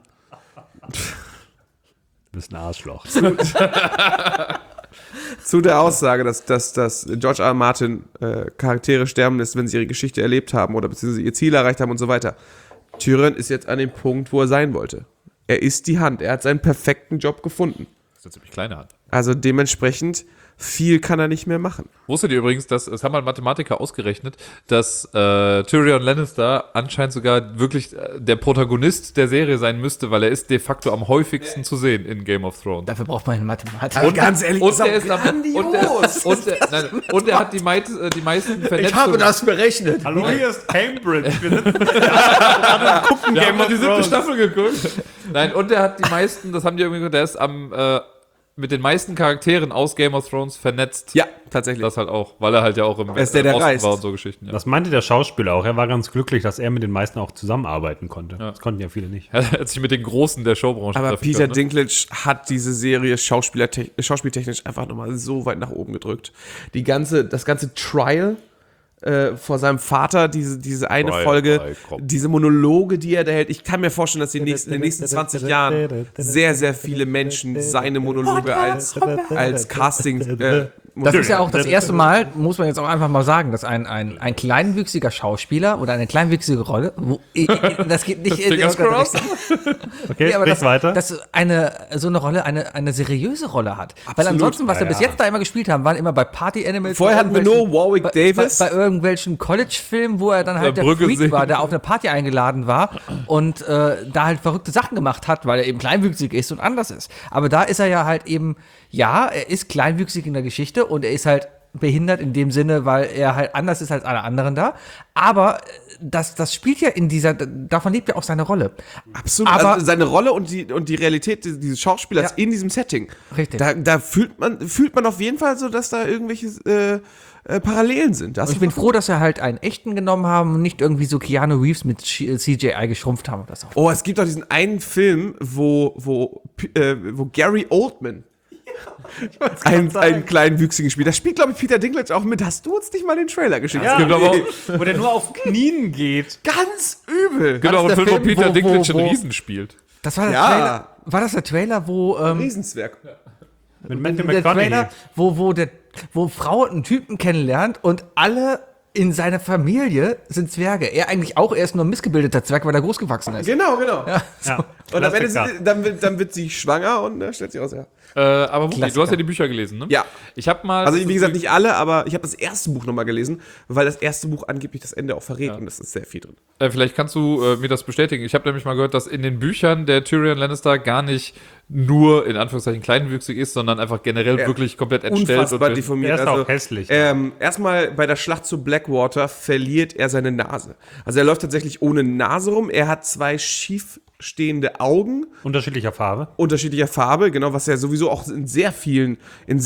bist ein Arschloch. zu der Aussage, dass George R. R. Martin Charaktere sterben lässt, wenn sie ihre Geschichte erlebt haben oder beziehungsweise ihr Ziel erreicht haben und so weiter. Tyrion ist jetzt an dem Punkt, wo er sein wollte. Er ist die Hand. Er hat seinen perfekten Job gefunden. Das ist eine ziemlich kleine Hand. Also dementsprechend viel kann er nicht mehr machen. Wusstet ihr übrigens, das haben mal Mathematiker ausgerechnet, dass Tyrion Lannister anscheinend sogar wirklich der Protagonist der Serie sein müsste, weil er ist de facto am häufigsten zu sehen in Game of Thrones. Dafür braucht man einen Mathematiker. Und ganz ehrlich, Und er ist und er hat die meisten Vernetzungen. berechnet. Hallo, hier ist Cambridge. Wir Wir haben die 7. Staffel geguckt. Nein, und er hat die meisten, das haben die irgendwie gesagt, der ist mit den meisten Charakteren aus Game of Thrones vernetzt. Ja, tatsächlich. Das halt auch, weil er halt ja auch im ist der Osten reist. war und so Geschichten. Ja. Das meinte der Schauspieler auch. Er war ganz glücklich, dass er mit den meisten auch zusammenarbeiten konnte. Das konnten ja viele nicht. Er hat sich mit den Großen der Showbranche Aber treffen Peter können, ne? Dinklage hat diese Serie schauspieltechnisch einfach nochmal so weit nach oben gedrückt. Das ganze Trial vor seinem Vater, diese eine Trial Folge, by Cop. diese Monologe, die er da hält. Ich kann mir vorstellen, dass in den nächsten 20 Jahren sehr, sehr viele Menschen seine Monologe als Casting Das ist ja auch das erste Mal, muss man jetzt auch einfach mal sagen, dass ein kleinwüchsiger Schauspieler oder eine kleinwüchsige Rolle, das geht nicht Fingers crossed. Okay, nee, aber sprich weiter. dass so eine Rolle eine seriöse Rolle hat. Weil ansonsten, was wir bis jetzt da immer gespielt haben, waren immer bei Party Animals. Vorher hatten wir nur Warwick Davis. Bei irgendwelchen College-Filmen, wo er dann halt der Brücke Freak singen. war, der auf eine Party eingeladen war und da halt verrückte Sachen gemacht hat, weil er eben kleinwüchsig ist und anders ist. Aber da ist er ja halt eben, ja, er ist kleinwüchsig in der Geschichte und er ist halt behindert in dem Sinne, weil er halt anders ist als alle anderen da. Aber das spielt ja davon lebt ja auch seine Rolle. Absolut. Aber- Also seine Rolle und die Realität dieses Schauspielers Ja. in diesem Setting. Richtig. Da fühlt man auf jeden Fall so, dass da irgendwelche Parallelen sind. Das Und ich bin froh, dass wir halt einen echten genommen haben und nicht irgendwie so Keanu Reeves mit CGI geschrumpft haben oder so. Oh, es gibt auch diesen einen Film, wo Gary Oldman einen kleinwüchsigen spielt. Da spielt, glaube ich, Peter Dinklage auch mit. Hast du uns nicht mal den Trailer geschickt? Ja. Das gibt aber auch Wo der nur auf Knien geht. ganz übel. Genau, ein der Film, wo Film, Peter wo- Dinklage wo- einen Riesen spielt. Das war der Ja. Trailer. War das der Trailer, wo Riesenzwerg. Mit Matthew der Trailer, McConaughey. wo Frau einen Typen kennenlernt und alle in seiner Familie sind Zwerge. Er eigentlich auch, er ist nur ein missgebildeter Zwerg, weil er groß gewachsen ist. Genau, genau. Ja, Und am Ende Klassiker. dann wird sie schwanger und stellt sich aus, ja. Aber Wookie, du Klassiker. hast ja die Bücher gelesen, ne? Ja. Ich habe mal. Also, wie gesagt, nicht alle, aber ich habe das erste Buch nochmal gelesen, weil das erste Buch angeblich das Ende auch verrät und es ist sehr viel drin. Vielleicht kannst du mir das bestätigen. Ich habe nämlich mal gehört, dass in den Büchern der Tyrion Lannister gar nicht nur in Anführungszeichen kleinwüchsig ist, sondern einfach generell wirklich komplett entstellt. Unfassbar und deformiert. Er ist auch hässlich. Erstmal bei der Schlacht zu Blackwater verliert er seine Nase. Also er läuft tatsächlich ohne Nase rum. Er hat 2 schief stehende Augen Unterschiedlicher Farbe. unterschiedlicher Farbe, genau, was ja sowieso auch in sehr vielen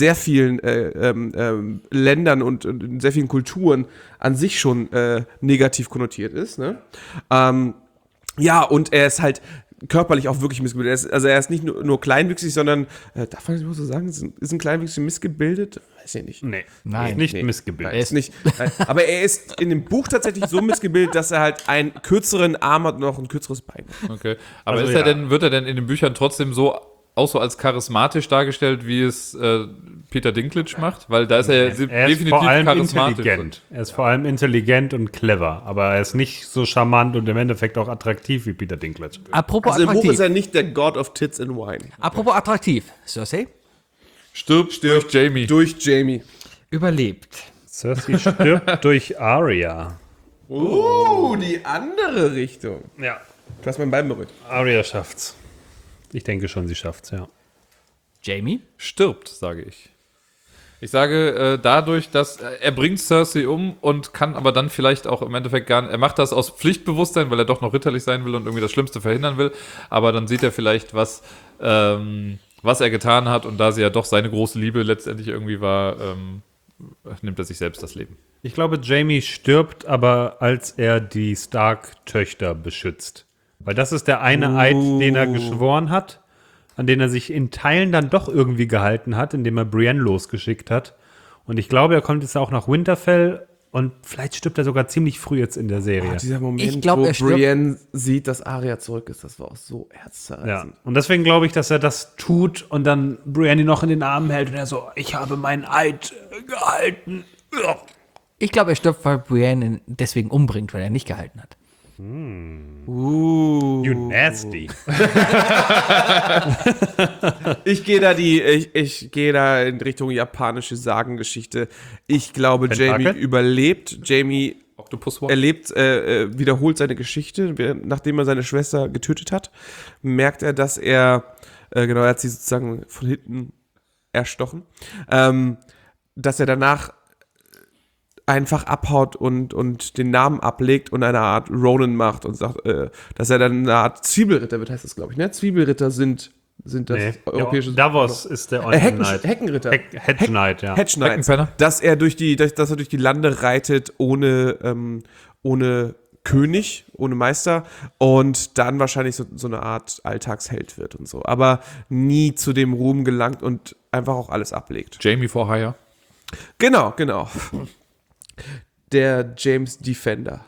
Ländern und in sehr vielen Kulturen an sich schon negativ konnotiert ist. Ne? Ja, und er ist halt körperlich auch wirklich missgebildet. Er ist nicht nur kleinwüchsig, sondern, darf man das mal so sagen, ist ein kleinwüchsig missgebildet? Weiß ich nicht. Nee, Nein. nicht Nee. missgebildet. Er ist nicht, aber er ist in dem Buch tatsächlich so missgebildet, dass er halt einen kürzeren Arm hat und noch ein kürzeres Bein. Okay. Aber Also ist er ja. denn, wird er denn in den Büchern trotzdem auch so als charismatisch dargestellt, wie es Peter Dinklage macht? Weil da ist er, Er ist definitiv vor allem charismatisch. intelligent. Er ist vor allem intelligent und clever, aber er ist nicht so charmant und im Endeffekt auch attraktiv wie Peter Dinklage. Apropos Also im Buch attraktiv. ist er nicht der God of Tits and Wine. Apropos attraktiv. Cersei Stirbt durch Jamie. Durch Jamie. überlebt. Cersei stirbt durch Arya. Die andere Richtung. Ja. Du hast mein Bein berührt. Arya schafft's. Ich denke schon, sie schafft's, ja. Jamie? Stirbt, sage ich. Ich sage dadurch, dass er bringt Cersei um und kann aber dann vielleicht auch im Endeffekt gar nicht, er macht das aus Pflichtbewusstsein, weil er doch noch ritterlich sein will und irgendwie das Schlimmste verhindern will, aber dann sieht er vielleicht, was er getan hat und da sie ja doch seine große Liebe letztendlich irgendwie war, nimmt er sich selbst das Leben. Ich glaube, Jamie stirbt aber, als er die Stark-Töchter beschützt. Weil das ist der eine Eid, den er geschworen hat, an den er sich in Teilen dann doch irgendwie gehalten hat, indem er Brienne losgeschickt hat. Und ich glaube, er kommt jetzt auch nach Winterfell und vielleicht stirbt er sogar ziemlich früh jetzt in der Serie. Dieser Moment, Ich glaub, wo er stirbt- Brienne sieht, dass Arya zurück ist, das war auch so Ja, herzzerreißend. und deswegen glaube ich, dass er das tut und dann Brienne noch in den Armen hält und er so, ich habe meinen Eid gehalten. Ich glaube, er stirbt, weil Brienne ihn deswegen umbringt, weil er nicht gehalten hat. You nasty. Ich gehe da in Richtung japanische Sagengeschichte. Ich glaube, Tentakel? Jamie überlebt. Jamie Octopus War. wiederholt seine Geschichte, nachdem er seine Schwester getötet hat. Merkt er, dass er er hat sie sozusagen von hinten erstochen, dass er danach einfach abhaut und den Namen ablegt und eine Art Ronin macht und sagt, dass er dann eine Art Zwiebelritter wird, heißt das, glaube ich, ne? Zwiebelritter sind das europäische... Davos ist der Onion Knight. Heckenritter. Hedge Knight, ja. Hedge Knights. Heckenpenner. Dass er durch die Lande reitet ohne König, ohne Meister und dann wahrscheinlich so eine Art Alltagsheld wird und so. Aber nie zu dem Ruhm gelangt und einfach auch alles ablegt. Jamie for Hire. Genau. Der James Defender.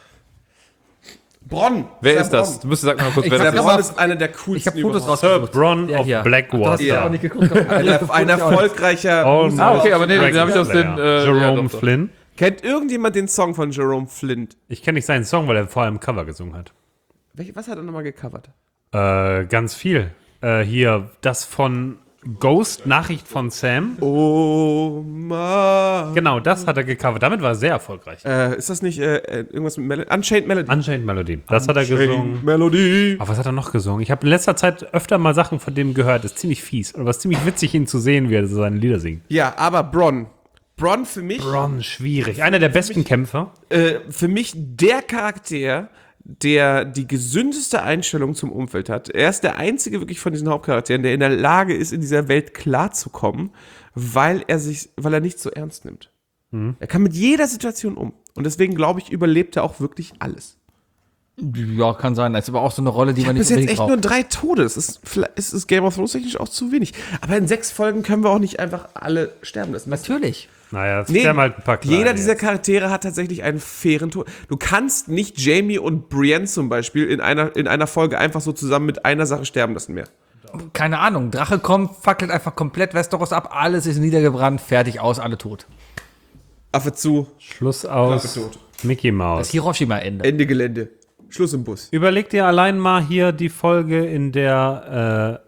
Bronn. Wer ist das? Du müsstest sagen mal kurz, wer Der das ist. Bronn ist einer der coolsten Ich habe Fotos überhaupt. Sir rausgesucht. Bronn Der of hier. Blackwater. Ach, du hast ja auch nicht geguckt. Ein erfolgreicher... Ah, okay, aber nee, den habe ich aus den... Jerome ja, doch. Flynn. Kennt irgendjemand den Song von Jerome Flint? Ich kenne nicht seinen Song, weil er vor allem Cover gesungen hat. Was hat er nochmal gecovert? Ganz viel. Hier, das von Ghost, Nachricht von Sam. Oh Mann. Genau, das hat er gecovert. Damit war er sehr erfolgreich. Ist das nicht irgendwas mit Melody? Unchained Melody. Unchained Melody. Das hat er gesungen. Melody. Aber was hat er noch gesungen? Ich habe in letzter Zeit öfter mal Sachen von dem gehört. Das ist ziemlich fies. Aber es ist ziemlich witzig, ihn zu sehen, wie er so seine Lieder singt. Ja, aber Bronn für mich, Bronn, schwierig. Einer der besten Kämpfer. für mich der Charakter, der die gesündeste Einstellung zum Umfeld hat. Er ist der einzige wirklich von diesen Hauptcharakteren, der in der Lage ist, in dieser Welt klarzukommen, weil er nicht so ernst nimmt. Er kann mit jeder Situation um. Und deswegen, glaube ich, überlebt er auch wirklich alles. Ja, kann sein. Das ist aber auch so eine Rolle, die man nicht Bis jetzt unbedingt echt braucht. nur 3 Tode. Es ist Game of Thrones technisch auch zu wenig. Aber in 6 Folgen können wir auch nicht einfach alle sterben lassen. Natürlich. Naja, es Nee, sterben halt ein paar kleine jeder dieser jetzt. Charaktere hat tatsächlich einen fairen Tod. Du kannst nicht Jamie und Brienne zum Beispiel in einer Folge einfach so zusammen mit einer Sache sterben lassen mehr. Keine Ahnung. Drache kommt, fackelt einfach komplett Westeros ab, alles ist niedergebrannt, fertig, aus, alle tot. Affe zu, Schluss aus Klappe tot. Mickey Das Mouse. Hiroshima-Ende. Ende Gelände. Schluss im Bus. Überleg dir allein mal hier die Folge, in der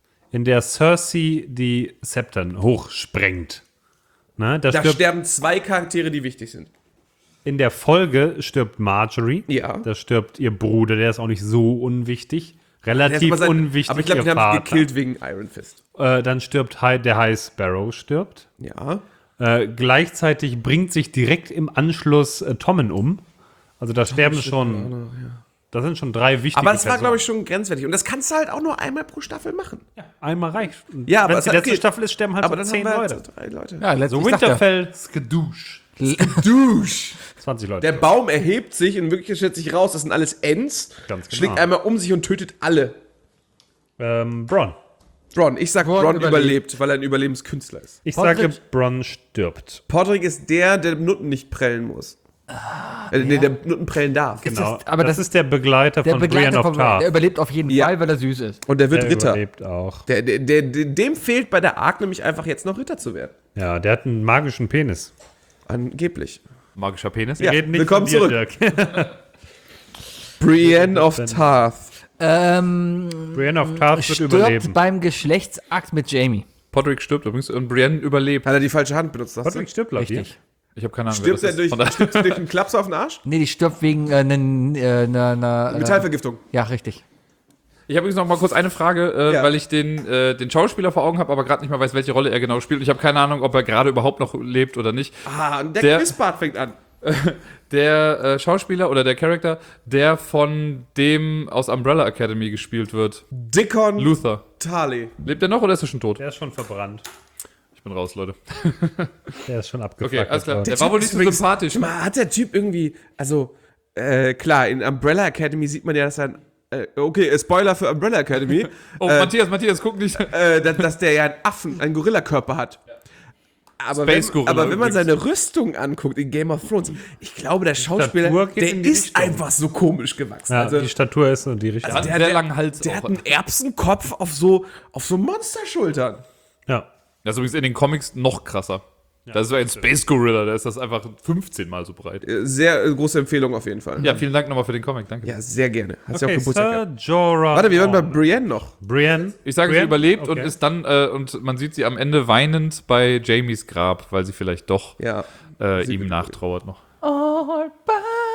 Cersei die Zeptern hochsprengt. Ne, Da stirbt, sterben 2 Charaktere, die wichtig sind. in der Folge stirbt Marjorie. Ja. Da stirbt ihr Bruder, der ist auch nicht so unwichtig. Relativ unwichtig, aber ich glaube, ihr die haben Vater. sich gekillt wegen Iron Fist. Dann stirbt der High Sparrow stirbt. Ja. Gleichzeitig bringt sich direkt im Anschluss Tommen um. Also da sterben schon. Da sind schon 3 wichtige Aber das war, Personen. glaube ich, schon grenzwertig. Und das kannst du halt auch nur einmal pro Staffel machen. Einmal reicht. Und Ja, aber wenn es es die hat- letzte okay. Staffel ist, sterben halt Aber so dann 10 haben wir Leute. halt 3 Leute. Ja, So ich sag ja. Winterfell, Skadoosh. Dusch. 20 Leute. Der Baum erhebt sich und wirklich stellt sich raus, das sind alles Ents. Ganz genau. Schlägt einmal um sich und tötet alle. Bronn. Bronn. Ich sag, Bronn Bronn überlebt. überlebt, weil er ein Überlebenskünstler ist. Ich Podrick. sage, Bronn stirbt. Podrick ist der Nutten nicht prellen muss. Nee, der Nutten prellen darf. Genau. aber das ist der Begleiter Der von Begleiter Brienne of von Tarth. der überlebt auf jeden Ja. Fall, weil er süß ist. Und der wird Der Ritter. überlebt auch. Dem fehlt bei der Ark nämlich einfach jetzt noch Ritter zu werden. Ja, der hat einen magischen Penis. Angeblich. Magischer Penis. Ja. Wir reden nicht willkommen von dir, zurück. Dirk. Brienne of Tarth. Brienne of Tarth wird Stirbt überleben. beim Geschlechtsakt mit Jamie. Podrick stirbt übrigens und Brienne überlebt. Hat er die falsche Hand benutzt? sagst du? Podrick stirbt, glaub ich. Richtig. Ich habe keine Ahnung, Stirbt wer er das ist. Von daher- durch einen Klaps auf den Arsch? Nee, die stirbt wegen einer Metallvergiftung. Ja, richtig. Ich habe übrigens noch mal kurz eine Frage, Ja. weil ich den Schauspieler vor Augen habe, aber gerade nicht mehr weiß, welche Rolle er genau spielt. Ich habe keine Ahnung, ob er gerade überhaupt noch lebt oder nicht. Ah, und der Der- Quizpart fängt an. Der Schauspieler oder der Charakter, der von dem aus Umbrella Academy gespielt wird. Dickon Luther. Tarly. Lebt er noch oder ist er schon tot? Der ist schon verbrannt. Ich bin raus, Leute. Der ist schon abgefuckt. Okay, alles klar. worden. Der war wohl nicht so Übrigens- sympathisch. Mal, hat der Typ irgendwie, also, klar, in Umbrella Academy sieht man ja, dass er okay, Spoiler für Umbrella Academy, Oh, Matthias, guck nicht. dass der ja einen Gorillakörper hat. Aber Space Gorilla aber wenn man übrigens. seine Rüstung anguckt in Game of Thrones, ich glaube, der Schauspieler, Statur geht der in die ist Richtung. einfach so komisch gewachsen. Ja, also, die Statur ist und die Richtung. Der hat einen sehr langen Hals. der auch. hat einen Erbsenkopf auf so Monsterschultern. Ja. Das ist übrigens in den Comics noch krasser. Das ist ein Space Gorilla, der ist das einfach 15 Mal so breit. Sehr große Empfehlung auf jeden Fall. Ja, vielen Dank nochmal für den Comic, danke. Ja, sehr gerne. Hast du Okay, auch Geburtstag gehabt. Sir Jorah. Warte, wir waren bei Brienne noch. Brienne. Ich sage, sie Brienne? überlebt Okay. und ist dann, und man sieht sie am Ende weinend bei Jamies Grab, weil sie vielleicht doch Ja. ihm nachtrauert noch. All by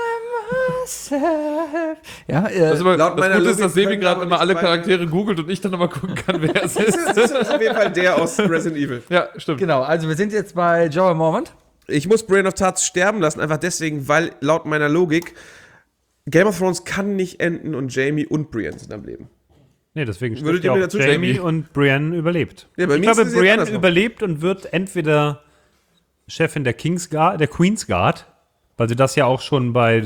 myself. Ja, Das, Laut das meiner Gute ist, Logik dass Sebi können gerade aber immer nicht alle beide- Charaktere googelt und ich dann nochmal gucken kann, wer es ist. Das ist auf jeden Fall der aus Resident Evil. Ja, stimmt. genau, also wir sind jetzt bei Jorah Mormont. Ich muss Brienne of Tarth sterben lassen, einfach deswegen, weil laut meiner Logik Game of Thrones kann nicht enden und Jamie und Brienne sind am Leben. Nee, deswegen Würdet stimmt ihr ja mir auch dazu Jamie stimmen? und Brienne überlebt. Ja, bei Ich mir glaube, ist es jetzt Brienne andersrum. überlebt und wird entweder Chefin der Queen's Guard, weil sie das ja auch schon bei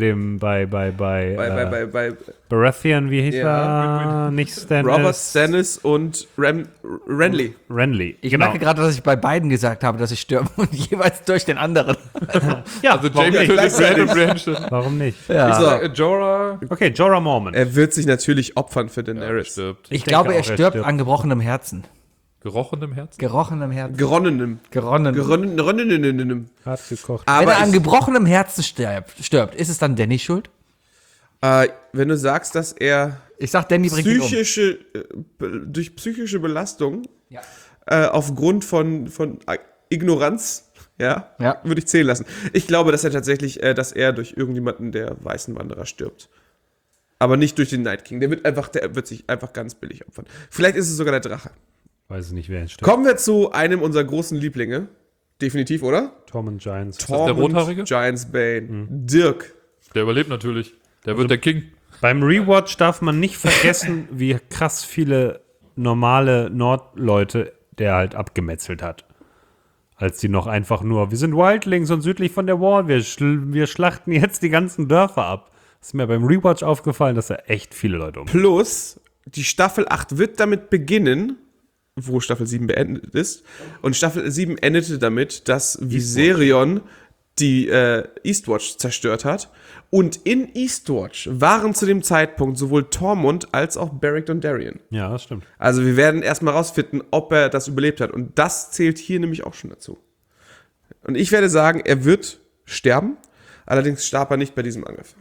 Baratheon, wie hieß Ja, er? Nicht Stannis. Robert Stannis und Renly. Renly. Ich merke gerade, dass ich bei beiden gesagt habe, dass ich sterbe und jeweils durch den anderen. Ja, Also warum Jamie nicht? tötet Brienne und Brienne stirbt. Warum nicht? Ja. So, Jorah Okay, Jorah Mormont. er wird sich natürlich opfern für Daenerys. stirbt. Ich denke glaube, auch, er er stirbt stirbt. an gebrochenem Herzen. Gerochen im Herzen. Gerochenem Herzen. Geronnenem. Geronnen. Geronnenem. Hart gekocht. Wenn Aber er an gebrochenem Herzen stirbt, ist es dann Danny schuld? wenn du sagst, dass er Ich sag, Danny bringt ihn um. durch psychische Belastung Ja. aufgrund von Ignoranz, ja, Ja. würde ich zählen lassen. Ich glaube, dass er tatsächlich, dass er durch irgendjemanden der weißen Wanderer stirbt. Aber nicht durch den Night King. Der wird sich einfach ganz billig opfern. Vielleicht ist es sogar der Drache. Weiß nicht, wer ihn stirbt. Kommen wir zu einem unserer großen Lieblinge. Definitiv, oder? Tormund Giants. Tormund Rothaarige? Giants Bane. Dirk. Der überlebt natürlich. Der wird der King. Beim Rewatch darf man nicht vergessen, wie krass viele normale Nordleute der halt abgemetzelt hat. Als die noch einfach nur, wir sind Wildlings und südlich von der Wall, wir schlachten jetzt die ganzen Dörfer ab. Das ist mir beim Rewatch aufgefallen, dass er echt viele Leute Plus, die Staffel 8 wird damit beginnen, wo Staffel 7 beendet ist. Und Staffel 7 endete damit, dass Viserion die Eastwatch zerstört hat. Und in Eastwatch waren zu dem Zeitpunkt sowohl Tormund als auch Beric Dondarrion. Ja, das stimmt. Also wir werden erstmal rausfinden, ob er das überlebt hat. Und das zählt hier nämlich auch schon dazu. Und ich werde sagen, er wird sterben. Allerdings starb er nicht bei diesem Angriff.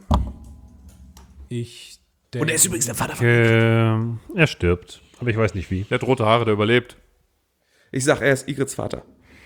Ich Und er ist übrigens der Vater von... er stirbt. Aber ich weiß nicht wie. Der hat rote Haare, der überlebt. Ich sag, er ist Ygritte's Vater.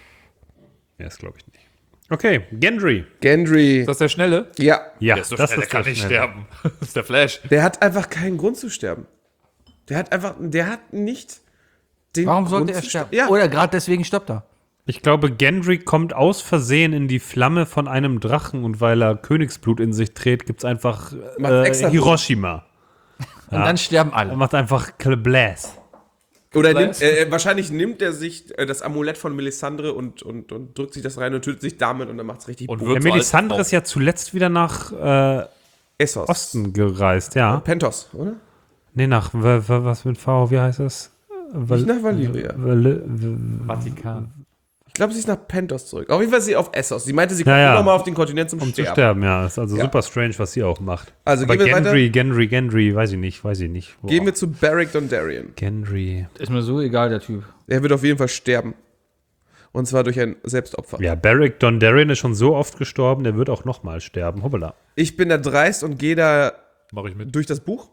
Er ist, glaube ich, nicht. Okay, Gendry. Gendry. Ist das der Schnelle? Ja, Ja, Der ist so schnell, der kann nicht schnell. sterben. Das ist der Flash. der hat einfach keinen Grund zu sterben. Der hat nicht den Warum sollte Grund er zu sterben? Ja, Oder gerade deswegen stirbt er. Ich glaube, Gendry kommt aus Versehen in die Flamme von einem Drachen und weil er Königsblut in sich trägt, gibt es einfach Macht extra Hiroshima. Und dann sterben Er alle. macht einfach Blast. oder wahrscheinlich nimmt er sich das Amulett von Melisandre und drückt sich das rein und tötet sich damit und dann macht es richtig Und Boom. wird Der so Melisandre alt ist ja zuletzt wieder nach Essos. Osten gereist, ja. Pentos, oder? Nee, nach, was mit V, wie heißt es? Nicht nach Valyria. Vatikan. Ich glaube, sie ist nach Pentos zurück. Auf jeden Fall ist sie auf Essos. Sie meinte, sie Ja, kommt ja. nochmal auf den Kontinent zum Um zu Sterben. sterben, ja. Ist also Ja. super strange, was sie auch macht. Also Aber gehen wir weiter. Gendry, weiß ich nicht. Boah. Gehen wir zu Beric Dondarrion. Gendry. Ist mir so egal, der Typ. Er wird auf jeden Fall sterben. Und zwar durch ein Selbstopfer. Ja, Beric Dondarrion ist schon so oft gestorben, der wird auch nochmal sterben. Hoppala. Ich bin da dreist und gehe da Mach ich mit. durch das Buch.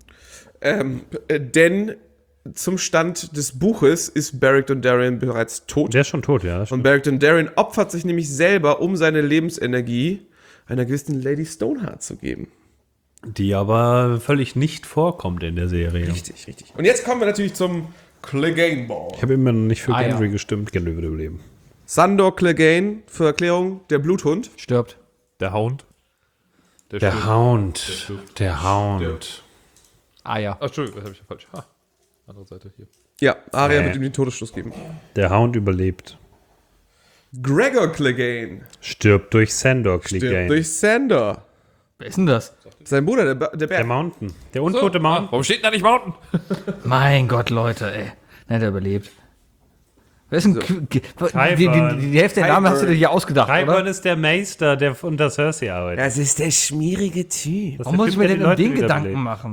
Denn zum Stand des Buches ist Beric Dondarrion bereits tot. Der ist schon tot, ja. Und Beric Dondarrion opfert sich nämlich selber, um seine Lebensenergie einer gewissen Lady Stoneheart zu geben. Die aber völlig nicht vorkommt in der Serie. Richtig, richtig. Und jetzt kommen wir natürlich zum Clegane Ball. Ich habe immer noch nicht für Ah, Gendry ja. gestimmt. Gendry wird überleben. Sandor Clegane, für Erklärung, der Bluthund. Stirbt. Der Hound. Der stirbt. Hound. Der Hound. Ah ja. Ach, Entschuldigung, das habe ich ja falsch. Ha. Andere Seite hier. Ja, Arya wird ihm den Todesstoß geben. Der Hound überlebt. Gregor Clegane Stirbt durch Sandor stirbt Clegane. durch Sandor. Wer ist denn das? Sein Bruder, der Der Bär. Mountain. Der untote Mountain. Warum steht denn da nicht Mountain? Mein Gott, Leute, ey. Nein, der überlebt. Wer ist denn die Qyburn. die Hälfte der Namen hast du dir hier ausgedacht, Qyburn oder? ist der Meister, der unter Cersei arbeitet. Das ist der schmierige Typ. Das ist Warum der muss ich Typ, mir der denn die um Leute den Gedanken wiederbelebt. machen?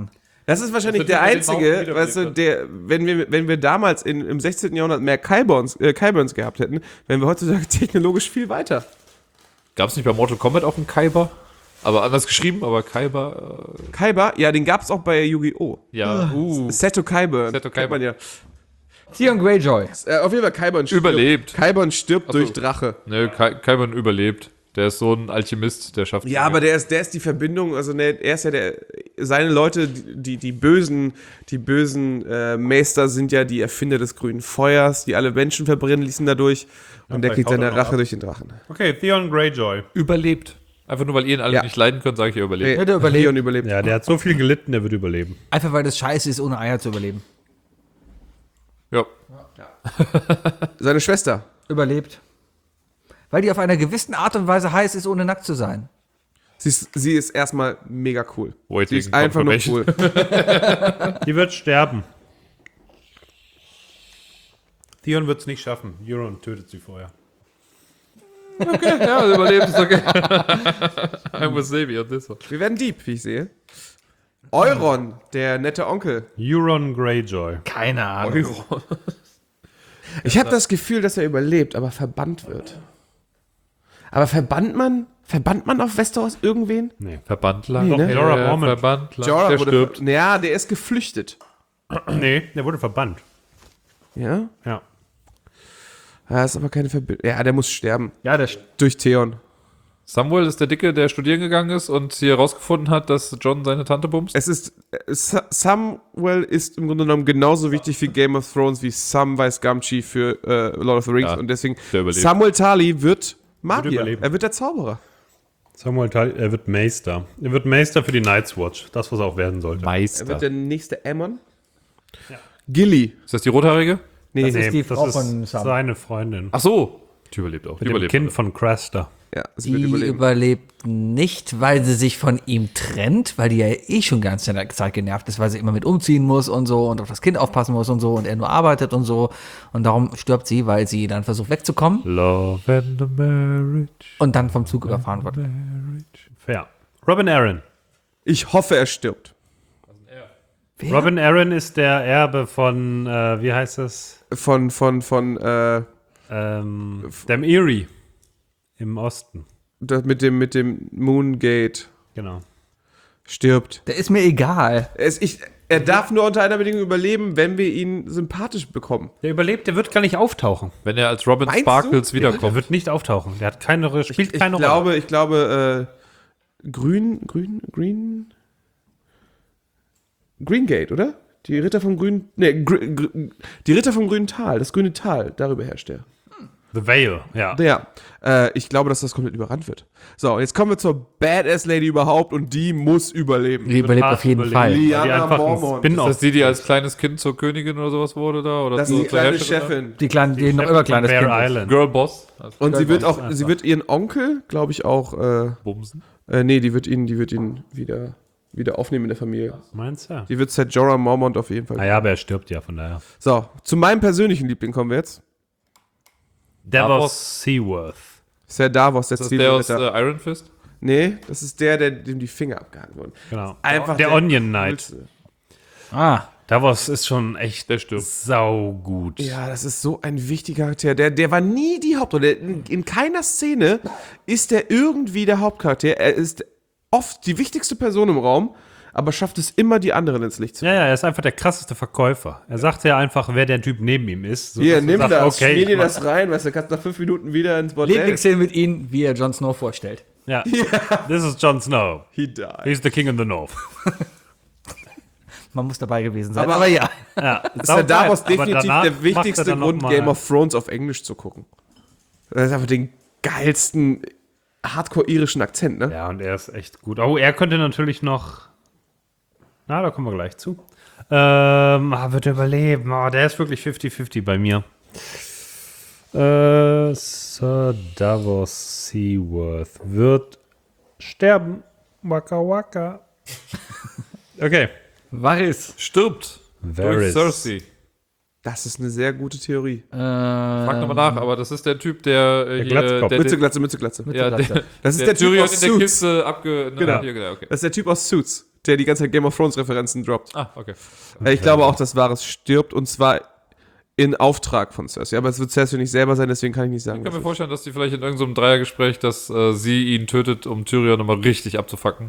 Das ist wahrscheinlich Das der wird mit den einzige, Bauchen weißt du, wenn wir damals im 16. Jahrhundert mehr Kyburns gehabt hätten, wären wir heutzutage technologisch viel weiter. Gab es nicht bei Mortal Kombat auch einen Kaiba? Aber anders geschrieben, aber Kaiba. Kaiba, ja, den gab es auch bei Yu-Gi-Oh! Ja, Seto Kaiburn. Seto Kennt man Kaiba. ja. Theon Greyjoy. Auf jeden Fall Kaiburn stirbt. Überlebt. Kaiburn stirbt Ach so. durch Drache. Ne, Kaiba überlebt. Der ist so ein Alchemist, der schafft. Ja, aber der ist die Verbindung, also er ist ja seine Leute, die bösen Meister sind ja die Erfinder des grünen Feuers, die alle Menschen verbrennen ließen dadurch und der vielleicht kriegt haut er seine noch Rache ab. durch den Drachen. Okay, Theon Greyjoy. Überlebt. Einfach nur, weil ihr ihn alle Ja. nicht leiden könnt, sage ich, er überlebt. Ja, der überlebt. Theon überlebt. Ja, der hat so viel gelitten, der wird überleben. Einfach weil das scheiße ist, ohne Eier zu überleben. Ja. Seine Schwester. Überlebt. Weil die auf einer gewissen Art und Weise heiß ist, ohne nackt zu sein. Sie ist erstmal mega cool. Waiting Sie ist einfach nur confirmation. cool. Die wird sterben. Theon wird es nicht schaffen. Euron tötet sie vorher. Ja, überlebt ist okay. I was Navy on this one. Wir werden deep, wie ich sehe. Euron, der nette Onkel. Euron Greyjoy. Keine Ahnung. Ich habe das Gefühl, dass er überlebt, aber verbannt wird. Aber verbannt man auf Westeros irgendwen? Nee. Verbandler. Nee, ne? Jorah Mormont. Verbandler. Jorah der wurde stirbt. Ja, der ist geflüchtet. Nee, der wurde verbannt. Ja? Ja. Ja, ist aber keine Verbindung. Ja, der muss sterben. Ja, der Durch Theon. Samuel ist der Dicke, der studieren gegangen ist und hier rausgefunden hat, dass John seine Tante bumst. Es ist. Samuel ist im Grunde genommen genauso wichtig für Game of Thrones wie Samwise Gamgee für Lord of the Rings. Ja, Und deswegen. der überlebt. Samuel Tarly wird Magier. überleben. Er wird der Zauberer. Samuel Tarly, er wird Maester. Er wird Maester für die Night's Watch. Das, was er auch werden sollte. Er Meister. wird der nächste Aemon. Gilly. Ist das die Rothaarige? Nee, Das ist die Frau von Sam. seine Freundin. Ach so. Die überlebt auch. Die Mit dem überlebt. Kind von Craster. ja, sie wird Die überleben. überlebt nicht, weil sie sich von ihm trennt, weil die ja eh schon ganz in der Zeit genervt ist, weil sie immer mit umziehen muss und so und auf das Kind aufpassen muss und so und er nur arbeitet und so. Und darum stirbt sie, weil sie dann versucht wegzukommen Love and a Marriage. und dann vom Zug überfahren wird. Fair. Robin Arryn. Ich hoffe, er stirbt. Wer? Robin Arryn ist der Erbe von, wie heißt es? Von Dem Erie. Im Osten. das mit dem Moongate. Genau. Stirbt. Der ist mir egal. Er darf nur unter einer Bedingung überleben, wenn wir ihn sympathisch bekommen. Der überlebt, der wird gar nicht auftauchen. Wenn er als Robin Meinst Sparkles du? Der wiederkommt. wird nicht auftauchen. Der hat keine, spielt keine Rolle. Ich glaube, Greengate, oder? Die Ritter vom grünen, die Ritter vom grünen Tal, das grüne Tal, darüber herrscht er. The Veil, ja. Ja, ich glaube, dass das komplett überrannt wird. So, jetzt kommen wir zur Badass Lady überhaupt und die muss überleben. Die überlebt auf jeden Überleben, Fall. weil die Lyanna einfach ein Mormont. Ist Spin-off das die als kleines Kind zur Königin oder sowas wurde da? Oder Das ist zur die kleine Herrscherin? Chefin. Die kleine, die noch immer kleines Bear Kind ist. Island. Girl Boss. Also Und sie wird einfach. sie wird ihren Onkel, glaube ich, auch, Bumsen. die wird ihn wieder aufnehmen in der Familie. Meinst du? Die wird Sir Jorah Mormont auf jeden Fall. Naja, aber er stirbt ja, von daher. So, zu meinem persönlichen Liebling kommen wir jetzt. Davos Seaworth. Sir Davos, der Ist das der aus Zielritter. Iron Fist? Nee, das ist dem die Finger abgehakt wurden. Genau. Einfach der Onion Knight. coolste. Ah, Davos ist schon echt Der stirbt. saugut. Ja, das ist so ein wichtiger Charakter. Der war nie die Hauptrolle. In keiner Szene ist er irgendwie der Hauptcharakter. Er ist oft die wichtigste Person im Raum, aber schafft es immer, die anderen ins Licht zu Ja, er ist einfach der krasseste Verkäufer. Er sagt ja einfach, wer der Typ neben ihm ist. So, Hier, dass er nimm sagt, das, okay, schmier dir ich mach- das rein, weißt du, kannst nach 5 Minuten wieder ins Bordell. Lieblingsszene mit ihm, wie er Jon Snow vorstellt. Ja. This is Jon Snow. He died. He's the king in the north. Man muss dabei gewesen sein. Aber- Aber ja. Ja, Ist der Davos definitiv der macht wichtigste er dann Grund, noch mal- Game of Thrones auf Englisch zu gucken. Das ist einfach den geilsten Hardcore-irischen Akzent, ne? Ja, und er ist echt gut. Oh, er könnte natürlich noch. Na, da kommen wir gleich zu. Wird er überleben. Oh, der ist wirklich 50-50 bei mir. Sir Davos Seaworth wird sterben. Waka waka. Okay. Varys. Stirbt. Varys. Durch Cersei. Das ist eine sehr gute Theorie. Frag nochmal nach, aber das ist der Typ, der hier... Glatzkopf. Mütze, Glatze. Ja, Mütze-Glatze. Das ist der der Typ Tyrion aus in der Suits. Kiste abge... Genau. Hier, genau, okay. Das ist der Typ aus Suits. der die ganze Zeit Game of Thrones Referenzen droppt. Ah, okay. Ich glaube auch, dass Varys stirbt und zwar in Auftrag von Cersei. Aber es wird Cersei nicht selber sein, deswegen kann ich nicht sagen. Ich kann mir was vorstellen, dass die vielleicht in irgendeinem Dreiergespräch, dass sie ihn tötet, um Tyrion nochmal richtig abzufacken.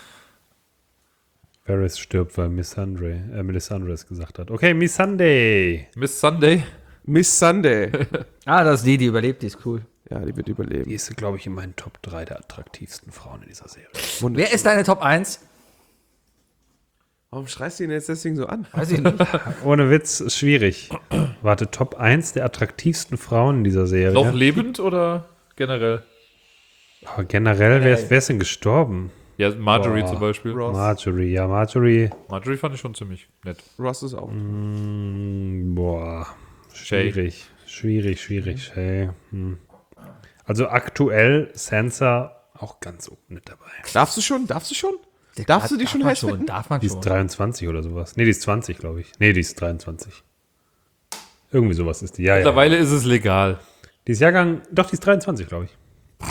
Varys stirbt, weil Melisandre es gesagt hat. Okay, Missandei. Miss Sunday. Miss Sunday. Das ist die überlebt, die ist cool. Ja, die wird überleben. Die ist, glaube ich, in meinen Top 3 der attraktivsten Frauen in dieser Serie. Wer ist deine Top 1? Warum schreist du ihn jetzt deswegen so an? Weiß ich nicht. Ohne Witz, ist schwierig. Warte, Top 1 der attraktivsten Frauen in dieser Serie. Noch lebend oder generell? Aber generell, wer ist denn gestorben? Ja, Marjorie Boah. zum Beispiel. Ross. Marjorie. Marjorie fand ich schon ziemlich nett. Ross ist auch. Boah, Shay. schwierig. Shay. Also aktuell Sansa auch ganz oben mit dabei. Darfst du schon? Darfst du die schon heiß finden? Darf man Die ist schon. 23 oder sowas. Nee, die ist 20, glaube ich. Nee, die ist 23. Irgendwie sowas ist die. Ja. Mittlerweile ist es legal. Die ist Jahrgang, doch, die ist 23, glaube ich.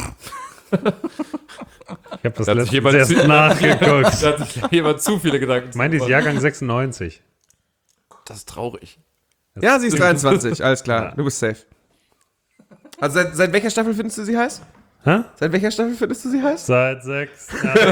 Ich habe das Da hat sich letztens jemand erst nachgeguckt. Da hat sich jemand zu viele Gedanken. Ich meine, die ist Jahrgang 96. Das ist traurig. Ja, sie ist 23. Alles klar. Ja. Du bist safe. Also seit welcher Staffel findest du sie heiß? Hä? Seit welcher Staffel findest du sie heiß? Seit 6.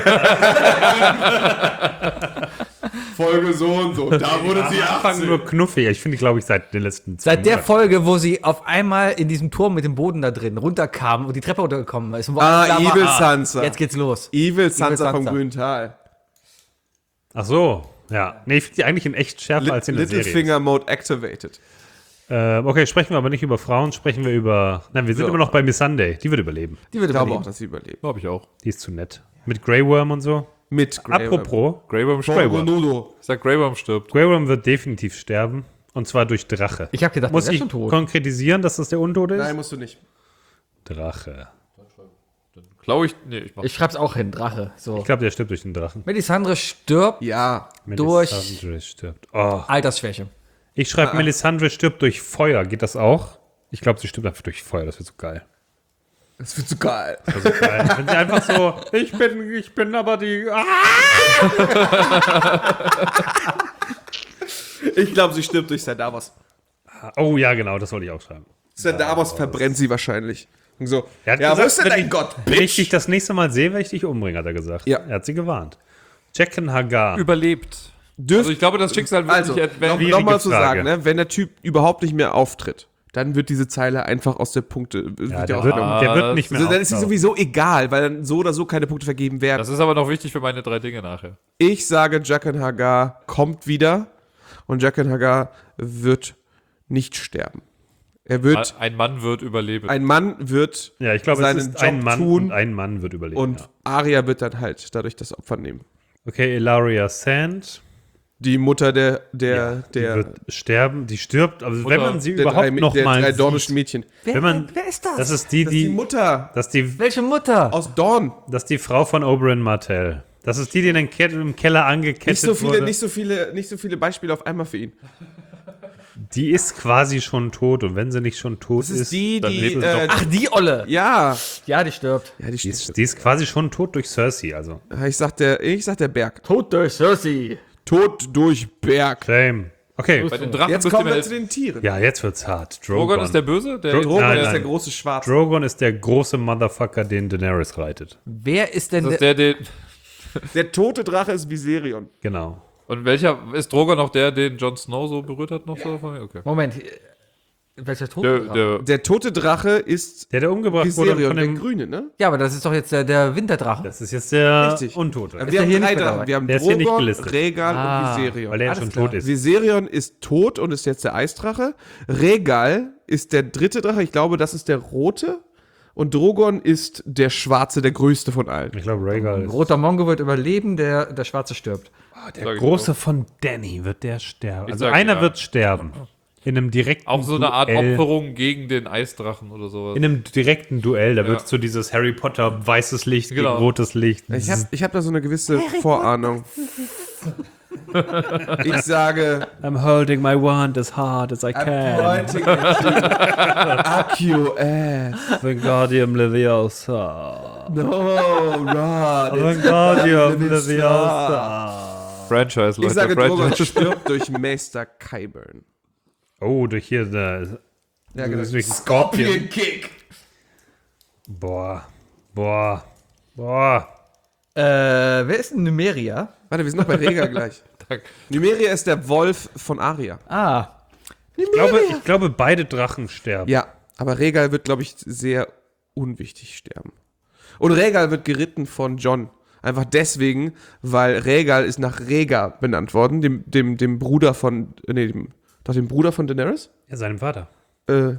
Folge so und so. Da wurde sie Anfang nur knuffig. Ich finde, glaube ich, seit den letzten Seit der Monaten. Folge, wo sie auf einmal in diesem Turm mit dem Boden da drin runterkam und die Treppe runtergekommen ist. Und wo alles klar war, Evil Sansa. Jetzt geht's los. Evil Sansa vom Sansa. grünen Tal. Ach so, ja. Nee, ich finde die eigentlich in echt schärfer als in der Serie. Littlefinger Mode activated. Okay, sprechen wir aber nicht über Frauen, sprechen wir über... Nein, wir sind So. immer noch bei Missandei. Die wird überleben. Die wird Ich glaube auch, überleben. dass sie überlebt. Glaube ich auch. Die ist zu nett. Mit Grey Worm und so. Mit Grey Worm. Apropos, Grey Worm Grey stirbt. Worm. Nudo. Ich sag, Grey Worm stirbt. Grey Worm wird definitiv sterben. Und zwar durch Drache. Ich habe gedacht, Muss der ist ich schon tot. konkretisieren, dass das der Untote ist? Nein, musst du nicht. Drache. Glaube ich. Nee, ich mach. Ich schreib's auch hin, Drache. So. Ich glaube, der stirbt durch den Drachen. Melisandre stirbt Ja. durch Melisandre stirbt. Oh. Altersschwäche. Ich schreibe, Melisandre stirbt durch Feuer. Geht das auch? Ich glaube, sie stirbt einfach durch Feuer. Das wird so geil. Das wird so geil. Das wird geil. Wenn sie einfach so, ich bin aber die... Ah! Ich glaube, sie stirbt durch Ser Davos. Oh ja, genau, das wollte ich auch schreiben. Ser Davos verbrennt sie wahrscheinlich. Und so, Er hat ja, wo gesagt, ist denn wenn dein ich- Gott, Wenn ich Bitch? dich das nächste Mal sehe, werde ich dich umbringen, hat er gesagt. Ja. Er hat sie gewarnt. Jaqen Hagar. Überlebt. Dürft, Also ich glaube, das Schicksal wird also, nicht schwierige nochmal zu Frage. sagen, ne, wenn der Typ überhaupt nicht mehr auftritt, dann wird diese Zeile einfach aus der Punkte. Ja, wird der auch- wird nicht mehr also, dann ist sie auftauchen. sowieso egal, weil dann so oder so keine Punkte vergeben werden. Das ist aber noch wichtig für meine 3 Dinge nachher. Ich sage, Jaqen Hagar kommt wieder und Jaqen Hagar wird nicht sterben. Er wird, Ein Mann wird überleben. ein Mann wird Ja, ich glaube, es seinen ist Job ein Mann tun und ein Mann wird überleben. und ja. Arya wird dann halt dadurch das Opfer nehmen. Okay, Ilaria Sand. Die Mutter der Die wird sterben, die stirbt, also wenn man sie der überhaupt drei, noch der mal drei sieht, dornischen Mädchen. wenn man, wer ist das? das ist die, Das ist die die, Mutter das ist die, Welche Mutter? aus Dorn. das ist die Frau von Oberyn Martell. Das ist die, die in den im Keller angekettet Nicht so viele Beispiele auf einmal für ihn. Die ist quasi schon tot und wenn sie nicht schon tot Das ist die, dann die. lebt es doch. Ach, die Olle. Ja. Ja, die stirbt. Ja, die die ist quasi schon tot durch Cersei, also. Ich sag der Berg. Tot durch Cersei. Tod durch Berg. Shame. Okay, Bei den Drachen Jetzt müsst ihr kommen mir wir zu helfen. den Tieren. ja, jetzt wird's hart. Drogon ist der Böse? Der Drogon- Drogon Nein, ist nein. der große Schwarze. Drogon ist der große Motherfucker, den Daenerys reitet. Wer ist denn das ist der? der, Der tote Drache ist Viserion. Genau. und welcher ist Drogon noch der, den Jon Snow so berührt hat noch so? Okay. Moment. Welcher Tod? Der tote Drache ist Der umgebracht wurde Viserion, von der dem. Grüne, ne? Ja, aber das ist doch jetzt der Winterdrache. Das ist jetzt der Richtig. Untote. Wir der haben hier drei nicht mit Drachen. dabei? Wir haben Der ist hier nicht Drogon, gelistet. Rhaegal Ah. und Viserion. Weil er Alles schon klar. tot ist. Viserion ist tot und ist jetzt der Eisdrache. Rhaegal ist der dritte Drache. Ich glaube, das ist der rote. Und Drogon ist der schwarze, der größte von allen. Ich glaube, Rhaegal Ein ist. roter Mongo wird überleben, der Schwarze stirbt. Der große von Danny wird der sterben. Also sag einer ja. wird sterben. In einem direkten Auch so eine Art Duell. Opferung gegen den Eisdrachen oder sowas. In einem direkten Duell. Da Ja. wird so dieses Harry Potter weißes Licht Genau. gegen rotes Licht. Ich hab da so eine gewisse Vorahnung. Ich sage I'm holding my wand as hard as I can. pointing at you. Ass. Wingardium Leviosa. No, Rod. Wingardium Leviosa. Franchise, Leute. Ich sage, Franchise. Drogon stirbt durch Meister Qyburn. Oh, durch hier der Ja, genau. Das ist wirklich Scorpion. Kick. Boah. Wer ist denn Numeria? Warte, wir sind noch bei Rhaegar gleich. Numeria ist der Wolf von Arya. Ah, Ich glaube, beide Drachen sterben. Ja, aber Rhaegar wird, glaube ich, sehr unwichtig sterben. Und Rhaegar wird geritten von Jon. Einfach deswegen, weil Rhaegar ist nach Rhaegar benannt worden, dem Bruder von, dem Bruder von Daenerys. Ja, seinem Vater. Dann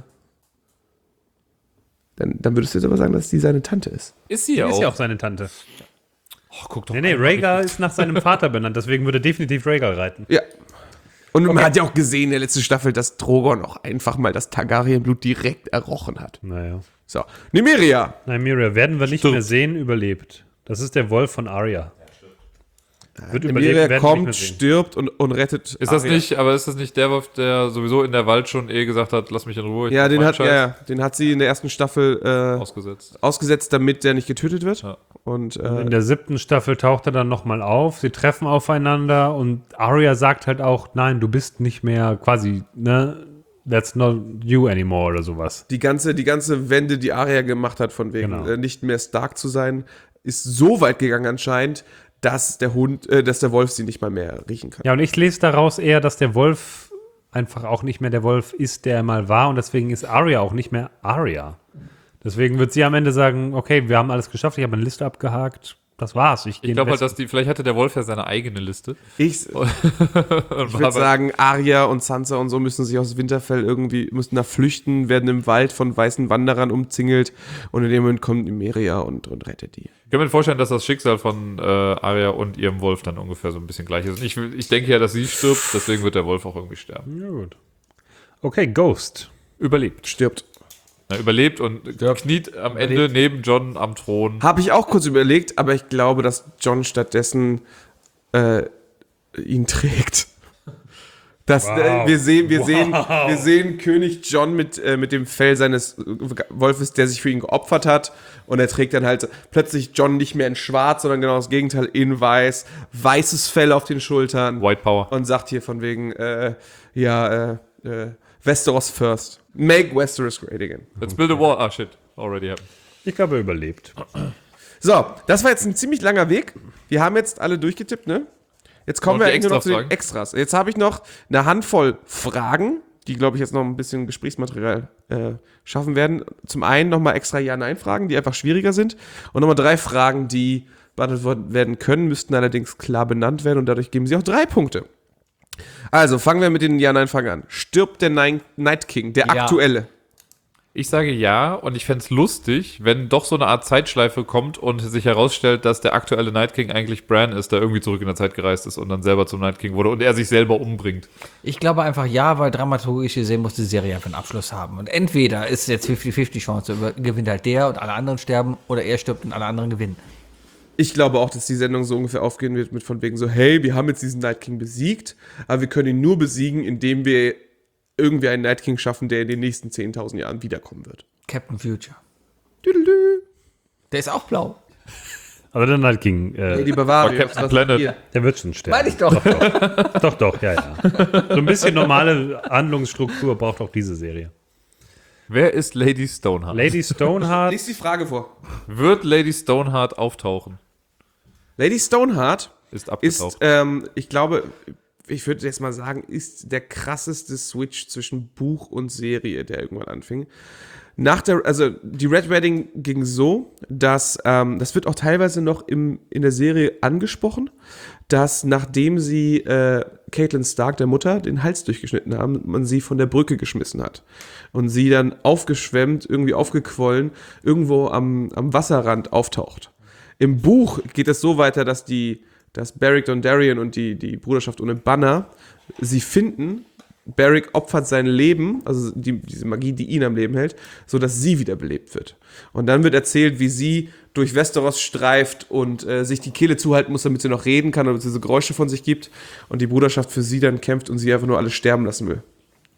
würdest du jetzt aber sagen, dass die seine Tante ist. Ist sie Die ja ist auch. ja auch seine Tante. Oh, guck doch Nee, Rhaegar ist nach seinem Vater benannt, deswegen würde definitiv Rhaegar reiten. Ja. Und man hat ja auch gesehen in der letzten Staffel, dass Drogon auch einfach mal das Targaryen-Blut direkt errochen hat. Naja. So, Nymeria. Nymeria werden wir nicht mehr sehen, überlebt. Das ist der Wolf von Arya. Wird überlebt, Nymeria werden wir nicht mehr kommt, sehen. stirbt und rettet Ist das Arya. nicht, aber ist das nicht der Wolf, der sowieso in der Wald schon gesagt hat, lass mich in Ruhe? ich Ja, mach den meinen hat, Scheiß? den hat sie in der ersten Staffel Ausgesetzt. ausgesetzt, damit der nicht getötet wird. Ja. Und In der 7. Staffel taucht er dann nochmal auf. Sie treffen aufeinander und Arya sagt halt auch, nein, du bist nicht mehr quasi, ne, that's not you anymore oder sowas. die ganze Wende, die Arya gemacht hat, von wegen Genau. nicht mehr Stark zu sein, ist so weit gegangen anscheinend, dass der Wolf sie nicht mal mehr riechen kann. Ja, und ich lese daraus eher, dass der Wolf einfach auch nicht mehr der Wolf ist, der er mal war und deswegen ist Arya auch nicht mehr Arya. Deswegen wird sie am Ende sagen, okay, wir haben alles geschafft, ich habe eine Liste abgehakt, das war's. Ich glaube halt, dass vielleicht hatte der Wolf ja seine eigene Liste. Ich würde sagen, Arya und Sansa und so müssen sich aus Winterfell müssen da flüchten, werden im Wald von weißen Wanderern umzingelt und in dem Moment kommt Nymeria und rettet die. Ich kann mir vorstellen, dass das Schicksal von Arya und ihrem Wolf dann ungefähr so ein bisschen gleich ist. Und ich denke ja, dass sie stirbt, deswegen wird der Wolf auch irgendwie sterben. Ja, gut. Okay, Ghost. Überlebt. Stirbt. Er überlebt und kniet am Ende neben Jon am Thron. Habe ich auch kurz überlegt, aber ich glaube, dass Jon stattdessen ihn trägt. Wir sehen König Jon mit dem Fell seines Wolfes, der sich für ihn geopfert hat. Und er trägt dann halt plötzlich Jon nicht mehr in schwarz, sondern genau das Gegenteil, in weiß. Weißes Fell auf den Schultern. White Power. Und sagt hier von wegen, Westeros first. Make Westeros great again. Let's build a wall. Ah, shit. Already happened. Ich glaube, er überlebt. So, das war jetzt ein ziemlich langer Weg. Wir haben jetzt alle durchgetippt, ne? Jetzt kommen Noch wir die eigentlich nur noch zu den Extra-Fragen. Extras. Jetzt habe ich noch eine Handvoll Fragen, die, glaube ich, jetzt noch ein bisschen Gesprächsmaterial schaffen werden. Zum einen nochmal extra Ja-Nein-Fragen, die einfach schwieriger sind. Und nochmal 3 Fragen, die beantwortet werden können, müssten allerdings klar benannt werden und dadurch geben sie auch 3 Punkte. Also, fangen wir mit den Ja-Nein-Fragen an. Stirbt der Night King, der Ja. aktuelle? Ich sage ja und ich fände es lustig, wenn doch so eine Art Zeitschleife kommt und sich herausstellt, dass der aktuelle Night King eigentlich Bran ist, der irgendwie zurück in der Zeit gereist ist und dann selber zum Night King wurde und er sich selber umbringt. ich glaube einfach ja, weil dramaturgisch gesehen muss die Serie einfach einen Abschluss haben. Und entweder ist jetzt 50-50 Chance, gewinnt halt der und alle anderen sterben, oder er stirbt und alle anderen gewinnen. Ich glaube auch, dass die Sendung so ungefähr aufgehen wird mit von wegen so, hey, wir haben jetzt diesen Night King besiegt, aber wir können ihn nur besiegen, indem wir irgendwie einen Night King schaffen, der in den nächsten 10.000 Jahren wiederkommen wird. Captain Future. Düdelü. Der ist auch blau. Aber der Night King, Lady Bavaria. Captain was Planet. hier? der wird schon sterben. Meine ich doch. Doch, ja. So ein bisschen normale Handlungsstruktur braucht auch diese Serie. Wer ist Lady Stoneheart? Lady Stoneheart, Lies die Frage vor. Wird Lady Stoneheart auftauchen? Lady Stoneheart Ist ist, abgetaucht. ich glaube, ich würde jetzt mal sagen, ist der krasseste Switch zwischen Buch und Serie, der irgendwann anfing. Die Red Wedding ging so, dass, das wird auch teilweise noch in der Serie angesprochen, dass nachdem sie Catelyn Stark, der Mutter, den Hals durchgeschnitten haben, man sie von der Brücke geschmissen hat. Und sie dann aufgeschwemmt, irgendwie aufgequollen, irgendwo am Wasserrand auftaucht. Im Buch geht es so weiter, dass Beric Dondarrion und die Bruderschaft ohne Banner sie finden. Beric opfert sein Leben, also diese Magie, die ihn am Leben hält, sodass sie wiederbelebt wird. Und dann wird erzählt, wie sie durch Westeros streift und sich die Kehle zuhalten muss, damit sie noch reden kann oder diese Geräusche von sich gibt und die Bruderschaft für sie dann kämpft und sie einfach nur alle sterben lassen will.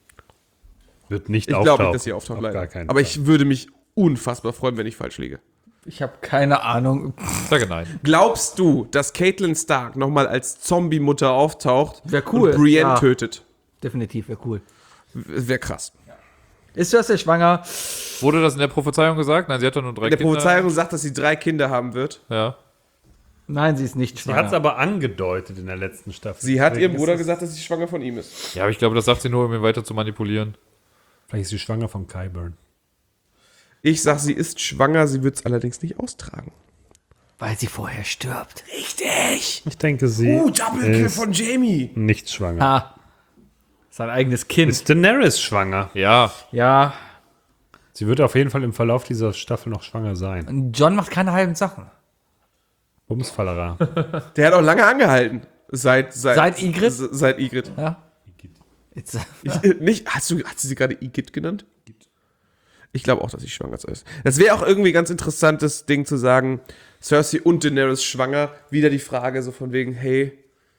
Wird nicht Ich auftauchen. glaube nicht, dass sie auftaucht, Auf leider. gar keinen Aber Fall. ich würde mich unfassbar freuen, wenn ich falsch liege. Ich habe keine Ahnung. Ich sage nein. Glaubst du, dass Catelyn Stark nochmal als Zombie-Mutter auftaucht Wär cool, und Brienne ja. tötet? Definitiv, wäre cool. Wäre krass. Ist Cersei schwanger? Wurde das in der Prophezeiung gesagt? Nein, sie hat doch nur 3 In der Kinder. Prophezeiung sagt, dass sie 3 Kinder haben wird. Ja. Nein, sie ist nicht Sie hat es schwanger. aber angedeutet in der letzten Staffel. Sie hat ihrem Deswegen Bruder ist es- gesagt, dass sie schwanger von ihm ist. Ja, aber ich glaube, das sagt sie nur, um ihn weiter zu manipulieren. Vielleicht ist sie schwanger von Qyburn. Ich sag, sie ist schwanger, sie wird es allerdings nicht austragen. Weil sie vorher stirbt. Richtig! Ich denke, sie Doppelkill ist von Jamie! nicht schwanger. Ah. Sein eigenes Kind. Ist Daenerys schwanger? Ja. Ja. Sie wird auf jeden Fall im Verlauf dieser Staffel noch schwanger sein. John macht keine halben Sachen. Bumsfallerer. Der hat auch lange angehalten. Seit Ygritte? Seit Ygritte. Ja. Jetzt, Nicht, hast du sie gerade Igitt genannt? Ich glaube auch, dass sie schwanger ist. Das wäre auch irgendwie ein ganz interessantes Ding zu sagen, Cersei und Daenerys schwanger. Wieder die Frage so von wegen, hey,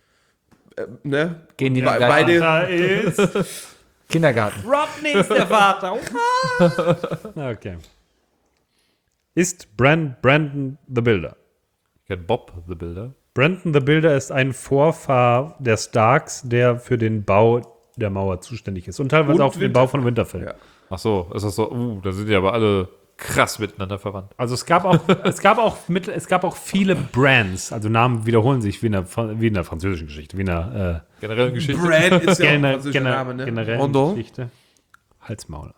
ne? gehen die Be- gleich beide, Da ist Kindergarten. Rodney ist der Vater. Okay. Ist Brandon the Builder? Ich kenn Bob, the Builder. Brandon the Builder ist ein Vorfahr der Starks, der für den Bau der Mauer zuständig ist. Und teilweise Und auch für den Bau von Winterfell. Ja. Ach so, ist das so? Da sind die aber alle krass miteinander verwandt. Also es gab auch viele Brands, also Namen wiederholen sich wie in der französischen Geschichte, wie in der Generell Geschichte. Brand ist ja auch ein Gener französischer Name, ne? generellen Rendon. Geschichte. Halsmaul.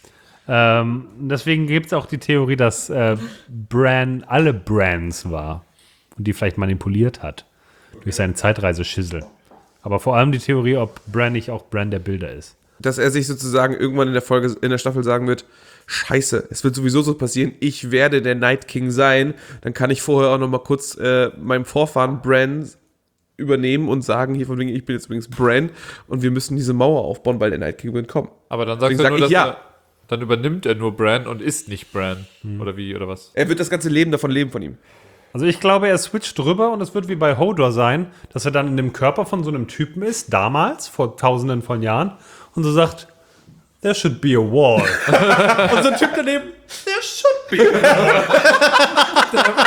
Deswegen gibt es auch die Theorie, dass Bran alle Brands war und die vielleicht manipuliert hat durch seinen Zeitreiseschissel. Aber vor allem die Theorie, ob Bran nicht auch Bran der Bilder ist. Dass er sich sozusagen irgendwann in der Staffel sagen wird, Scheiße, es wird sowieso so passieren, ich werde der Night King sein, dann kann ich vorher auch noch mal kurz meinem Vorfahren Bran übernehmen und sagen, hier von wegen, ich bin jetzt übrigens Bran und wir müssen diese Mauer aufbauen, weil der Night King wird kommen. Aber dann sagst Deswegen du nur, sag ich dass ja. dann übernimmt er nur Bran und ist nicht Bran. Oder wie, oder was? Er wird das ganze Leben davon leben von ihm. Also ich glaube, er switcht drüber und es wird wie bei Hodor sein, dass er dann in dem Körper von so einem Typen ist, damals, vor tausenden von Jahren, und so sagt, there should be a wall. Und so ein Typ daneben, there should be a wall.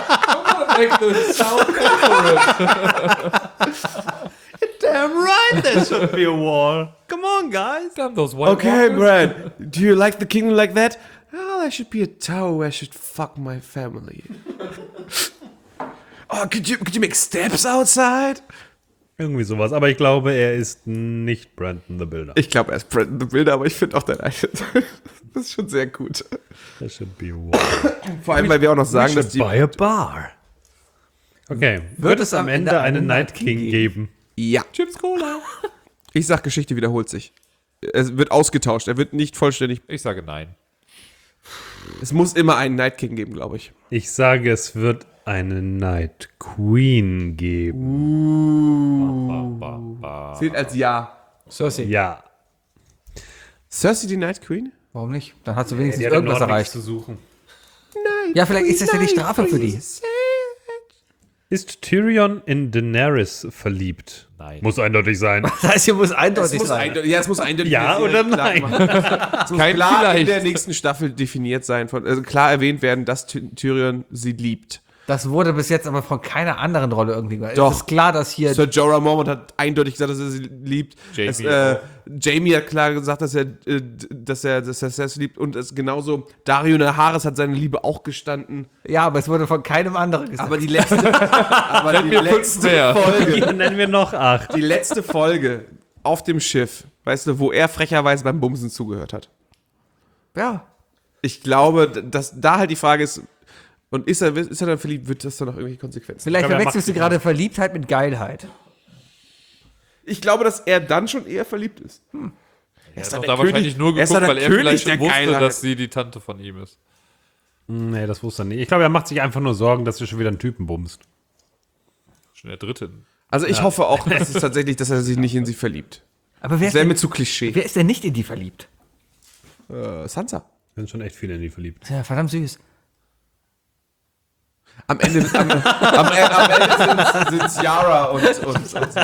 Damn right there should be a wall. Come on, guys. Damn those White Okay, Walkers. Bran, do you like the kingdom like that? Oh, there should be a tower where I should fuck my family. Oh, could you make steps outside? Irgendwie sowas, aber ich glaube, er ist nicht Brandon the Builder. Ich glaube, er ist Brandon the Builder, aber ich finde auch dein eigenes. Das ist schon sehr gut. There should be a wall. Vor allem, weil wir auch noch sagen, dass die. Buy a bar. Okay, wird es am Ende einen Night King geben? Ja. Chips Cola. Ich sag, Geschichte wiederholt sich. Es wird ausgetauscht, er wird nicht vollständig. Ich sage nein. Es muss immer einen Night King geben, glaube ich. Ich sage, es wird eine Night Queen geben. Zählt als Ja. Cersei. Ja. Cersei die Night Queen? Warum nicht? Dann hat sie wenigstens Die hat im irgendwas Norden nichts erreicht. zu suchen. Ja, vielleicht ist das ja die Strafe für die. Ist Tyrion in Daenerys verliebt? Nein. Muss eindeutig sein. Das heißt, hier muss eindeutig sein. Es muss eindeutig Ja jetzt oder klar nein? gemacht- Es muss Kein klar in vielleicht. der nächsten Staffel definiert sein, also klar erwähnt werden, dass Tyrion sie liebt. Das wurde bis jetzt aber von keiner anderen Rolle irgendwie gemacht. Doch. Es ist klar, dass hier. Sir Jorah Mormont hat eindeutig gesagt, dass er sie liebt. Jamie Jamie hat klar gesagt, dass er Cersei liebt. Und es genauso Dario Naharis hat seine Liebe auch gestanden. Ja, aber es wurde von keinem anderen gesagt. Aber die letzte, mehr. Folge, Hier nennen wir noch 8. die letzte Folge auf dem Schiff, weißt du, wo er frecherweise beim Bumsen zugehört hat. ja. Ich glaube, dass da halt die Frage ist, und ist er dann verliebt, wird das dann noch irgendwelche Konsequenzen? Vielleicht glaube, er verwechselst du macht- gerade Verliebtheit mit Geilheit. Ich glaube, dass er dann schon eher verliebt ist. Er hat doch da wahrscheinlich nur er ist doch geguckt, der weil er König vielleicht der schon wusste, Geilheit. dass sie die Tante von ihm ist. Nee, das wusste er nicht. Ich glaube, er macht sich einfach nur Sorgen, dass er schon wieder einen Typen bumst. Schon der dritte. Also ich hoffe auch, dass es tatsächlich, dass er sich nicht in sie verliebt. Aber wer Das ist, wäre denn, mir zu Klischee. wer ist denn nicht in die verliebt? Sansa. Ich bin schon echt viele in die verliebt. Ja, verdammt süß. Am Ende sind Yara und sie.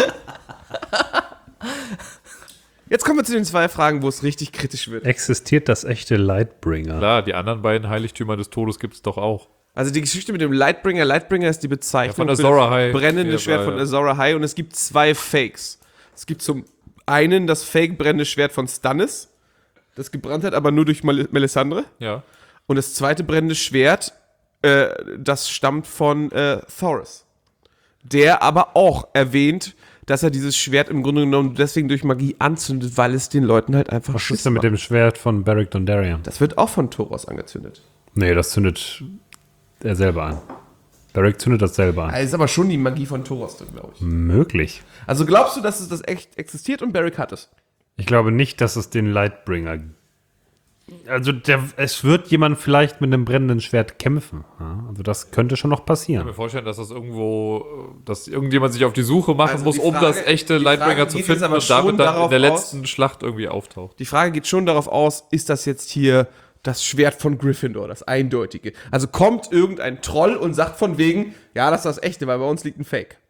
Jetzt kommen wir zu den 2 Fragen, wo es richtig kritisch wird. Existiert das echte Lightbringer? Klar, die anderen beiden Heiligtümer des Todes gibt es doch auch. Also die Geschichte mit dem Lightbringer. Lightbringer ist die Bezeichnung Ja, von für Azor Ahai. das brennende Ja, Schwert von Azor Ahai. Und es gibt 2 Fakes. Es gibt zum einen das Fake brennende Schwert von Stannis, das gebrannt hat, aber nur durch Melisandre. Ja. Und das zweite brennende Schwert, das stammt von Thoros. Der aber auch erwähnt, dass er dieses Schwert im Grunde genommen deswegen durch Magie anzündet, weil es den Leuten halt einfach Was ist Schiss denn mit macht. dem Schwert von Beric Dondarrion? Das wird auch von Thoros angezündet. Nee, das zündet er selber an. Beric zündet das selber an. Da ist aber schon die Magie von Thoros drin, glaube ich. Möglich. Also glaubst du, dass es das echt existiert und Beric hat es? Ich glaube nicht, dass es den Lightbringer. Also es wird jemand vielleicht mit einem brennenden Schwert kämpfen. Ja? Also das könnte schon noch Ich kann passieren. mir vorstellen, dass das irgendwo, dass irgendjemand sich auf die Suche machen Also muss, die um Frage- das echte die Lightbringer Frage zu geht finden jetzt aber und damit schon dann in darauf der aus- letzten Schlacht irgendwie auftaucht. Die Frage geht schon darauf aus, ist das jetzt hier das Schwert von Gryffindor, das Eindeutige? Also kommt irgendein Troll und sagt von wegen, ja, das ist das Echte, weil bei uns liegt ein Fake.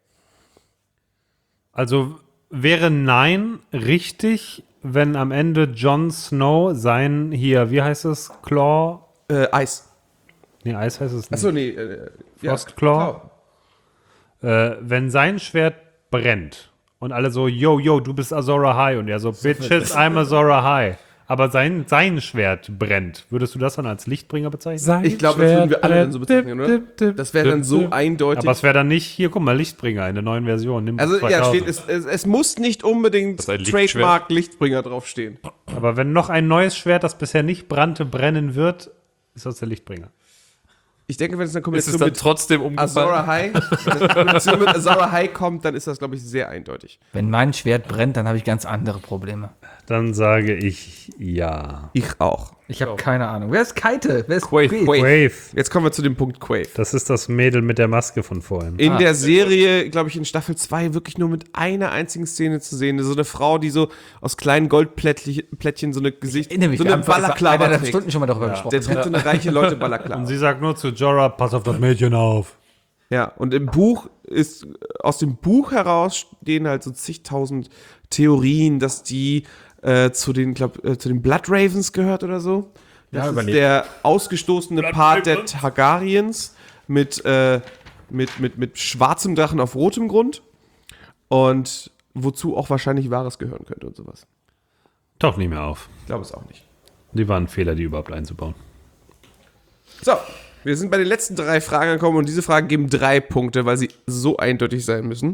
Also wäre Nein richtig, wenn am Ende Jon Snow sein hier, wie heißt es, Claw? Eis. Nee, Eis heißt es nicht. Achso, nee. Frostclaw? Wenn sein Schwert brennt und alle so, yo, du bist Azor Ahai und er so, Bitches, I'm Azor Ahai. Aber sein Schwert brennt. Würdest du das dann als Lichtbringer bezeichnen? Ich glaube, das würden wir alle dann so bezeichnen, oder? Das wäre dann so eindeutig. Aber es wäre dann nicht, hier, guck mal, Lichtbringer in der neuen Version. Nimm Also ja, 2000. steht, es muss nicht unbedingt Das ist ein Lichtschwert. Trademark Lichtbringer draufstehen. Aber wenn noch ein neues Schwert, das bisher nicht brannte, brennen wird, ist das der Lichtbringer. Ich denke, wenn es eine Ist es Kombination dann mit trotzdem Azor umgefallen? Ahai, wenn eine Kombination mit Azor Ahai kommt, dann ist das, glaube ich, sehr eindeutig. Wenn mein Schwert brennt, dann habe ich ganz andere Probleme. Dann sage ich ja. Ich auch. Ich habe keine Ahnung. Wer ist Kite? Wer ist Quaithe. Wave. Jetzt kommen wir zu dem Punkt Quaithe. Das ist das Mädel mit der Maske von vorhin. In der Serie, glaube ich, in Staffel 2 wirklich nur mit einer einzigen Szene zu sehen. So eine Frau, die so aus kleinen Goldplättchen so eine Gesicht, Erinnere mich, so wir eine haben vor Balaklava 1,5 trägt. Stunden schon mal darüber gesprochen. Der trägt so eine reiche Leute Balaklava. Und sie sagt nur zu Jorah, pass auf das Mädchen auf. Ja, und im Buch ist, aus dem Buch heraus stehen halt so zigtausend Theorien, dass die zu den Blood Ravens gehört oder so. Das ist überlegt. der ausgestoßene Part der Targaryens mit schwarzem Drachen auf rotem Grund. Und wozu auch wahrscheinlich Wahres gehören könnte und sowas. Taucht nicht mehr auf. Ich glaube es auch nicht. Die waren ein Fehler, die überhaupt einzubauen. So, wir sind bei den letzten 3 Fragen angekommen und diese Fragen geben 3 Punkte, weil sie so eindeutig sein müssen.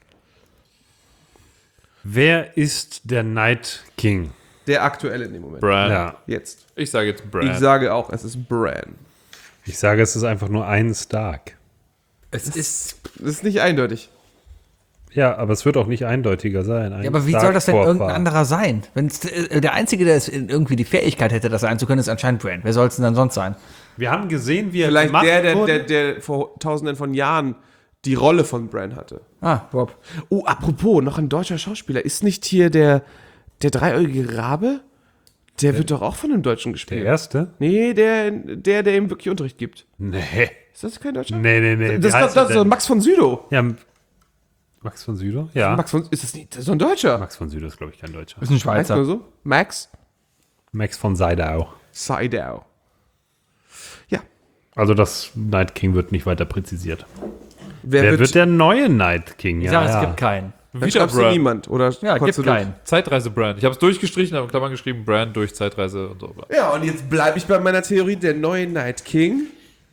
Wer ist der Night King? Der aktuelle in dem Moment. Bran. Ja, Jetzt. Ich sage jetzt Bran. Ich sage auch, es ist Bran. ich sage, es ist einfach nur ein Stark. Es ist. Das ist nicht eindeutig. Ja, aber es wird auch nicht eindeutiger sein. Ja, aber wie soll das denn irgendein anderer sein? Wenn der Einzige, der irgendwie die Fähigkeit hätte, das sein zu können, ist anscheinend Bran. Wer soll es denn dann sonst sein? Wir haben gesehen, wie er Vielleicht gemacht der wurde. vor tausenden von Jahren die Rolle von Bran hatte. Ah, Rob. Oh, apropos, noch ein deutscher Schauspieler. Ist nicht hier der dreieugige Rabe? Der wird doch auch von einem Deutschen Der gespielt. erste? Nee, der ihm wirklich Unterricht gibt. Nee. Ist das kein Deutscher? Nee. Wie Das heißt ist doch er denn? Max von Sydow. Ja, Max von Südow? Ja. Ist das nicht? Das ist doch ein Deutscher. Max von Südow ist, glaube ich, kein Deutscher. Ist ein Heißt Schweizer. nur so? Max Max von Sydow. Sydow. Ja. Also das Night King wird nicht weiter präzisiert. Wer Wird der neue Night King? Ich Ja, sage, es gibt keinen. Dann Wieder schreibst du Bran. niemand. Oder Ja, konntest gibt du keinen. Zeitreise Bran. Ich habe es durchgestrichen, habe in Klammern geschrieben, Bran durch Zeitreise und so. Ja, und jetzt bleibe ich bei meiner Theorie, der neue Night King.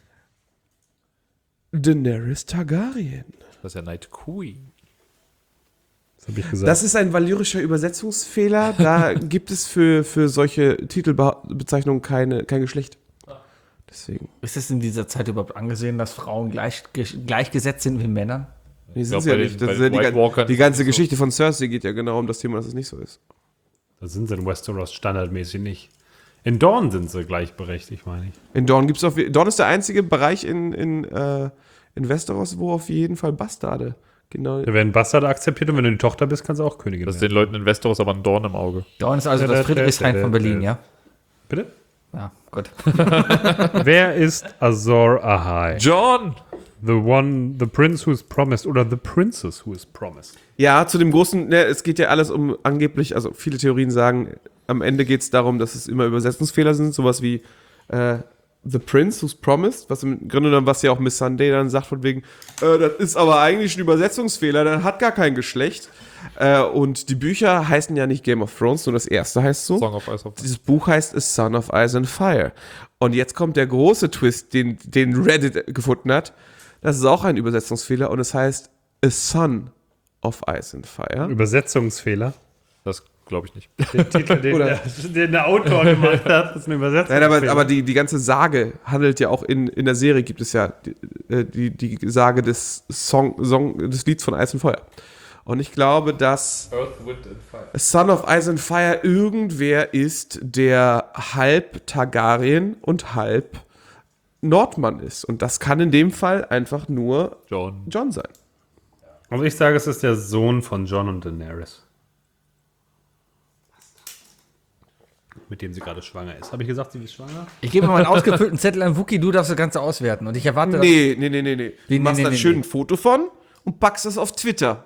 Daenerys Targaryen. Das ist ja Night Queen. Das habe ich gesagt. Das ist ein valyrischer Übersetzungsfehler. Da gibt es für solche Titelbezeichnungen kein Geschlecht. Deswegen. Ist es in dieser Zeit überhaupt angesehen, dass Frauen gleichgesetzt sind wie Männern? Nee, sind glaub, sie ja bei nicht. den- Das bei ist ja den White Walkern die ist ganze das so. Geschichte von Cersei geht ja genau um das Thema, dass es nicht so ist. Da sind sie in Westeros standardmäßig nicht. In Dorne sind sie gleichberechtigt, meine ich. In Dorne gibt's Dorne ist der einzige Bereich in Westeros, wo auf jeden Fall Bastarde. Genau. Da werden Bastarde akzeptiert und wenn du die Tochter bist, kannst du auch Königin Das ist werden. den Leuten in Westeros aber ein Dorn im Auge. Dorn ist also das Friedrichshain von Berlin, ja? Bitte? Ja, gut. Wer ist Azor Ahai? John! The Prince Who is Promised oder The Princess Who is Promised? Ja, zu dem großen, ne, es geht ja alles um angeblich, also viele Theorien sagen, am Ende geht es darum, dass es immer Übersetzungsfehler sind, sowas wie The Prince Who's Promised, was im Grunde genommen, was ja auch Miss Sunday dann sagt, von wegen, das ist aber eigentlich ein Übersetzungsfehler, der hat gar kein Geschlecht. Und die Bücher heißen ja nicht Game of Thrones, nur das erste heißt so. Song of Ice and Fire. Dieses Buch heißt A Son of Ice and Fire. Und jetzt kommt der große Twist, den Reddit gefunden hat. Das ist auch ein Übersetzungsfehler und es heißt A Son of Ice and Fire. Übersetzungsfehler. Das glaube ich nicht. Der Titel, den der Autor gemacht hat, ist ein Übersetzungsfehler. Nein, aber die ganze Sage handelt ja auch in der Serie gibt es ja die Sage des des Lieds von Eis und Feuer. Und ich glaube, dass Earth, Wind and Fire. A Son of Ice and Fire irgendwer ist, der halb Targaryen und halb Nordmann ist. Und das kann in dem Fall einfach nur John sein. Also ich sage, es ist der Sohn von Jon und Daenerys. Mit dem sie gerade schwanger ist. Habe ich gesagt, sie ist schwanger? Ich gebe mal einen ausgefüllten Zettel an Wookie, du darfst das Ganze auswerten. Und ich erwarte. Nee. Wie, Du machst nee, da nee, schön nee. ein Foto von und packst es auf Twitter.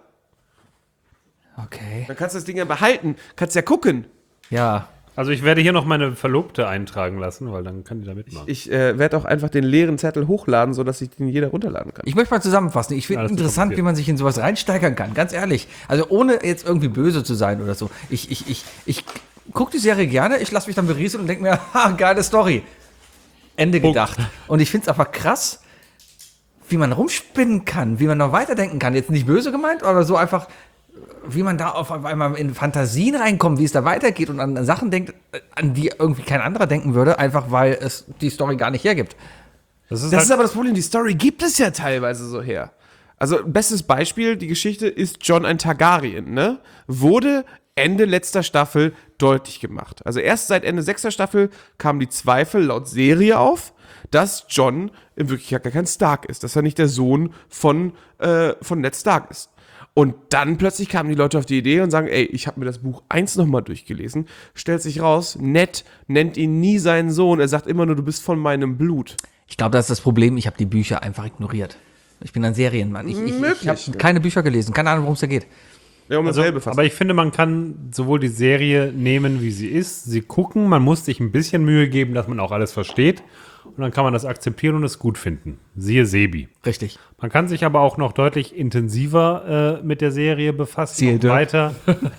Okay. Dann kannst du das Ding ja behalten. Kannst ja gucken. Ja. Also ich werde hier noch meine Verlobte eintragen lassen, weil dann kann die da mitmachen. Ich werde auch einfach den leeren Zettel hochladen, sodass sich den jeder runterladen kann. Ich möchte mal zusammenfassen. Ich finde Alles zu interessant, kompliziert. wie man sich in sowas reinsteigern kann. Ganz ehrlich. Also ohne jetzt irgendwie böse zu sein oder so. Ich gucke die Serie gerne, ich lasse mich dann berieseln und denke mir, ha, geile Story. Ende gedacht. Und ich finde es einfach krass, wie man rumspinnen kann, wie man noch weiterdenken kann. Jetzt nicht böse gemeint, aber so einfach, wie man da auf einmal in Fantasien reinkommt, wie es da weitergeht und an Sachen denkt, an die irgendwie kein anderer denken würde, einfach weil es die Story gar nicht hergibt. Das ist Das halt, ist aber das Problem, die Story gibt es ja teilweise so her. Also, bestes Beispiel, die Geschichte ist Jon ein Targaryen, ne? Wurde Ende letzter Staffel deutlich gemacht. Also erst seit Ende 6. Staffel kamen die Zweifel laut Serie auf, dass Jon in Wirklichkeit gar kein Stark ist, dass er nicht der Sohn von Ned Stark ist. Und dann plötzlich kamen die Leute auf die Idee und sagen, ey, ich habe mir das Buch 1 nochmal durchgelesen, stellt sich raus, Ned nennt ihn nie seinen Sohn, er sagt immer nur, du bist von meinem Blut. Ich glaube, das ist das Problem, ich habe die Bücher einfach ignoriert. Ich bin ein Serienmann. Ich habe keine Bücher gelesen, keine Ahnung, worum es da geht. Ja, um dasselbe fast. aber ich finde, man kann sowohl die Serie nehmen, wie sie ist, sie gucken, man muss sich ein bisschen Mühe geben, dass man auch alles versteht und dann kann man das akzeptieren und es gut finden. Siehe Sebi. Richtig. Man kann sich aber auch noch deutlich intensiver mit der Serie befassen, Siehe noch Dirk. weiter,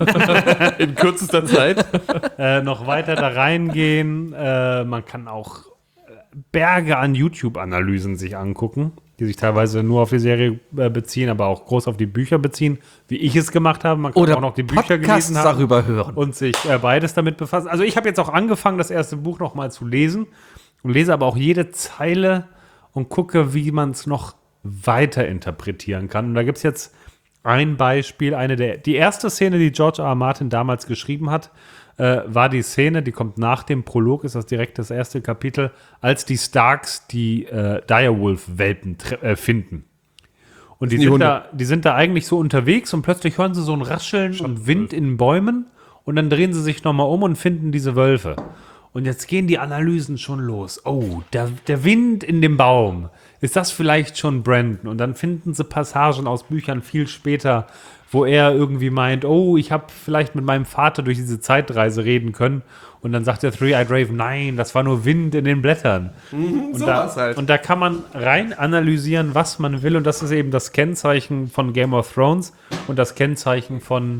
In kürzester Zeit. noch weiter da reingehen. Man kann auch Berge an YouTube-Analysen sich angucken, die sich teilweise nur auf die Serie beziehen, aber auch groß auf die Bücher beziehen, wie ich es gemacht habe. Man kann Oder auch noch die Bücher Podcasts gelesen haben darüber hören. und sich beides damit befassen. Also ich habe jetzt auch angefangen, das erste Buch noch mal zu lesen und lese aber auch jede Zeile und gucke, wie man es noch weiter interpretieren kann. Und da gibt es jetzt ein Beispiel, die erste Szene, die George R. R. Martin damals geschrieben hat, war die Szene, die kommt nach dem Prolog, ist das direkt das erste Kapitel, als die Starks die Direwolf-Welpen finden. Und die sind da eigentlich so unterwegs und plötzlich hören sie so ein Rascheln und Wind in den Bäumen und dann drehen sie sich nochmal um und finden diese Wölfe. Und jetzt gehen die Analysen schon los. Oh, der Wind in dem Baum. Ist das vielleicht schon Brandon? Und dann finden sie Passagen aus Büchern viel später, wo er irgendwie meint, oh, ich habe vielleicht mit meinem Vater durch diese Zeitreise reden können. Und dann sagt der Three-Eyed Raven, nein, das war nur Wind in den Blättern. Und da kann man rein analysieren, was man will. Und das ist eben das Kennzeichen von Game of Thrones und das Kennzeichen von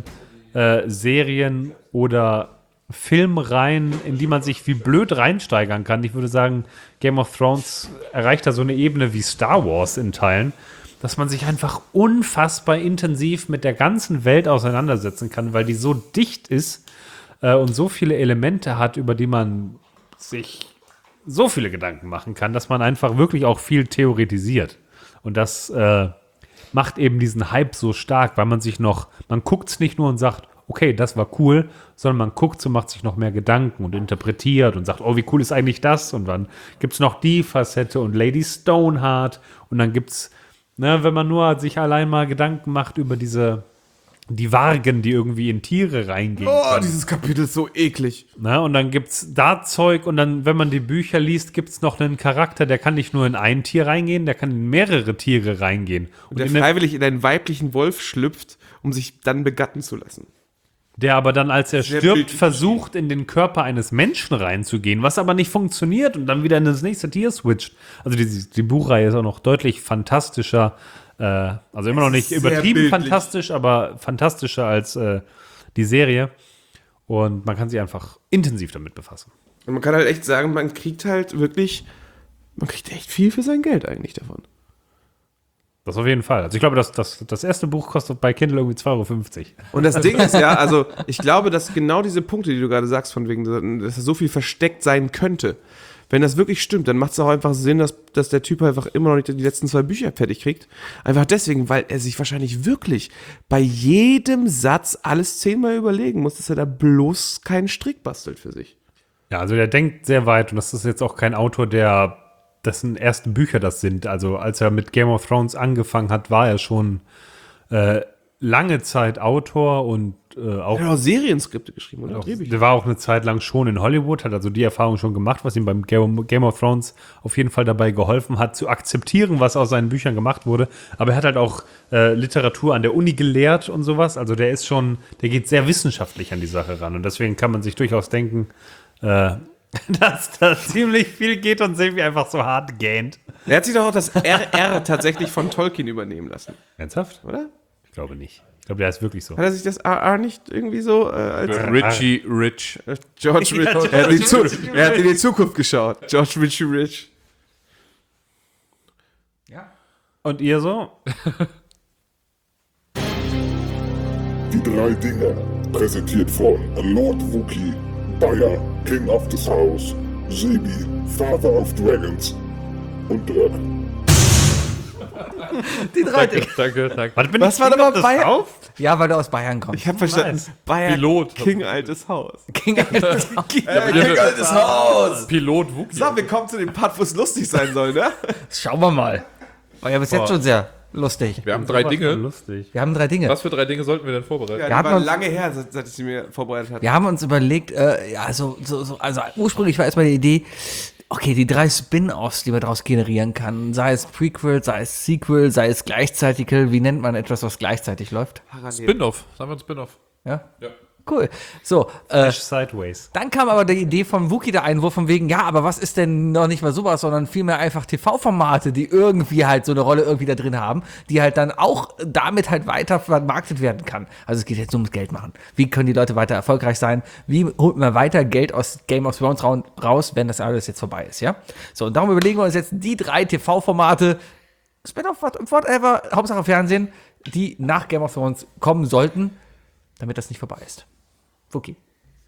Serien oder Filmreihen, in die man sich wie blöd reinsteigern kann. Ich würde sagen, Game of Thrones erreicht da so eine Ebene wie Star Wars in Teilen, dass man sich einfach unfassbar intensiv mit der ganzen Welt auseinandersetzen kann, weil die so dicht ist und so viele Elemente hat, über die man sich so viele Gedanken machen kann, dass man einfach wirklich auch viel theoretisiert. Und das macht eben diesen Hype so stark, weil man guckt es nicht nur und sagt, okay, das war cool, sondern man guckt und macht sich noch mehr Gedanken und interpretiert und sagt, oh, wie cool ist eigentlich das? Und dann gibt es noch die Facette und Lady Stoneheart und dann gibt es, wenn man nur sich allein mal Gedanken macht über diese die Wagen, die irgendwie in Tiere reingehen Oh, können. dieses Kapitel ist so eklig. Na, und dann gibt's da Zeug und dann, wenn man die Bücher liest, gibt's noch einen Charakter, der kann nicht nur in ein Tier reingehen, der kann in mehrere Tiere reingehen. Und Der freiwillig in einen weiblichen Wolf schlüpft, um sich dann begatten zu lassen. der aber dann, als er Sehr stirbt, bildlich versucht, in den Körper eines Menschen reinzugehen, was aber nicht funktioniert und dann wieder in das nächste Tier switcht. Also die Buchreihe ist auch noch deutlich fantastischer, also immer noch nicht sehr übertrieben bildlich. fantastisch, aber fantastischer als die Serie. Und man kann sich einfach intensiv damit befassen. Und man kann halt echt sagen, man kriegt echt viel für sein Geld eigentlich davon. Das auf jeden Fall. Also ich glaube, das erste Buch kostet bei Kindle irgendwie 2,50 €. Und das Ding ist ja, also ich glaube, dass genau diese Punkte, die du gerade sagst, von wegen, dass so viel versteckt sein könnte, wenn das wirklich stimmt, dann macht es auch einfach Sinn, dass der Typ einfach immer noch nicht die letzten 2 Bücher fertig kriegt. Einfach deswegen, weil er sich wahrscheinlich wirklich bei jedem Satz alles 10-mal überlegen muss, dass er da bloß keinen Strick bastelt für sich. Ja, also der denkt sehr weit und das ist jetzt auch kein Autor, dessen ersten Bücher das sind. Also als er mit Game of Thrones angefangen hat, war er schon lange Zeit Autor und auch, Er hat auch Serienskripte geschrieben oder Drehbücher. der war auch eine Zeit lang schon in Hollywood, hat also die Erfahrung schon gemacht, was ihm beim Game of Thrones auf jeden Fall dabei geholfen hat, zu akzeptieren, was aus seinen Büchern gemacht wurde. Aber er hat halt auch Literatur an der Uni gelehrt und sowas. Also der geht sehr wissenschaftlich an die Sache ran. Und deswegen kann man sich durchaus denken, dass da ziemlich viel geht und Silvi einfach so hart gähnt. Er hat sich doch auch das RR tatsächlich von Tolkien übernehmen lassen, Ernsthaft? oder? Ich glaube nicht. Ich glaube, der ist wirklich so. Hat er sich das RR nicht irgendwie so als Richie Rich. George Rich? Er hat in die Zukunft geschaut. George Richie Rich. Und ihr so? Die 3 Dinge, präsentiert von Lord Wookie, Bayer, King of the House, Sebi, Father of Dragons und Dirk. Die 3 Dinge. Danke. Was war da mal Bayern? Ja, weil du aus Bayern kommst. Ich habe verstanden. Bayern, Pilot. King altes Haus. King altes Haus. Pilot Wookie. So, wir kommen zu dem Part, wo es lustig sein soll, ne? Schauen wir mal. War ja bis jetzt schon sehr lustig. Wir haben 3 Dinge. Lustig. Wir haben 3 Dinge. Was für 3 Dinge sollten wir denn vorbereiten? Ja, Wir die hatten waren uns- lange her, seit ich sie mir vorbereitet hatte. Wir haben uns überlegt, also ursprünglich war erstmal die Idee, okay, die 3 Spin-Offs, die man daraus generieren kann, sei es Prequel, sei es Sequel, sei es gleichzeitig, wie nennt man etwas, was gleichzeitig läuft? Spin-off. Sagen wir ein Spin-off. Ja? Ja. Cool. So, Sideways. dann kam aber die Idee von Wookie der Einwurf von wegen, ja, aber was ist denn noch nicht mal sowas, sondern vielmehr einfach TV-Formate, die irgendwie halt so eine Rolle irgendwie da drin haben, die halt dann auch damit halt weiter vermarktet werden kann. Also es geht jetzt nur ums Geld machen. Wie können die Leute weiter erfolgreich sein? Wie holt man weiter Geld aus Game of Thrones raus, wenn das alles jetzt vorbei ist, ja? So, und darum überlegen wir uns jetzt die 3 TV-Formate, Spin-off, whatever, Hauptsache Fernsehen, die nach Game of Thrones kommen sollten, damit das nicht vorbei ist. Wookie.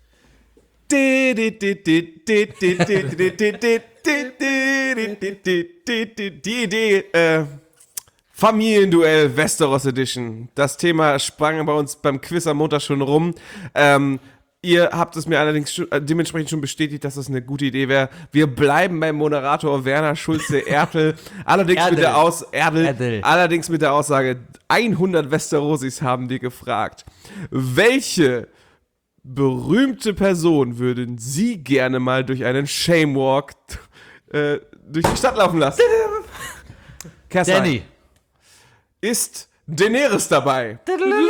Die Idee, Familienduell Westeros Edition. Das Thema sprang bei uns beim Quiz am Montag schon rum. Ihr habt es mir allerdings dementsprechend schon bestätigt, dass das eine gute Idee wäre. Wir bleiben beim Moderator Werner Schulze-Ertel. Allerdings Erdl. allerdings mit der Aussage, 100 Westerosis haben wir gefragt. Welche berühmte Person würden Sie gerne mal durch einen Shamewalk durch die Stadt laufen lassen? Kerstin, Danny. ist Daenerys dabei?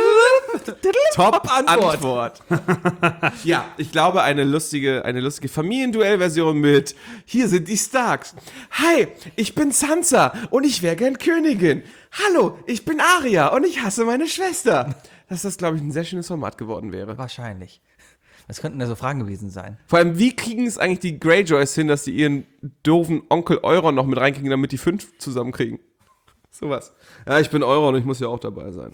Top-Antwort. Ja, ich glaube, eine lustige Familienduell-Version mit hier sind die Starks. Hi, ich bin Sansa und ich wäre gern Königin. Hallo, ich bin Arya und ich hasse meine Schwester. Dass das, glaube ich, ein sehr schönes Format geworden wäre. Wahrscheinlich. Was könnten da so Fragen gewesen sein? Vor allem, wie kriegen es eigentlich die Greyjoys hin, dass sie ihren doofen Onkel Euron noch mit reinkriegen, damit die 5 zusammenkriegen? Sowas. Ja, ich bin Euron und ich muss ja auch dabei sein.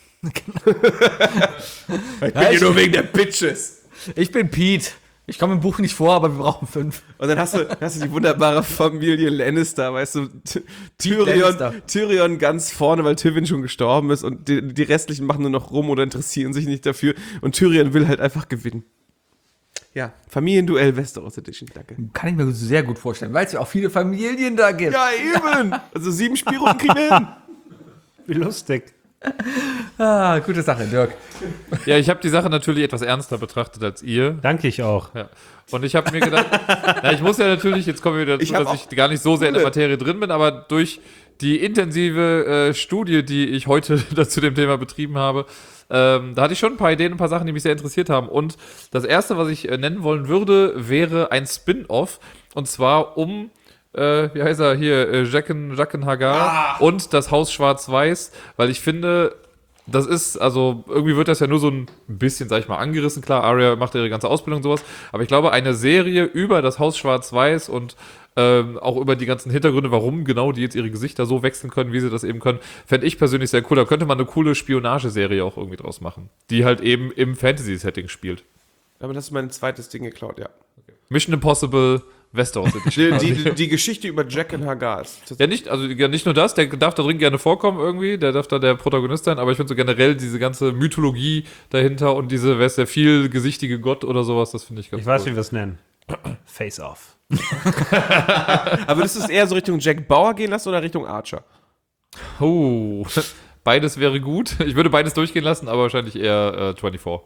Ich bin hier nur wegen der Bitches. Ich bin Pete. Ich komme im Buch nicht vor, aber wir brauchen 5. Und dann hast du die wunderbare Familie Lannister, weißt du, Lannister. Tyrion ganz vorne, weil Tywin schon gestorben ist und die restlichen machen nur noch rum oder interessieren sich nicht dafür und Tyrion will halt einfach gewinnen. Ja, Familienduell Westeros Edition, danke. Kann ich mir sehr gut vorstellen, weil es ja auch viele Familien da gibt. Ja, eben! Also 7 Spielrunden kriegen wir hin. Wie lustig. Gute Sache, Dirk. Ja, ich habe die Sache natürlich etwas ernster betrachtet als ihr. Danke ich auch. Ja. Und ich habe mir gedacht, ich muss ja natürlich, jetzt kommen wir wieder dazu, dass ich gar nicht so sehr in der Materie drin bin, aber durch die intensive Studie, die ich heute zu dem Thema betrieben habe, da hatte ich schon ein paar Ideen, ein paar Sachen, die mich sehr interessiert haben. Und das erste, was ich nennen wollen würde, wäre ein Spin-off. Und zwar wie heißt er hier, Jaqen Hagar und das Haus Schwarz-Weiß, weil ich finde, das ist, also irgendwie wird das ja nur so ein bisschen, sag ich mal, angerissen. Klar, Arya macht ihre ganze Ausbildung und sowas, aber ich glaube, eine Serie über das Haus Schwarz-Weiß und auch über die ganzen Hintergründe, warum genau die jetzt ihre Gesichter so wechseln können, wie sie das eben können, fände ich persönlich sehr cool. Da könnte man eine coole Spionageserie auch irgendwie draus machen, die halt eben im Fantasy-Setting spielt. Aber das ist mein zweites Ding geklaut, ja. Mission Impossible Westeros Edition. Die Geschichte über Jaqen Hagar ist Ja, nicht nur das, der darf da drin gerne vorkommen irgendwie, der darf da der Protagonist sein, aber ich finde so generell diese ganze Mythologie dahinter und wer ist der vielgesichtige Gott oder sowas, das finde ich ganz Ich weiß, wie wir es nennen. Face Off. Aber das ist eher so Richtung Jack Bauer gehen lassen oder Richtung Archer? Oh, beides wäre gut. Ich würde beides durchgehen lassen, aber wahrscheinlich eher 24.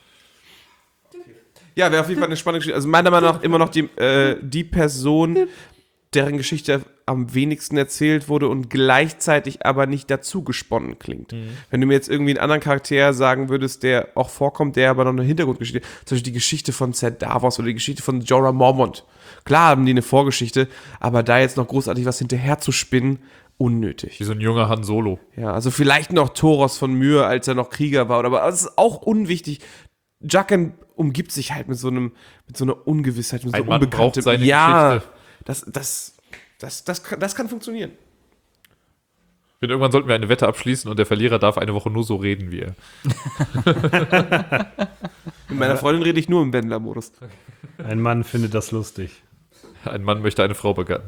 Ja, wäre auf jeden Fall eine spannende Geschichte. Also meiner Meinung nach immer noch die Person, deren Geschichte am wenigsten erzählt wurde und gleichzeitig aber nicht dazu gesponnen klingt. Wenn du mir jetzt irgendwie einen anderen Charakter sagen würdest, der auch vorkommt, der aber noch eine Hintergrundgeschichte, zum Beispiel die Geschichte von Zed Davos oder die Geschichte von Jorah Mormont. Klar haben die eine Vorgeschichte, aber da jetzt noch großartig was hinterher zu spinnen, unnötig. Wie so ein junger Han Solo. Ja, also vielleicht noch Thoros von Myr, als er noch Krieger war, aber das ist auch unwichtig. Jaqen umgibt sich halt mit so einer Ungewissheit, mit so Ein Mann braucht Unbekanntem. seine Ja, Geschichte. das kann funktionieren. Und irgendwann sollten wir eine Wette abschließen und der Verlierer darf eine Woche nur so reden wie er. Mit meiner Freundin rede ich nur im Wendler-Modus. Ein Mann findet das lustig. Ein Mann möchte eine Frau begatten.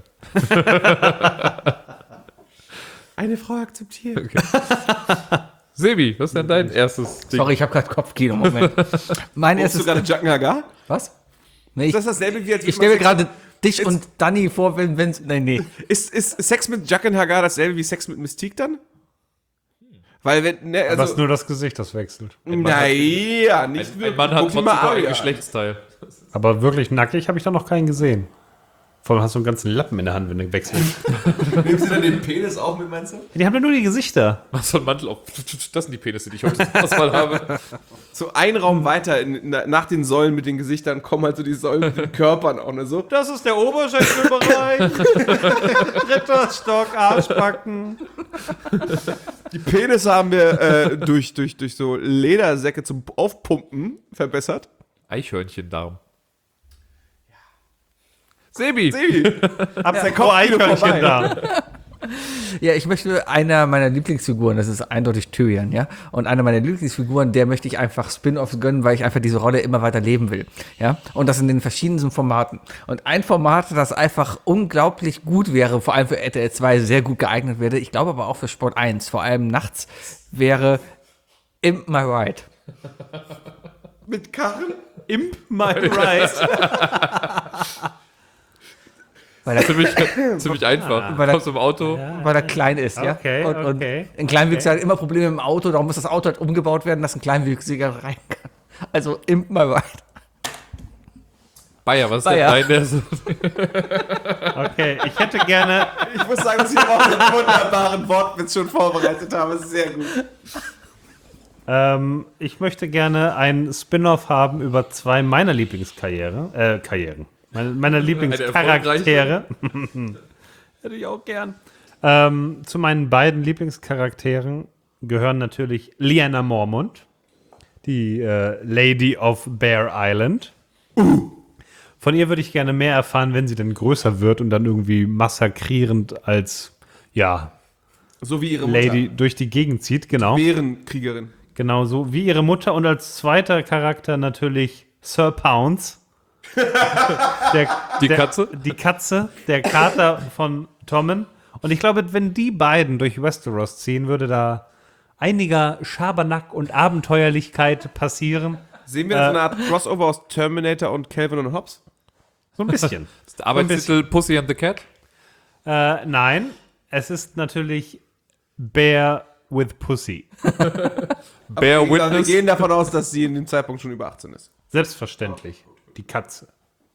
Eine Frau akzeptiert. Okay. Sebi, was ist denn dein erstes Ding? Sorry, ich habe gerade Kopfkino. Moment. Mein Bist du erstes. gerade Jaqen Hagar? Was? Nee, Ist das dasselbe wie als ich stelle mir gerade dich und Dani vor, wenn's. Nee. Ist Sex mit Jaqen Hagar dasselbe wie Sex mit Mystique dann? Weil wenn, ne, Aber es also, ist nur das Gesicht, das wechselt. naja, nicht Ein Mann hat Guck dir trotzdem mal noch ein Arya an. Geschlechtsteil. Aber wirklich nackig habe ich da noch keinen gesehen. Vor allem hast du einen ganzen Lappen in der Hand, wenn du wechselst. Nimmst du dann den Penis auch mit, meinst du? Die haben ja nur die Gesichter. Mach so einen Mantel auf. Das sind die Penisse, die ich heute zum Auswahl habe. So ein Raum weiter, nach den Säulen mit den Gesichtern, kommen halt so die Säulen mit den Körpern auch, ne, so. Das ist der Oberschenkelbereich. Dritter Stock, Arschbacken. Die Penisse haben wir durch so Ledersäcke zum Aufpumpen verbessert. Eichhörnchendarm. Sebi! Apropos Eichhörnchen da. Ja, ich möchte einer meiner Lieblingsfiguren, das ist eindeutig Tyrion, ja. Und einer meiner Lieblingsfiguren, der möchte ich einfach Spin-offs gönnen, weil ich einfach diese Rolle immer weiter leben will, ja. Und das in den verschiedensten Formaten. Und ein Format, das einfach unglaublich gut wäre, vor allem für RTL 2 sehr gut geeignet wäre, ich glaube aber auch für Sport 1, vor allem nachts, wäre Imp My Ride. Mit Karren? Imp My Right. Weil er, Ziemlich einfach. Weil Du kommst im Auto. weil er klein ist, ja. Okay, Und okay. ein Kleinwüchsiger hat immer Probleme im Auto, darum muss das Auto halt umgebaut werden, dass ein Kleinwüchsiger rein kann. Also Imp My Ride. Bayer, was ist Bayer. denn dein erstes? Okay, ich hätte gerne. Ich muss sagen, dass ich auch einen wunderbaren Wortwitz schon vorbereitet habe. Sehr gut. Ich möchte gerne ein Spin-off haben über zwei meiner Karrieren. Meiner Lieblingscharaktere. Hätte ich auch gern. Zu meinen beiden Lieblingscharakteren gehören natürlich Lyanna Mormont, die Lady of Bear Island. Von ihr würde ich gerne mehr erfahren, wenn sie denn größer wird und dann irgendwie massakrierend als, ja, So wie ihre Mutter. Lady durch die Gegend zieht, genau. Bärenkriegerin. Genau so wie ihre Mutter und als zweiter Charakter natürlich Sir Pounce. Die Katze? Die Katze, der Kater von Tommen. Und ich glaube, wenn die beiden durch Westeros ziehen, würde da einiger Schabernack und Abenteuerlichkeit passieren. Sehen wir da so eine Art Crossover aus Terminator und Calvin und Hobbes? So ein bisschen. Ist der Arbeitstitel Pussy and the Cat? Nein, es ist natürlich Bear with Pussy. Bear Wir Witness. gehen davon aus, dass sie in dem Zeitpunkt schon über 18 ist. Selbstverständlich. Die Katze.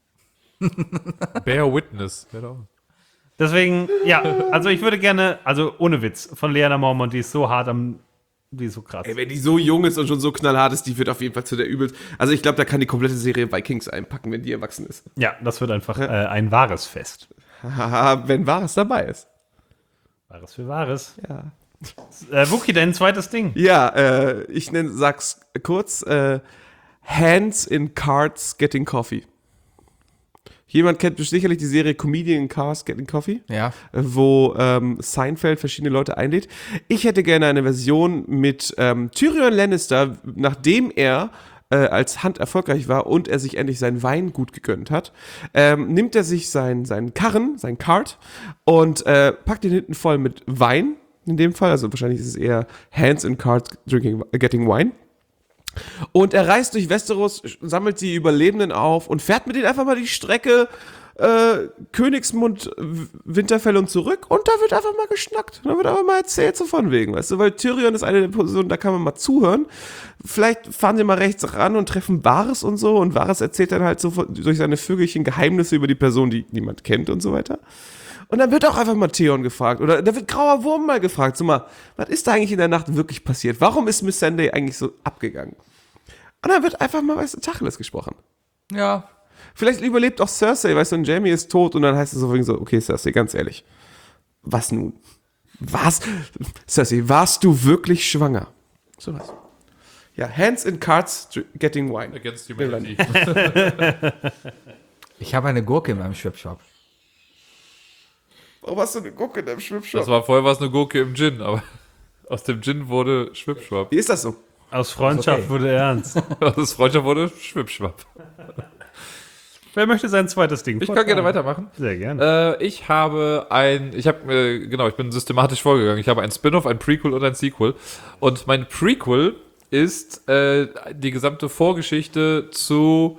Bear Witness. Genau. Deswegen, ja, also ich würde gerne, also ohne Witz, von Lyanna Mormont, die ist so hart die ist so krass. Ey, wenn die so jung ist und schon so knallhart ist, die wird auf jeden Fall zu der übelst. Also ich glaube, da kann die komplette Serie Vikings einpacken, wenn die erwachsen ist. Ja, das wird einfach ein wahres Fest. Haha, wenn Wahres dabei ist. Wahres für Wahres. Ja. Wookie, dein zweites Ding. Ja, sag's kurz, Hands in Cards Getting Coffee. Jemand kennt sicherlich die Serie Comedian in Cars Getting Coffee, Ja. wo Seinfeld verschiedene Leute einlädt. Ich hätte gerne eine Version mit Tyrion Lannister, nachdem er als Hand erfolgreich war und er sich endlich seinen Wein gut gegönnt hat, nimmt er sich seinen Karren, sein Cart und packt ihn hinten voll mit Wein, in dem Fall, also wahrscheinlich ist es eher Hands in Cards Getting Wine. Und er reist durch Westeros, sammelt die Überlebenden auf und fährt mit denen einfach mal die Strecke Königsmund, Winterfell und zurück. Und da wird einfach mal geschnackt. Da wird einfach mal erzählt, so von wegen, weißt du? Weil Tyrion ist eine der Personen, da kann man mal zuhören. Vielleicht fahren sie mal rechts ran und treffen Varys und so. Und Varys erzählt dann halt so durch seine Vögelchen Geheimnisse über die Person, die niemand kennt und so weiter. Und dann wird auch einfach mal Theon gefragt. Oder da wird Grauer Wurm mal gefragt. So mal, was ist da eigentlich in der Nacht wirklich passiert? Warum ist Miss Sunday eigentlich so abgegangen? Und dann wird einfach mal, weißt du, Tacheles gesprochen. Ja. Vielleicht überlebt auch Cersei, weißt du, und Jaime ist tot. Und dann heißt es so, okay, Cersei, ganz ehrlich. Was nun? Was? Cersei, warst du wirklich schwanger? So was. Ja, Hands in Cards Getting Wine. Against Humanity. Ich habe eine Gurke in meinem Schwipschwap. Warum hast du eine Gurke in deinem Schwippschwapp? Das war vorher was eine Gurke im Gin, aber aus dem Gin wurde Schwippschwapp. Wie ist das so? Aus Freundschaft Okay. wurde ernst. Aus Freundschaft wurde Schwippschwapp. Wer möchte sein zweites Ding? Ich kann gerne weitermachen. Sehr gerne. Ich bin systematisch vorgegangen. Ich habe ein Spin-off, ein Prequel und ein Sequel. Und mein Prequel ist die gesamte Vorgeschichte zu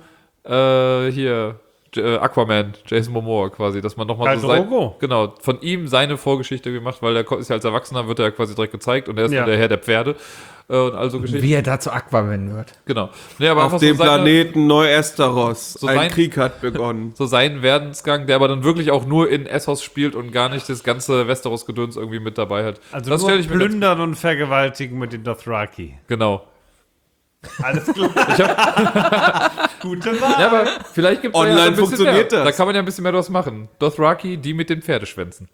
Aquaman, Jason Momoa quasi, dass man nochmal so von ihm seine Vorgeschichte gemacht, weil er ist ja als Erwachsener, wird er ja quasi direkt gezeigt und er ist Ja. nur der Herr der Pferde und also Geschichten. Wie er da zu Aquaman wird. Genau. Nee, aber Auf einfach dem so seine, Planeten Neu-Esteros. So Ein sein- Krieg hat begonnen. so seinen Werdensgang, der aber dann wirklich auch nur in Essos spielt und gar nicht das ganze Westeros-Gedöns irgendwie mit dabei hat. Also das nur stelle ich mir ganz, plündern und vergewaltigen mit den Dothraki. genau. Alles klar. Gute Wahl. Ja, aber vielleicht gibt es Online ja ein bisschen funktioniert mehr. das. Da kann man ja ein bisschen mehr draus machen. Dothraki, die mit den Pferdeschwänzen.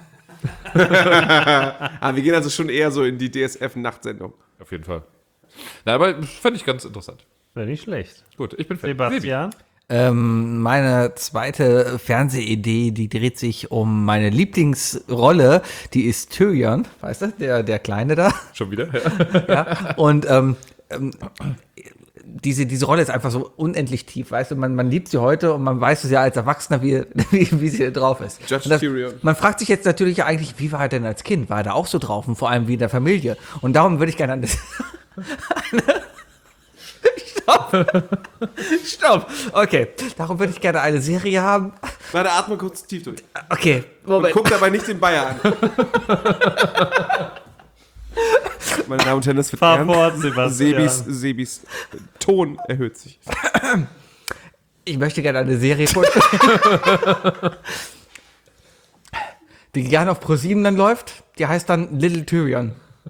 Wir gehen also schon eher so in die DSF-Nachtsendung. Auf jeden Fall. Na, aber fand ich ganz interessant. Wäre nicht schlecht. Gut, ich bin fertig. Sebastian? Meine zweite Fernsehidee, die dreht sich um meine Lieblingsrolle, die ist Tyrion, weißt du, der Kleine da. Schon wieder? Ja. Ja, und diese Rolle ist einfach so unendlich tief, weißt du, man liebt sie heute und man weiß es ja als Erwachsener, wie sie drauf ist. Judge Und Tyrion. Man fragt sich jetzt natürlich eigentlich, wie war er denn als Kind? War er da auch so drauf und vor allem wie in der Familie? Und darum würde ich gerne Stopp! Okay, darum würde ich gerne eine Serie haben. Warte, atme kurz tief durch. Okay, Und Moment. guck dabei nicht den Bayer an. Meine Damen und Herren, das wird Fahr ernst. fort, Sebastian. Sebis Ton erhöht sich. Ich möchte gerne eine Serie vorstellen, die gerne auf ProSieben dann läuft. Die heißt dann Little Tyrion.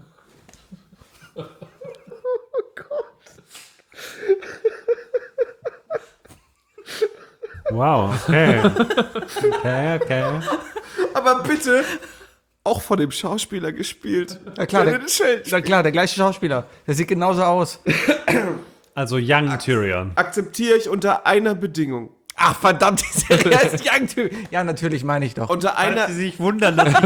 Wow, okay. Okay. Aber bitte auch von dem Schauspieler gespielt. Ja klar, Der das Schild na klar, der gleiche Schauspieler. Der sieht genauso aus. Also Young Tyrion. akzeptiere ich unter einer Bedingung. Ach verdammt, die Serie heißt Young Tyrion. Ja, natürlich meine ich doch. Unter einer, Falls Sie sich wundern, dass ich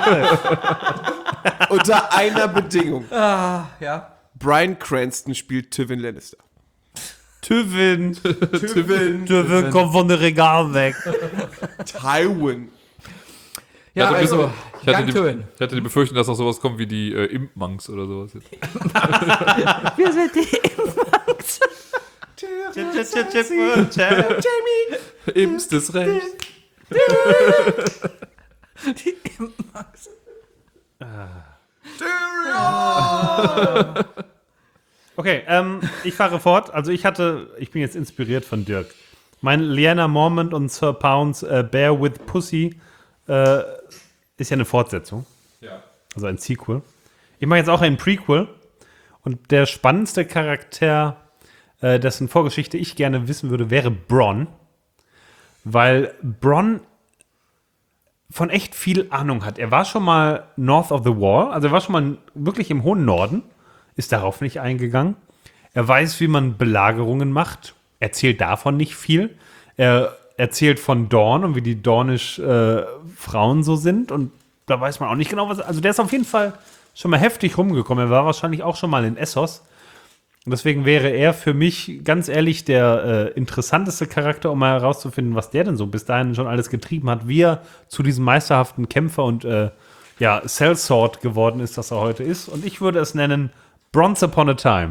unter einer Bedingung. Ja. Bryan Cranston spielt Tywin Lannister. Tywin Tywin. kommt von der Regal weg. Tywin. Ja, also, Ich hatte, Young Tyrion. ich hatte die Befürchtung, dass noch sowas kommt wie die Imp-Monks oder sowas. Jetzt. Wir sind die Imps des Rechts. Okay, ich fahre fort. Also ich bin jetzt inspiriert von Dirk. Mein Lyanna Mormont und Sir Pounds Bear with Pussy ist ja eine Fortsetzung. Ja. Also ein Sequel. Ich mache jetzt auch ein Prequel. Und der spannendste Charakter, dessen Vorgeschichte ich gerne wissen würde, wäre Bronn. Weil Bronn von echt viel Ahnung hat. Er war schon mal north of the wall, also er war schon mal wirklich im hohen Norden, ist darauf nicht eingegangen. Er weiß, wie man Belagerungen macht, erzählt davon nicht viel. Er erzählt von Dorne und wie die Dornish Frauen so sind und da weiß man auch nicht genau, was. Also der ist auf jeden Fall schon mal heftig rumgekommen. Er war wahrscheinlich auch schon mal in Essos. Und deswegen wäre er für mich ganz ehrlich der interessanteste Charakter, um mal herauszufinden, was der denn so bis dahin schon alles getrieben hat, wie er zu diesem meisterhaften Kämpfer und Sellsword geworden ist, das er heute ist. Und ich würde es nennen Bronze Upon a Time.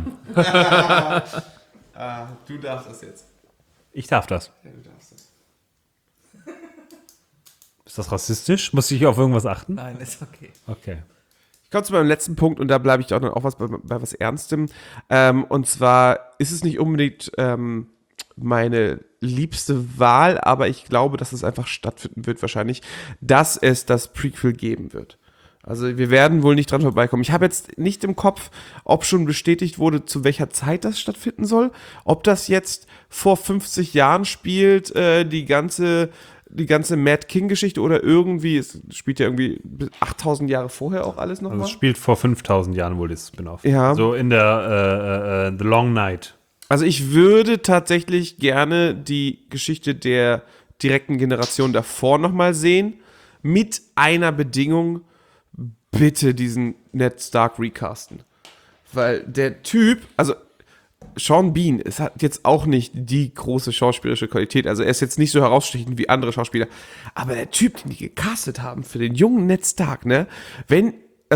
Du darfst das jetzt. Ich darf das. Ja, du darfst das. Ist das rassistisch? Muss ich auf irgendwas achten? Nein, ist okay. Okay. Ich komme zu meinem letzten Punkt und da bleibe ich auch dann auch bei was Ernstem. Und zwar ist es nicht unbedingt meine liebste Wahl, aber ich glaube, dass es einfach stattfinden wird wahrscheinlich, dass es das Prequel geben wird. Also wir werden wohl nicht dran vorbeikommen. Ich habe jetzt nicht im Kopf, ob schon bestätigt wurde, zu welcher Zeit das stattfinden soll. Ob das jetzt vor 50 Jahren spielt, die ganze Mad King-Geschichte oder irgendwie, es spielt ja irgendwie 8000 Jahre vorher auch alles noch Also mal. es spielt vor 5000 Jahren wohl das Spin-off. Ja. So in der The Long Night. Also ich würde tatsächlich gerne die Geschichte der direkten Generation davor nochmal sehen, mit einer Bedingung, bitte diesen Ned Stark recasten. Weil der Typ, also Sean Bean, es hat jetzt auch nicht die große schauspielerische Qualität, also er ist jetzt nicht so herausstechend wie andere Schauspieler, aber der Typ, den die gecastet haben für den jungen Ned Stark, ne, wenn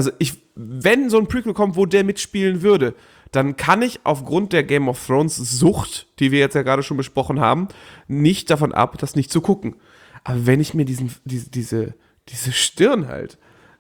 so ein Prequel kommt, wo der mitspielen würde, dann kann ich aufgrund der Game of Thrones Sucht, die wir jetzt ja gerade schon besprochen haben, nicht davon ab, das nicht zu gucken. Aber wenn ich mir diese Stirn halt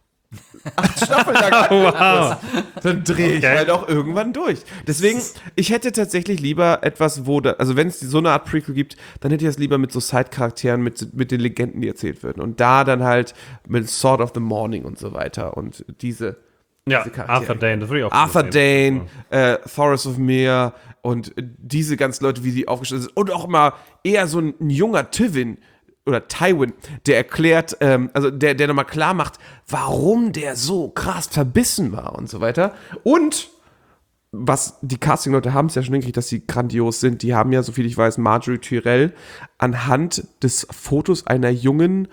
8 Staffeln lang angucken muss, dann drehe ich halt auch irgendwann durch. Deswegen, ich hätte tatsächlich lieber etwas, also wenn es so eine Art Prequel gibt, dann hätte ich das lieber mit so Side-Charakteren, mit den Legenden, die erzählt werden. Und da dann halt mit Sword of the Morning und so weiter und diese Charaktere. Arthur Dayne, das würde ich auch Arthur cool Dayne, Thoros of Myr und diese ganzen Leute, wie sie aufgestellt sind. Und auch mal eher so ein junger Tywin, oder Tywin, der erklärt, also der nochmal klar macht, warum der so krass verbissen war und so weiter. Und was die Casting-Leute haben es ja schon hingekriegt, dass sie grandios sind. Die haben ja, soviel ich weiß, Marjorie Tyrell anhand des Fotos einer jungen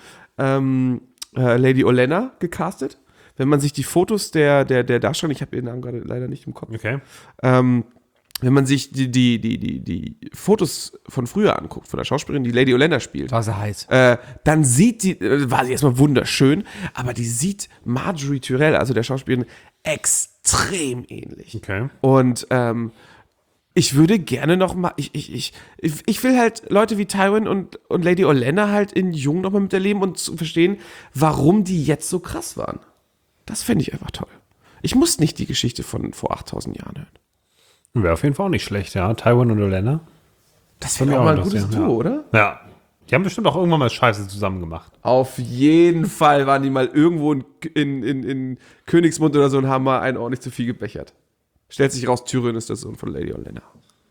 Lady Olenna gecastet. Wenn man sich die Fotos der Darstellerin, ich habe ihren Namen gerade leider nicht im Kopf, Okay. wenn man sich die Fotos von früher anguckt, von der Schauspielerin, die Lady Olenna spielt, War sie heiß. dann sieht war sie erstmal wunderschön, aber die sieht Marjorie Tyrell, also der Schauspielerin, extrem ähnlich. Okay. Und ich würde gerne noch mal, ich will halt Leute wie Tywin und Lady Olenna halt in Jung noch mal miterleben und zu verstehen, warum die jetzt so krass waren. Das fände ich einfach toll. Ich muss nicht die Geschichte von vor 8000 Jahren hören. Wäre auf jeden Fall auch nicht schlecht, ja. Tywin und Olenna. Das wäre auch mal ein gutes interessieren, Duo, oder? Ja. Die haben bestimmt auch irgendwann mal Scheiße zusammen gemacht. Auf jeden Fall waren die mal irgendwo in Königsmund oder so und haben mal einen ordentlich zu viel gebechert. Stellt sich raus, Tyrion ist der Sohn von Lady Olenna.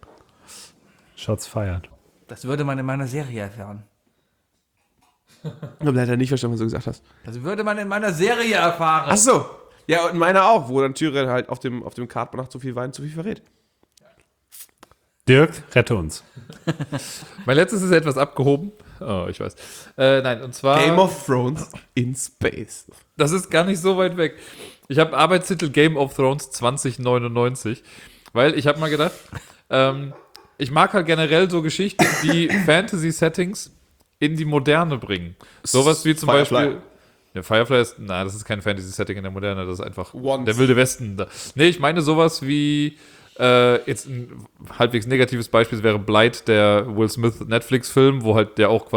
Shots fired. Das würde man in meiner Serie erfahren. Ich habe leider nicht verstanden, was du gesagt hast. Das würde man in meiner Serie erfahren. Ach so. Ja, und meiner auch, wo dann Tyrion halt auf dem Kartbahn nach zu viel Wein zu viel verrät. Dirk, rette uns. Mein letztes ist etwas abgehoben. Oh, ich weiß. Nein, und zwar. Game of Thrones in Space. Das ist gar nicht so weit weg. Ich habe Arbeitstitel Game of Thrones 2099, weil ich habe mal gedacht, ich mag halt generell so Geschichten, die Fantasy-Settings in die Moderne bringen. Sowas wie zum Firefly. Beispiel. Ja, Firefly ist, das ist kein Fantasy-Setting in der Moderne, das ist einfach Once. der wilde Westen. Nee, ich meine sowas wie, jetzt ein halbwegs negatives Beispiel wäre Blight, der Will Smith Netflix-Film, wo halt der auch quasi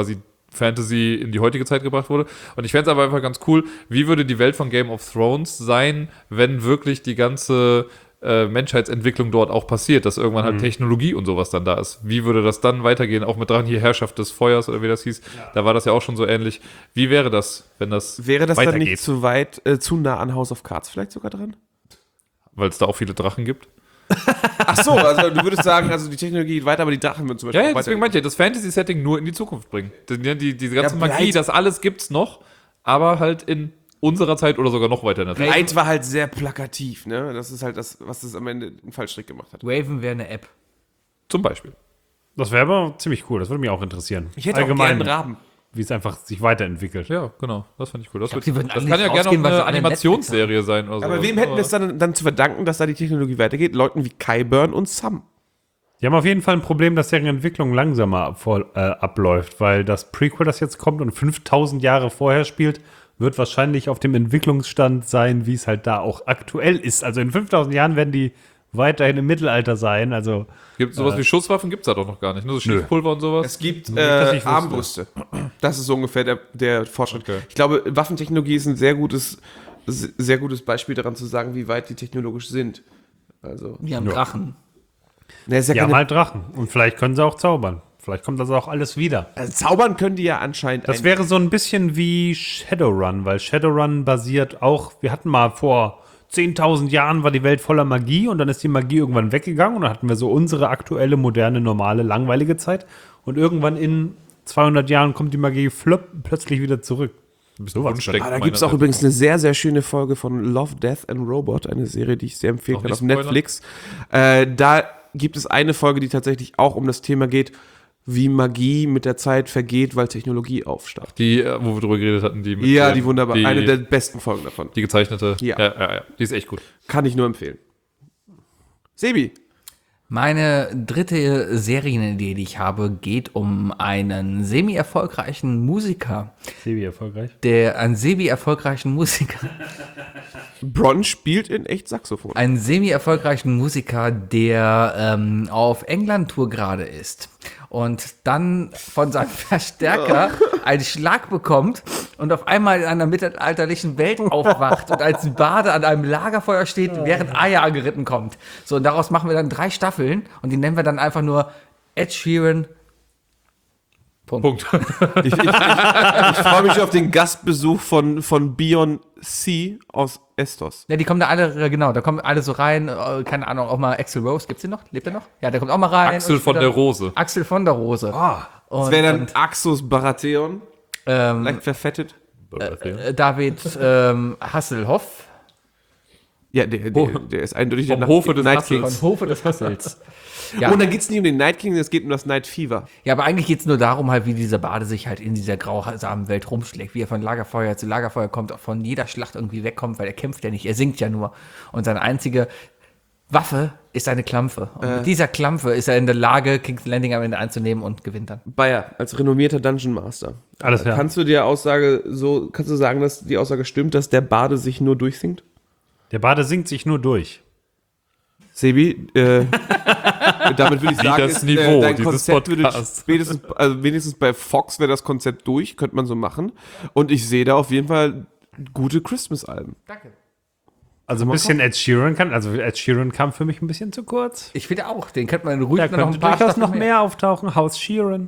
Fantasy in die heutige Zeit gebracht wurde. Und ich fände es aber einfach ganz cool, wie würde die Welt von Game of Thrones sein, wenn wirklich die ganze Menschheitsentwicklung dort auch passiert, dass irgendwann halt Technologie und sowas dann da ist. Wie würde das dann weitergehen? Auch mit dran hier Herrschaft des Feuers oder wie das hieß. Ja. Da war das ja auch schon so ähnlich. Wie wäre das, wenn das Wäre das weitergeht? dann nicht zu weit, zu nah an House of Cards vielleicht sogar dran? Weil es da auch viele Drachen gibt? Ach so, also du würdest sagen, also die Technologie geht weiter, aber die Drachen würden zum Beispiel Ja, auch deswegen meinte ich, das Fantasy-Setting nur in die Zukunft bringen. Diese ganze Ja, Magie, das alles gibt's noch, aber halt in unserer Zeit oder sogar noch weiter in der Zeit. Eins war halt sehr plakativ, ne? Das ist halt das, was das am Ende einen Fallstrick gemacht hat. Raven wäre eine App. Zum Beispiel. Das wäre aber ziemlich cool, das würde mich auch interessieren. Ich hätte auch gerne einen Raben. Wie es einfach sich weiterentwickelt. Ja, genau. Das fand ich cool. Das, glaub, die würden das alle kann ja nicht gerne rausgehen, auch weil sie eine alle Animationsserie sein oder so. Aber wem hätten wir es dann zu verdanken, dass da die Technologie weitergeht? Leuten wie Qyburn und Sam. Die haben auf jeden Fall ein Problem, dass deren Entwicklung langsamer abläuft, weil das Prequel, das jetzt kommt und 5000 Jahre vorher spielt, wird wahrscheinlich auf dem Entwicklungsstand sein, wie es halt da auch aktuell ist. Also in 5000 Jahren werden die weiterhin im Mittelalter sein. Also Gibt sowas wie Schusswaffen? Gibt es da doch noch gar nicht. Nur so Schießpulver und sowas. Es gibt dass ich wusste. Armbrüste. Das ist so ungefähr der Fortschritt. Okay. Ich glaube, Waffentechnologie ist ein sehr gutes Beispiel daran zu sagen, wie weit die technologisch sind. Also, Wir haben Drachen. ne, ist ja die haben keine, halt Drachen. Und vielleicht können sie auch zaubern. Vielleicht kommt das auch alles wieder. also zaubern können die ja anscheinend. Das wäre so ein bisschen wie Shadowrun, weil Shadowrun basiert auch, wir hatten mal vor 10.000 Jahren war die Welt voller Magie und dann ist die Magie irgendwann weggegangen und dann hatten wir so unsere aktuelle, moderne, normale, langweilige Zeit und irgendwann in 200 Jahren kommt die Magie plötzlich wieder zurück. So was. Wunschdenken da gibt es auch übrigens eine sehr, sehr schöne Folge von Love, Death and Robot, eine Serie, die ich sehr empfehlen Noch kann auf nicht spoilern? Netflix. Da gibt es eine Folge, die tatsächlich auch um das Thema geht, wie Magie mit der Zeit vergeht, weil Technologie aufsteigt. Die, wo wir drüber geredet hatten, die mit Ja, dem- die wunderbar. Eine der besten Folgen davon. die gezeichnete. Ja. Ja. Die ist echt gut. Kann ich nur empfehlen. Sebi. Meine dritte Serienidee, die ich habe, geht um einen semi-erfolgreichen Musiker. Sebi erfolgreich. Einen semi-erfolgreichen Musiker. Bron spielt in echt Saxophon. Einen semi-erfolgreichen Musiker, der auf England-Tour gerade ist und dann von seinem Verstärker einen Schlag bekommt und auf einmal in einer mittelalterlichen Welt aufwacht und als Bade an einem Lagerfeuer steht, während Aya angeritten kommt. So, und daraus machen wir dann 3 Staffeln und die nennen wir dann einfach nur Ed Sheeran. Punkt. Ich freue mich auf den Gastbesuch von Beyoncé aus Estos. Ja, die kommen da alle, genau, da kommen alle so rein, keine Ahnung, auch mal Axl Rose, gibt's den noch? Lebt der noch? Ja, der kommt auch mal rein. Axel und von wieder- der Rose. Axel von der Rose. Das wäre dann Axus Baratheon. Leicht verfettet. David Hasselhoff Ja, der ist eindeutig Vom der Hofe des Night Hassels. King. von Hofe des Hassels. Ja. Und dann geht es nicht um den Night King, es geht um das Night Fever. Ja, aber eigentlich geht's nur darum, halt, wie dieser Bade sich halt in dieser grausamen Welt rumschlägt, wie er von Lagerfeuer zu Lagerfeuer kommt, auch von jeder Schlacht irgendwie wegkommt, weil er kämpft ja nicht, er singt ja nur. Und seine einzige Waffe ist eine Klampfe. Und mit dieser Klampfe ist er in der Lage, King's Landing am Ende einzunehmen und gewinnt dann. Bayer, als renommierter Dungeon Master. Alles klar. Kannst du sagen, dass die Aussage stimmt, dass der Bade sich nur durchsingt? Der Bade singt sich nur durch. Sebi, damit würde ich sagen, das Niveau dein dieses Konzept würde Podcasts. spätestens, also wenigstens bei Fox wäre das Konzept durch, könnte man so machen. Und ich sehe da auf jeden Fall gute Christmas-Alben. Danke. Also ein bisschen Ed Sheeran Ed Sheeran kam für mich ein bisschen zu kurz. Ich finde auch, den könnte man ruhig Da könnte durchaus noch mehr auftauchen. House Sheeran.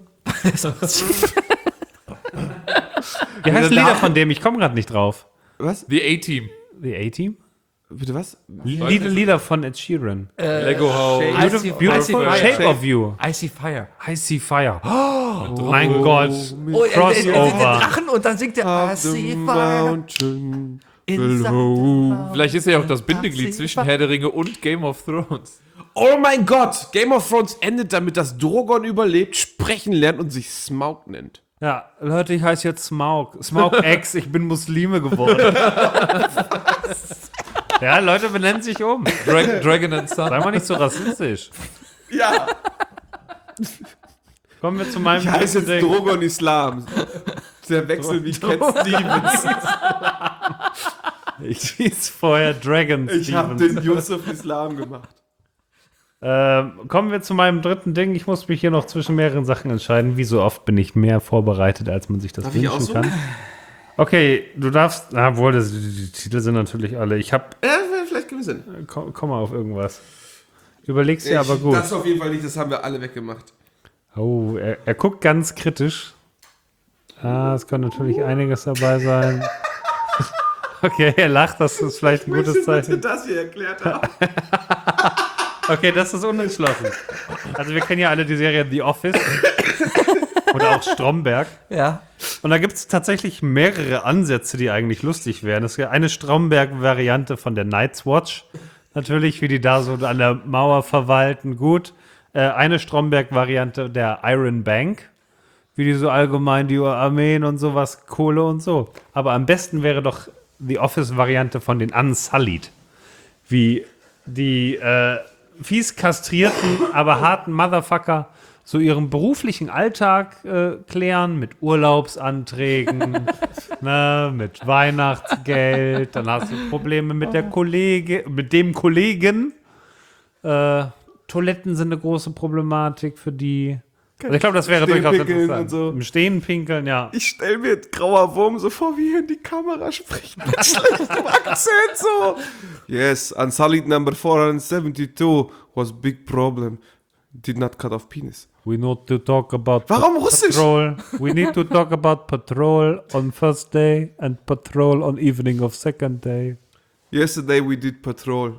Wie heißt Lieder von dem? Ich komme gerade nicht drauf. Was? The A-Team. The A-Team? Bitte was? Lieder von Ed Sheeran. Lego House. Beautiful Shape of You. I See Fire. I See Fire. Oh, mein Gott. Oh, Crossover. Drachen und dann singt er I See Fire. Mountain. Vielleicht ist er ja auch das Bindeglied zwischen Herr der Ringe und Game of Thrones. Oh mein Gott! Game of Thrones endet damit, dass Drogon überlebt, sprechen lernt und sich Smaug nennt. Ja, Leute, ich heiße jetzt Smaug. Smaug X, ich bin Muslime geworden. Ja, Leute benennen sich um. Dragon and Sun. Sei mal nicht so rassistisch. Ja! Kommen wir zu meinem Ich heiße jetzt Ding. Drogon Islam. Der Wechsel wie Cat Stevens. Ich hieß vorher Dragon Ich habe Stevens. den Yusuf Islam gemacht. Kommen wir zu meinem dritten Ding. Ich muss mich hier noch zwischen mehreren Sachen entscheiden. Wie so oft bin ich mehr vorbereitet, als man sich das Darf ich wünschen aussuchen? kann. Okay, du darfst, obwohl, die Titel sind natürlich alle. Ich hab, Vielleicht können wir Sinn. komm mal auf irgendwas. Überleg's dir aber gut. Das auf jeden Fall nicht, das haben wir alle weggemacht. Oh, er guckt ganz kritisch. Es kann natürlich einiges dabei sein. Okay, er lacht, das ist vielleicht ein gutes Zeichen. das hier erklärt haben. Okay, das ist unentschlossen. Also wir kennen ja alle die Serie The Office. Oder auch Stromberg. Ja. Und da gibt es tatsächlich mehrere Ansätze, die eigentlich lustig wären. Es gibt eine Stromberg-Variante von der Night's Watch. Natürlich, wie die da so an der Mauer verwalten. Gut. Eine Stromberg-Variante der Iron Bank. Wie die so allgemein die Armeen und sowas, Kohle und so. Aber am besten wäre doch die Office-Variante von den Unsullied. Wie die fies kastrierten, aber harten Motherfucker so ihren beruflichen Alltag klären mit Urlaubsanträgen, ne, mit Weihnachtsgeld, dann hast du Probleme mit mit dem Kollegen. Toiletten sind eine große Problematik für die. Also ich glaube, das wäre durchaus Stehen pinkeln interessant. und so. Im Stehen pinkeln, ja. Ich stelle mir Grauer Wurm so vor, wie er in die Kamera spricht. Mit schlechtem Akzent so. Yes, Unsullied number 472 was big problem. Did not cut off penis. We need to talk about Warum Russisch? patrol. We need to talk about patrol on first day and patrol on evening of second day. Yesterday we did patrol.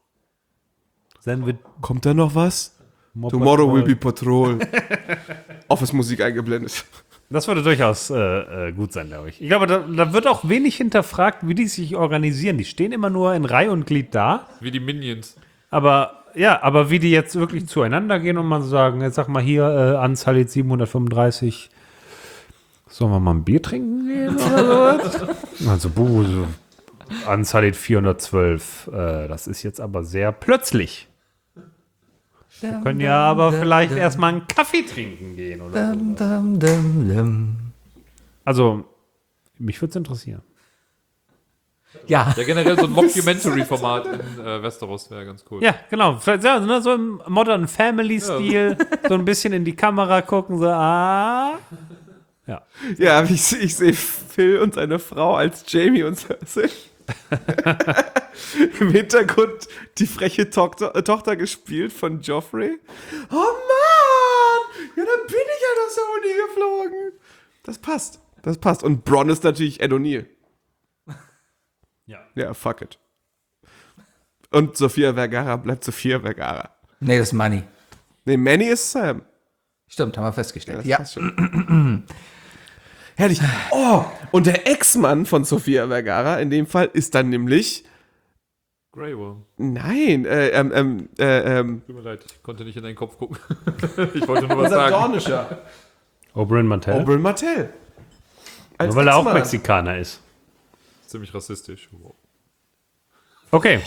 Then we Kommt da noch was? more Tomorrow patrol. will be patrol. Office-Musik eingeblendet. Das würde durchaus gut sein, glaube ich. Ich glaube, da wird auch wenig hinterfragt, wie die sich organisieren. Die stehen immer nur in Reihe und Glied da. Wie die Minions. Aber wie die jetzt wirklich zueinander gehen und mal sagen, jetzt sag mal hier, Unsullied 735, sollen wir mal ein Bier trinken gehen oder so? Also, so Unsullied 412, das ist jetzt aber sehr plötzlich. Wir können ja aber vielleicht erstmal einen Kaffee trinken gehen oder so. Also, mich würde es interessieren. Ja. Ja, generell so ein Mockumentary-Format in Westeros wäre ganz cool. Ja, genau. Vielleicht, ja, ne, so im Modern Family-Stil, so ein bisschen in die Kamera gucken, so, Ja. Ja, ich sehe Phil und seine Frau als Jamie und Cersei. Im Hintergrund die freche Tochter gespielt von Joffrey. Oh Mann! Ja, dann bin ich ja aus der Uni geflogen. Das passt. Und Bronn ist natürlich Ed O'Neill. Ja, fuck it. Und Sofia Vergara bleibt Sofia Vergara. Nee, das ist Money. Nee, Manny ist Sam. Stimmt, haben wir festgestellt. Das Ja. passt schon. Herrlich. Oh, und der Ex-Mann von Sofia Vergara in dem Fall ist dann nämlich. Grey Worm. Nein, Tut mir leid, ich konnte nicht in deinen Kopf gucken. Ich wollte nur was sagen. Dornischer. Oberyn Martell. Oberyn Martell. Als Nur weil er auch Ex-Mann. Mexikaner ist. Ziemlich rassistisch. Wow. Okay.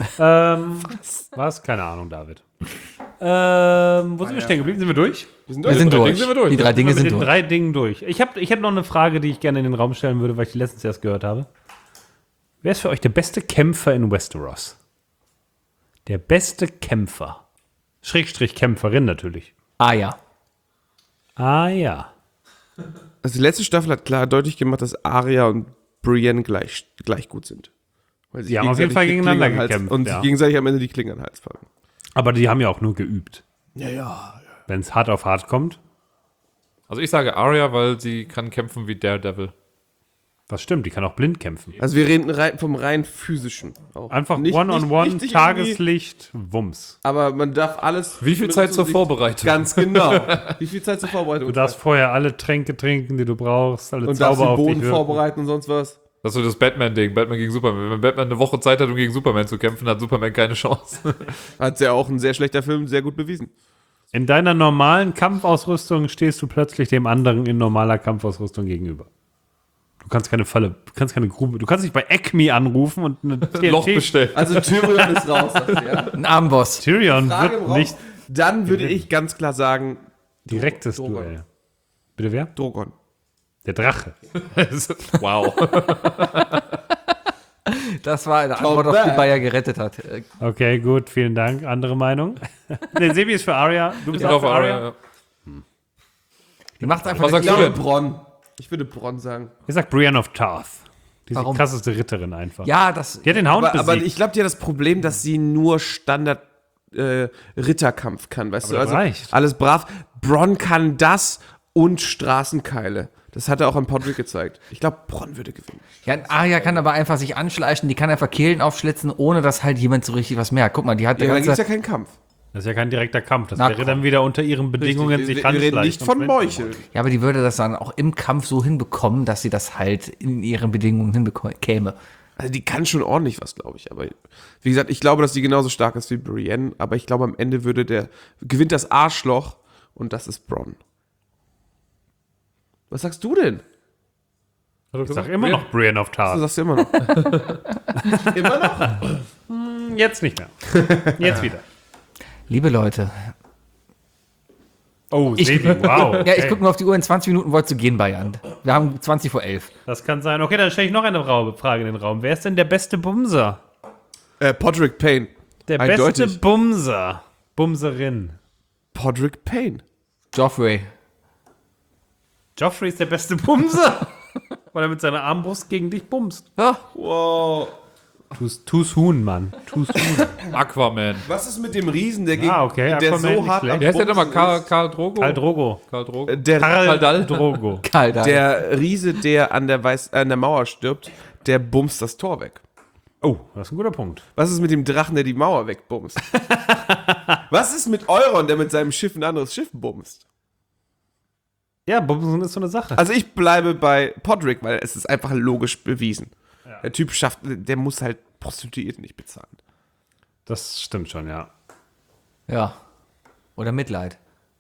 Was? Keine Ahnung, David. Wo sind wir stehen geblieben? Sind wir durch? Wir sind durch. sind wir durch. Die drei Dinge Mit sind den durch. 3 Dingen durch. Ich hab noch eine Frage, die ich gerne in den Raum stellen würde, weil ich die letztens erst gehört habe. Wer ist für euch der beste Kämpfer in Westeros? Der beste Kämpfer. Schrägstrich Kämpferin natürlich. Ah ja. Ah ja. Also die letzte Staffel hat klar deutlich gemacht, dass Arya und Brienne gleich gut sind. Weil Die haben auf jeden Fall gegenseitig die gegeneinander Klingen an den Hals- gekämpft, Und ja. sich gegenseitig am Ende die Klingen an den Hals packen. Aber die haben ja auch nur geübt. Ja. Wenn es hart auf hart kommt. Also ich sage Arya, weil sie kann kämpfen wie Daredevil. Das stimmt, die kann auch blind kämpfen. Also wir reden vom rein physischen. Auch. Einfach Nicht- One-on-One, nicht irgendwie- Tageslicht, Wumms. Aber man darf alles. Wie viel Zeit zur Vorbereitung? Ganz genau. Wie viel Zeit zur Vorbereitung? Du darfst vorher alle Tränke trinken, die du brauchst, alle und darfst Zauber den auf dich Boden wirken. vorbereiten und sonst was. Das ist so das Batman-Ding, Batman gegen Superman. Wenn Batman eine Woche Zeit hat, um gegen Superman zu kämpfen, hat Superman keine Chance. Hat ja auch ein sehr schlechter Film sehr gut bewiesen. In deiner normalen Kampfausrüstung stehst du plötzlich dem anderen in normaler Kampfausrüstung gegenüber. Du kannst keine Falle, du kannst keine Grube, du kannst nicht bei Acme anrufen und eine Loch TNT. bestellen. Also Tyrion ist raus. Sagt er, ja? Ein Armboss. Tyrion Frage im wird Raum. nicht Dann würde ich ganz klar sagen, direktes Drogon. Duell. Bitte wer? Drogon. Der Drache. Wow. Das war eine Antwort, auf die Bayer gerettet hat. Okay, gut, vielen Dank. Andere Meinung? Nee, Sebi ist für Arya. Du bist Ich auch bin für auf Arya. Arya. Die macht einfach Was sagst du denn? Bronn. Ich würde Bronn sagen. Ich sag Brienne of Tarth. Die ist die Warum? krasseste Ritterin einfach. Ja, das. Die hat den Hound Aber besiegt. ich glaube, die hat das Problem, dass sie nur Standard Ritterkampf kann, weißt Aber du? das Also reicht. alles brav. Bronn kann das und Straßenkeile. Das hat er auch an Podrick gezeigt. Ich glaube, Bronn würde gewinnen. Ja, Arya kann aber einfach sich anschleichen, die kann einfach Kehlen aufschlitzen, ohne dass halt jemand so richtig was merkt. Guck mal, die hat Ja, da gibt es ganze. ja keinen Kampf. Das ist ja kein direkter Kampf. Das Na, wäre dann wieder unter ihren Bedingungen Wir, sich wir reden anschleichen nicht von und Meucheln. Ja, aber die würde das dann auch im Kampf so hinbekommen, dass sie das halt in ihren Bedingungen hinbekäme. Also die kann schon ordentlich was, glaube ich. Aber wie gesagt, ich glaube, dass die genauso stark ist wie Brienne. Aber ich glaube, am Ende gewinnt das Arschloch und das ist Bronn. Was sagst du denn? Ich sag immer noch Brienne of Du Tarth. sagst immer noch. Immer noch? Jetzt nicht mehr. Jetzt wieder. Liebe Leute, Oh, Sebi, wow. ja, ich okay. gucke nur auf die Uhr, in 20 Minuten wolltest du gehen, Bayern. Wir haben 20 vor 11. Das kann sein. Okay, dann stelle ich noch eine Frage in den Raum. Wer ist denn der beste Bumser? Podrick Payne. Der Eindeutig. beste Bumser. Bumserin. Podrick Payne. Joffrey. Joffrey ist der beste Bumser. Weil er mit seiner Armbrust gegen dich bumst. Ja, Wow. Tu's Huhn, Mann. Tu's Huhn. Aquaman. Was ist mit dem Riesen, der okay, der Aquaman so nicht hart schlecht. am Wer ist der nochmal? Bumsen ist? Karl Drogo? Karl Drogo. Karl Drogo. Der, Karl Drogo. kalt. der Riese, der an der Mauer stirbt, der bumst das Tor weg. Oh, das ist ein guter Punkt. Was ist mit dem Drachen, der die Mauer wegbumst? Was ist mit Euron, der mit seinem Schiff ein anderes Schiff bumst? Ja, Bumsen ist so eine Sache. Also ich bleibe bei Podrick, weil es ist einfach logisch bewiesen. Der Typ der muss halt Prostituierte nicht bezahlen. Das stimmt schon, ja. Ja. Oder Mitleid.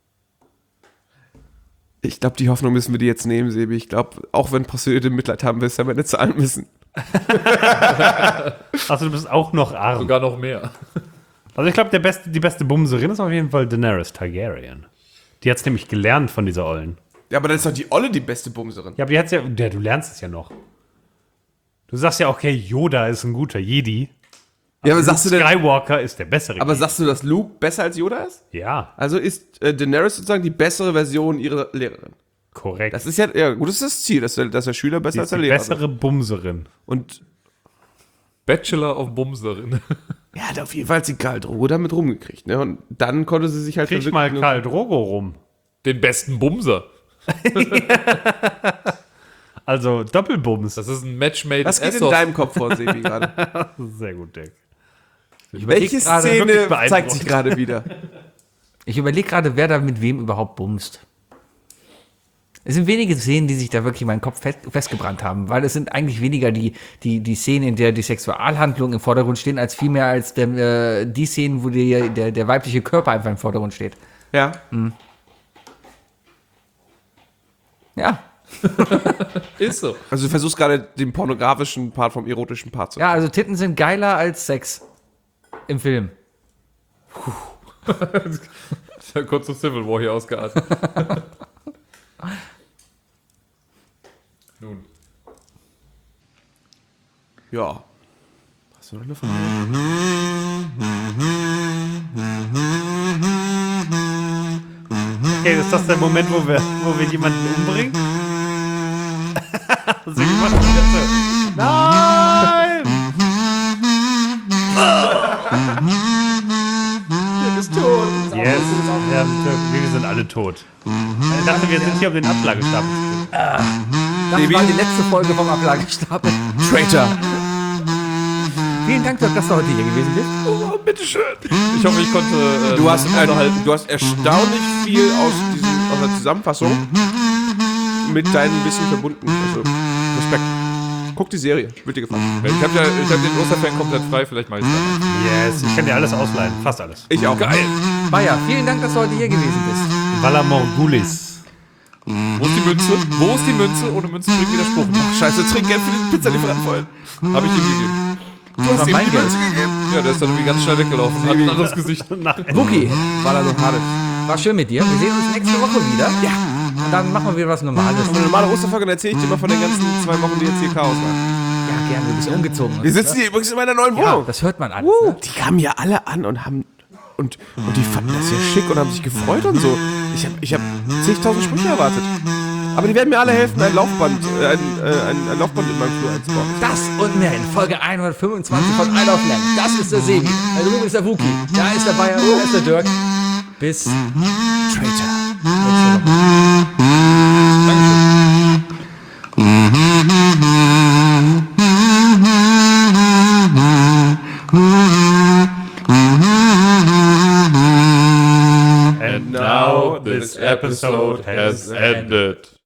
Ich glaube, die Hoffnung müssen wir dir jetzt nehmen, Sebi. Ich glaube, auch wenn Prostituierte Mitleid haben, wirst du am Ende zahlen müssen. Also du bist auch noch arm. Sogar noch mehr. Also ich glaube, die beste Bumserin ist auf jeden Fall Daenerys Targaryen. Die hat's nämlich gelernt von dieser Ollen. Ja, aber dann ist doch die Olle die beste Bumserin. Ja, aber die hat's ja, du lernst es ja noch. Du sagst ja, okay, Yoda ist ein guter Jedi. Ja, aber sagst du denn, Skywalker ist der bessere aber Jedi. sagst du, dass Luke besser als Yoda ist? Ja, Also ist Daenerys sozusagen die bessere Version ihrer Lehrerin. korrekt. Das ist ja gut, das ist das Ziel, dass der Schüler besser Die als ist der die Lehrer bessere Bumserin. Und Bachelor of Bumserin. ja, hat auf jeden Fall die Karl Drogo damit rumgekriegt, ne? Und dann konnte sie sich halt Krieg mal Karl Drogo rum. Den besten Bumser. Also Doppelbums. Das ist ein Match made Was in geht in Essos. deinem Kopf vor, Sebi, gerade? Sehr gut, Dick. Welche gerade Szene wirklich zeigt beeindruckend. sich gerade wieder? Ich überlege gerade, wer da mit wem überhaupt bumst. Es sind wenige Szenen, die sich da wirklich in meinen Kopf festgebrannt haben, weil es sind eigentlich weniger die Szenen, in der die Sexualhandlung im Vordergrund stehen, als vielmehr als die Szenen, wo der weibliche Körper einfach im Vordergrund steht. Ja. Ja, Ist so. Also du versuchst gerade den pornografischen Part vom erotischen Part zu. ja, also Titten sind geiler als Sex im Film. Ich habe kurz zum Civil War hier ausgeatmet. Nun. Ja. Hast du noch eine Frage? Okay, ist das der Moment, wo wir jemanden umbringen? So jemand Nein! Yes, wir sind alle tot. Ich dachte, wir sind hier um den Ablagestapel. Das war die letzte Folge vom Ablagestapel. Traitor. Vielen Dank, Dirk, dass du heute hier gewesen bist. Oh, bitteschön. Ich hoffe, ich konnte. Du hast erstaunlich viel aus der Zusammenfassung mit deinem Wissen verbunden. Also, Respekt. Guck die Serie, wird dir gefallen. Ich habe den Osterfan komplett frei, vielleicht mache ich es dann. Yes, ich kann dir alles ausleihen. Fast alles. Ich auch. Geil. Bayer, vielen Dank, dass du heute hier gewesen bist. Valar Morghulis. Wo ist die Münze? Wo ist die Münze? Ohne Münze bringt Widerspruch. Ach, scheiße, Trinkgeld für den Pizzalieferanten voll. Habe ich ihm gegeben. Du hast ihm mein die Geld. Münze gegeben. Ja, der ist dann irgendwie ganz schnell weggelaufen. Hat ein anderes Gesicht. Wookie, War da so hart. war schön mit dir. Wir sehen uns nächste Woche wieder. Ja. Und dann machen wir wieder was Normales. Eine normale Osterfolge, dann erzähle ich dir mal von den ganzen 2 Wochen, die jetzt hier Chaos waren. Ja, gerne, du bist umgezogen. Wir sitzen hier übrigens in meiner neuen Ja, Wohnung. das hört man alles. Ne? Die kamen ja alle an und haben. Und die fanden das ja schick und haben sich gefreut und so. Ich hab 10.000 Sprüche erwartet. Aber die werden mir alle helfen, ein Laufband in meinem Flur einzubauen. Das und mehr in Folge 125 von I Love Lamb. Das ist der Sebi. Da drüben ist der Wookie. Da ist der Bayer. Da ist der Dirk. Bis Traitor. And now this episode has ended.